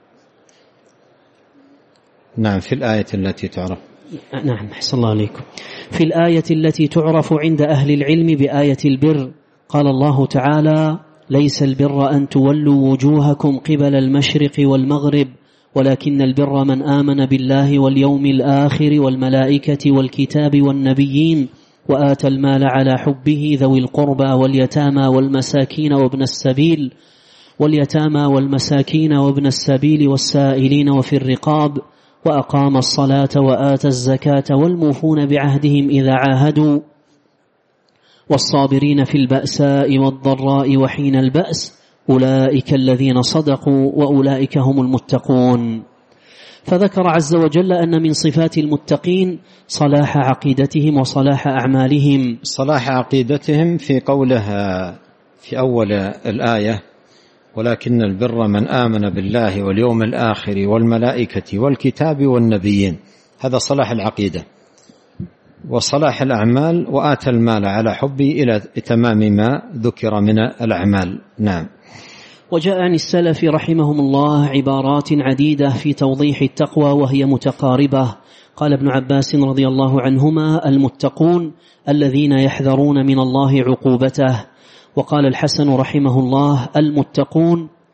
نعم في الآية التي تعرف نعم أحسن الله عليكم في الآية التي تعرف عند أهل العلم بآية البر قال الله تعالى: ليس البر أن تولوا وجوهكم قبل المشرق والمغرب ولكن البر من آمن بالله واليوم الآخر والملائكة والكتاب والنبيين وآتى المال على حبه ذوي القربى واليتامى والمساكين وابن السبيل واليتامى والمساكين وابن السبيل والسائلين وفي الرقاب وأقام الصلاة وآتى الزكاة والموفون بعهدهم إذا عاهدوا والصابرين في البأساء والضراء وحين البأس أولئك الذين صدقوا وأولئك هم المتقون. فذكر عز وجل أن من صفات المتقين صلاح عقيدتهم وصلاح أعمالهم. صلاح عقيدتهم في قولها في أول الآية: ولكن البر من آمن بالله واليوم الآخر والملائكة والكتاب والنبيين، هذا صلاح العقيدة. وصلاح الأعمال: وآتى المال على حبه إلى تمام ما ذكر من الأعمال. نعم. وجاء عن السلف رحمهم الله عبارات عديدة في توضيح التقوى وهي متقاربة. قال ابن عباس رضي الله عنهما: المتقون الذين يحذرون من الله عقوبته. وقال الحسن رحمه الله: المتقون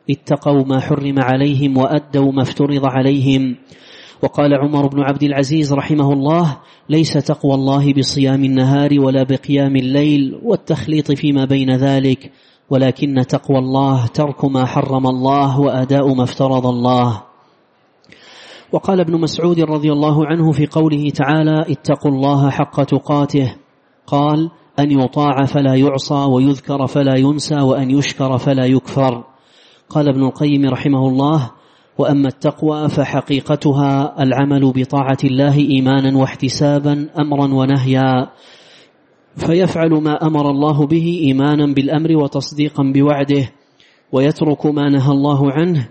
اتقوا ما حرم عليهم وأدوا ما افترض عليهم. وقال عمر بن عبد العزيز رحمه الله: ليس تقوى الله بصيام النهار ولا بقيام الليل والتخليط فيما بين ذلك، ولكن تقوى الله ترك ما حرم الله وأداء ما افترض الله. وقال ابن مسعود رضي الله عنه في قوله تعالى: اتقوا الله حق تقاته، قال: أن يطاع فلا يعصى، ويذكر فلا ينسى، وأن يشكر فلا يكفر. قال ابن القيم رحمه الله: وأما التقوى فحقيقتها العمل بطاعة الله إيمانا واحتسابا، أمرا ونهيا، فيفعل ما أمر الله به إيمانا بالأمر وتصديقا بوعده، ويترك ما نهى الله عنه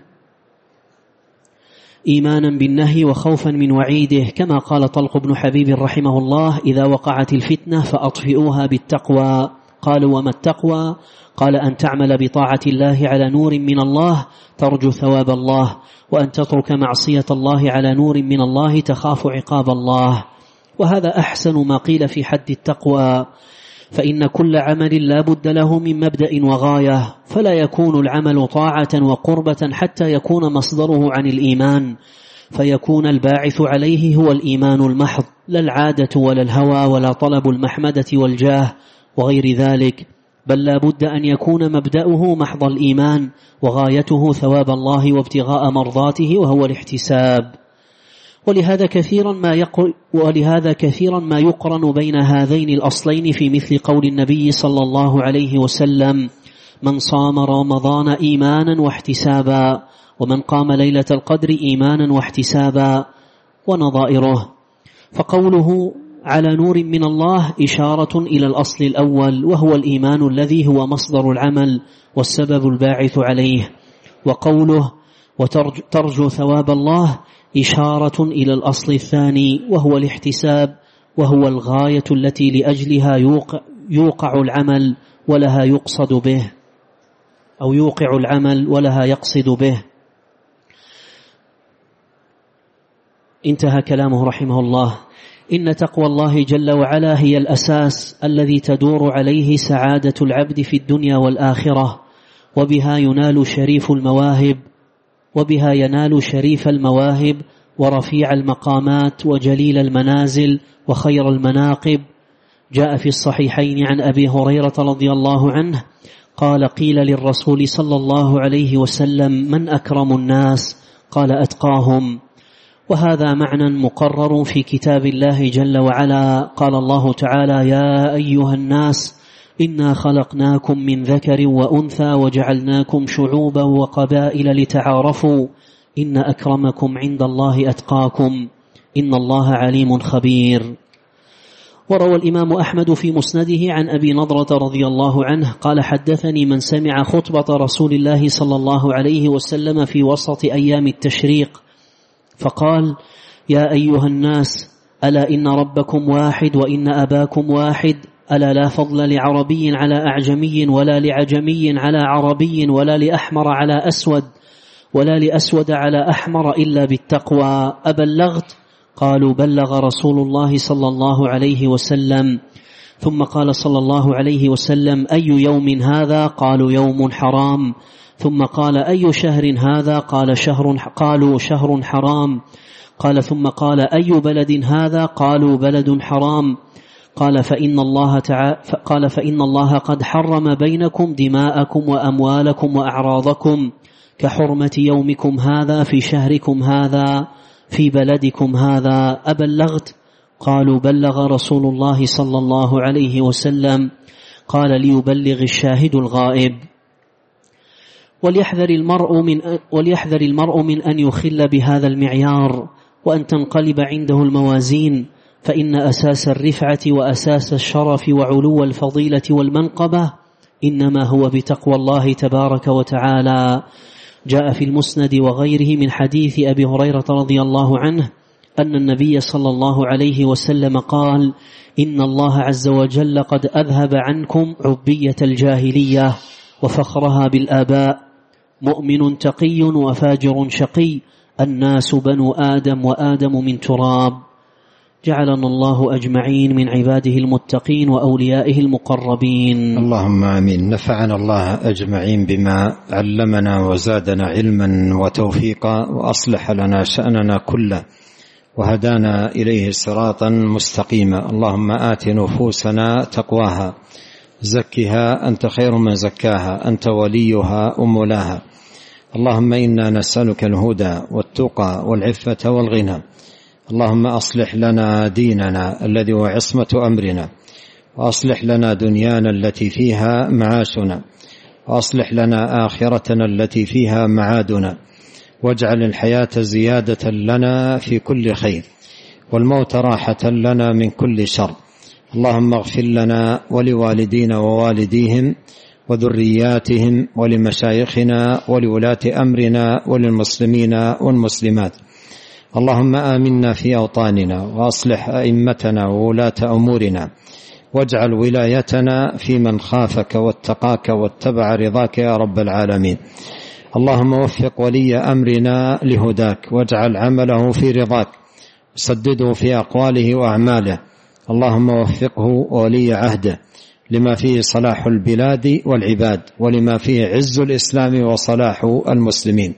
إيمانا بالنهي وخوفا من وعيده، كما قال طلق بن حبيب رحمه الله: إذا وقعت الفتنة فأطفئوها بالتقوى. قالوا: وما التقوى؟ قال: أن تعمل بطاعة الله على نور من الله ترجو ثواب الله، وأن تترك معصية الله على نور من الله تخاف عقاب الله. وهذا أحسن ما قيل في حد التقوى، فإن كل عمل لا بد له من مبدأ وغاية، فلا يكون العمل طاعة وقربة حتى يكون مصدره عن الإيمان، فيكون الباعث عليه هو الإيمان المحض، لا العادة ولا الهوى ولا طلب المحمدة والجاه وغير ذلك، بل لا بد أن يكون مبدأه محض الإيمان، وغايته ثواب الله وابتغاء مرضاته وهو الاحتساب. ولهذا كثيرا ما يقر ولهذا كثيرا ما يقرن بين هذين الأصلين في مثل قول النبي صلى الله عليه وسلم: من صام رمضان إيمانا واحتسابا، ومن قام ليلة القدر إيمانا واحتسابا، ونظائره. فقوله على نور من الله إشارة إلى الأصل الأول، وهو الإيمان الذي هو مصدر العمل والسبب الباعث عليه. وقوله وترجو ثواب الله إشارة إلى الأصل الثاني، وهو الاحتساب، وهو الغاية التي لأجلها يوقع, يوقع العمل ولها يقصد به، أو يوقع العمل ولها يقصد به. انتهى كلامه رحمه الله. إن تقوى الله جل وعلا هي الأساس الذي تدور عليه سعادة العبد في الدنيا والآخرة، وبها ينال شريف المواهب وبها ينال شريف المواهب ورفيع المقامات وجليل المنازل وخير المناقب. جاء في الصحيحين عن أبي هريرة رضي الله عنه قال: قيل للرسول صلى الله عليه وسلم: من أكرم الناس؟ قال: أتقاهم. وهذا معنى مقرر في كتاب الله جل وعلا. قال الله تعالى: يا أيها الناس إنا خلقناكم من ذكر وأنثى وجعلناكم شعوبا وقبائل لتعارفوا إن أكرمكم عند الله أتقاكم إن الله عليم خبير. وروى الإمام أحمد في مسنده عن أبي نضرة رضي الله عنه قال: حدثني من سمع خطبة رسول الله صلى الله عليه وسلم في وسط أيام التشريق فقال: يا أيها الناس ألا إن ربكم واحد وإن أباكم واحد، ألا لا فضل لعربي على أعجمي ولا لعجمي على عربي ولا لأحمر على أسود ولا لأسود على أحمر إلا بالتقوى، أبلغت؟ قالوا: بلغ رسول الله صلى الله عليه وسلم. ثم قال صلى الله عليه وسلم: أي يوم هذا؟ قالوا: يوم حرام. ثم قال: أي شهر هذا؟ قال شهر قالوا: شهر حرام. قال: ثم قال: أي بلد هذا؟ قالوا: بلد حرام. قال: فإن الله تعالى قال: فإن الله قد حرم بينكم دماءكم وأموالكم وأعراضكم كحرمة يومكم هذا في شهركم هذا في بلدكم هذا، أبلغت؟ قالوا: بلغ رسول الله صلى الله عليه وسلم. قال: ليبلغ الشاهد الغائب. وليحذر المرء من وليحذر المرء من أن يخل بهذا المعيار وأن تنقلب عنده الموازين، فإن أساس الرفعة وأساس الشرف وعلو الفضيلة والمنقبة إنما هو بتقوى الله تبارك وتعالى. جاء في المسند وغيره من حديث أبي هريرة رضي الله عنه أن النبي صلى الله عليه وسلم قال: إن الله عز وجل قد أذهب عنكم عبية الجاهلية وفخرها بالآباء، مؤمن تقي وفاجر شقي، الناس بنو آدم وآدم من تراب. جعلنا الله أجمعين من عباده المتقين وأوليائه المقربين. اللهم آمين. نفعنا الله أجمعين بما علمنا وزادنا علما وتوفيقا وأصلح لنا شأننا كله وهدانا إليه صراطا مستقيما. اللهم آت نفوسنا تقواها زكها أنت خير من زكاها أنت وليها ومولاها. اللهم إنا نسألك الهدى والتقى والعفة والغنى. اللهم أصلح لنا ديننا الذي هو عصمة أمرنا، وأصلح لنا دنيانا التي فيها معاشنا، وأصلح لنا آخرتنا التي فيها معادنا، واجعل الحياة زيادة لنا في كل خير والموت راحة لنا من كل شر. اللهم اغفر لنا ولوالدينا ووالديهم وذرياتهم ولمشايخنا ولولاة أمرنا وللمسلمين والمسلمات. اللهم آمنا في أوطاننا وأصلح أئمتنا وولاة أمورنا، واجعل ولايتنا في من خافك واتقاك واتبع رضاك يا رب العالمين. اللهم وفق ولي أمرنا لهداك، واجعل عمله في رضاك، وسدده في أقواله وأعماله. اللهم وفقه ولي عهده لما فيه صلاح البلاد والعباد، ولما فيه عز الإسلام وصلاح المسلمين.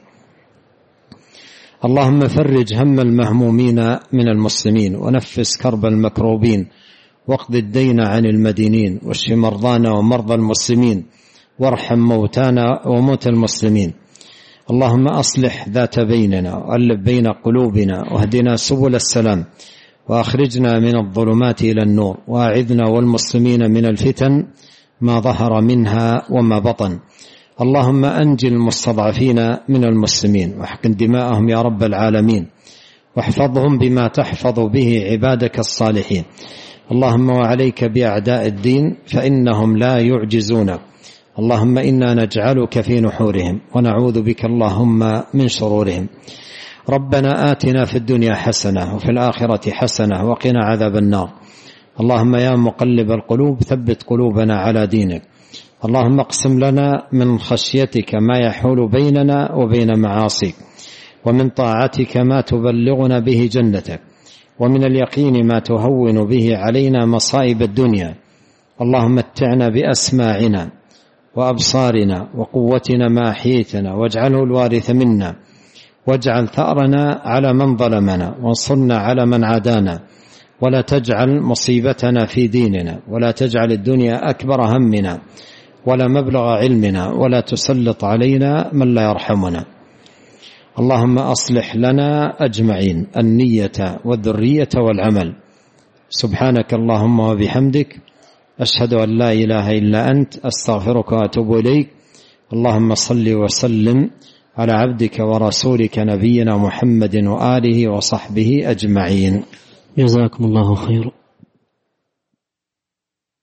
اللهم فرج هم المهمومين من المسلمين، ونفس كرب المكروبين، واقض الدين عن المدينين، واشف مرضانا ومرضى المسلمين، وارحم موتانا وموتى المسلمين. اللهم أصلح ذات بيننا وألف بين قلوبنا، واهدنا سبل السلام، وأخرجنا من الظلمات إلى النور، وأعذنا والمسلمين من الفتن ما ظهر منها وما بطن. اللهم أنجِ المستضعفين من المسلمين، واحقن دماءهم يا رب العالمين، واحفظهم بما تحفظ به عبادك الصالحين. اللهم وعليك بأعداء الدين فإنهم لا يعجزونك. اللهم إنا نجعلك في نحورهم ونعوذ بك اللهم من شرورهم. ربنا آتنا في الدنيا حسنة وفي الآخرة حسنة وقنا عذاب النار. اللهم يا مقلب القلوب ثبت قلوبنا على دينك. اللهم اقسم لنا من خشيتك ما يحول بيننا وبين معاصيك، ومن طاعتك ما تبلغنا به جنتك، ومن اليقين ما تهون به علينا مصائب الدنيا. اللهم متعنا بأسماعنا وأبصارنا وقوتنا ما أحييتنا، واجعله الوارث منا، واجعل ثأرنا على من ظلمنا، وانصرنا على من عادانا، ولا تجعل مصيبتنا في ديننا، ولا تجعل الدنيا أكبر همنا ولا مبلغ علمنا، ولا تسلط علينا من لا يرحمنا. اللهم أصلح لنا أجمعين النية والذرية والعمل. سبحانك اللهم وبحمدك، أشهد أن لا إله إلا أنت، أستغفرك وأتوب إليك. اللهم صل وسلم على عبدك ورسولك نبينا محمد وآله وصحبه أجمعين. جزاكم الله خيرا.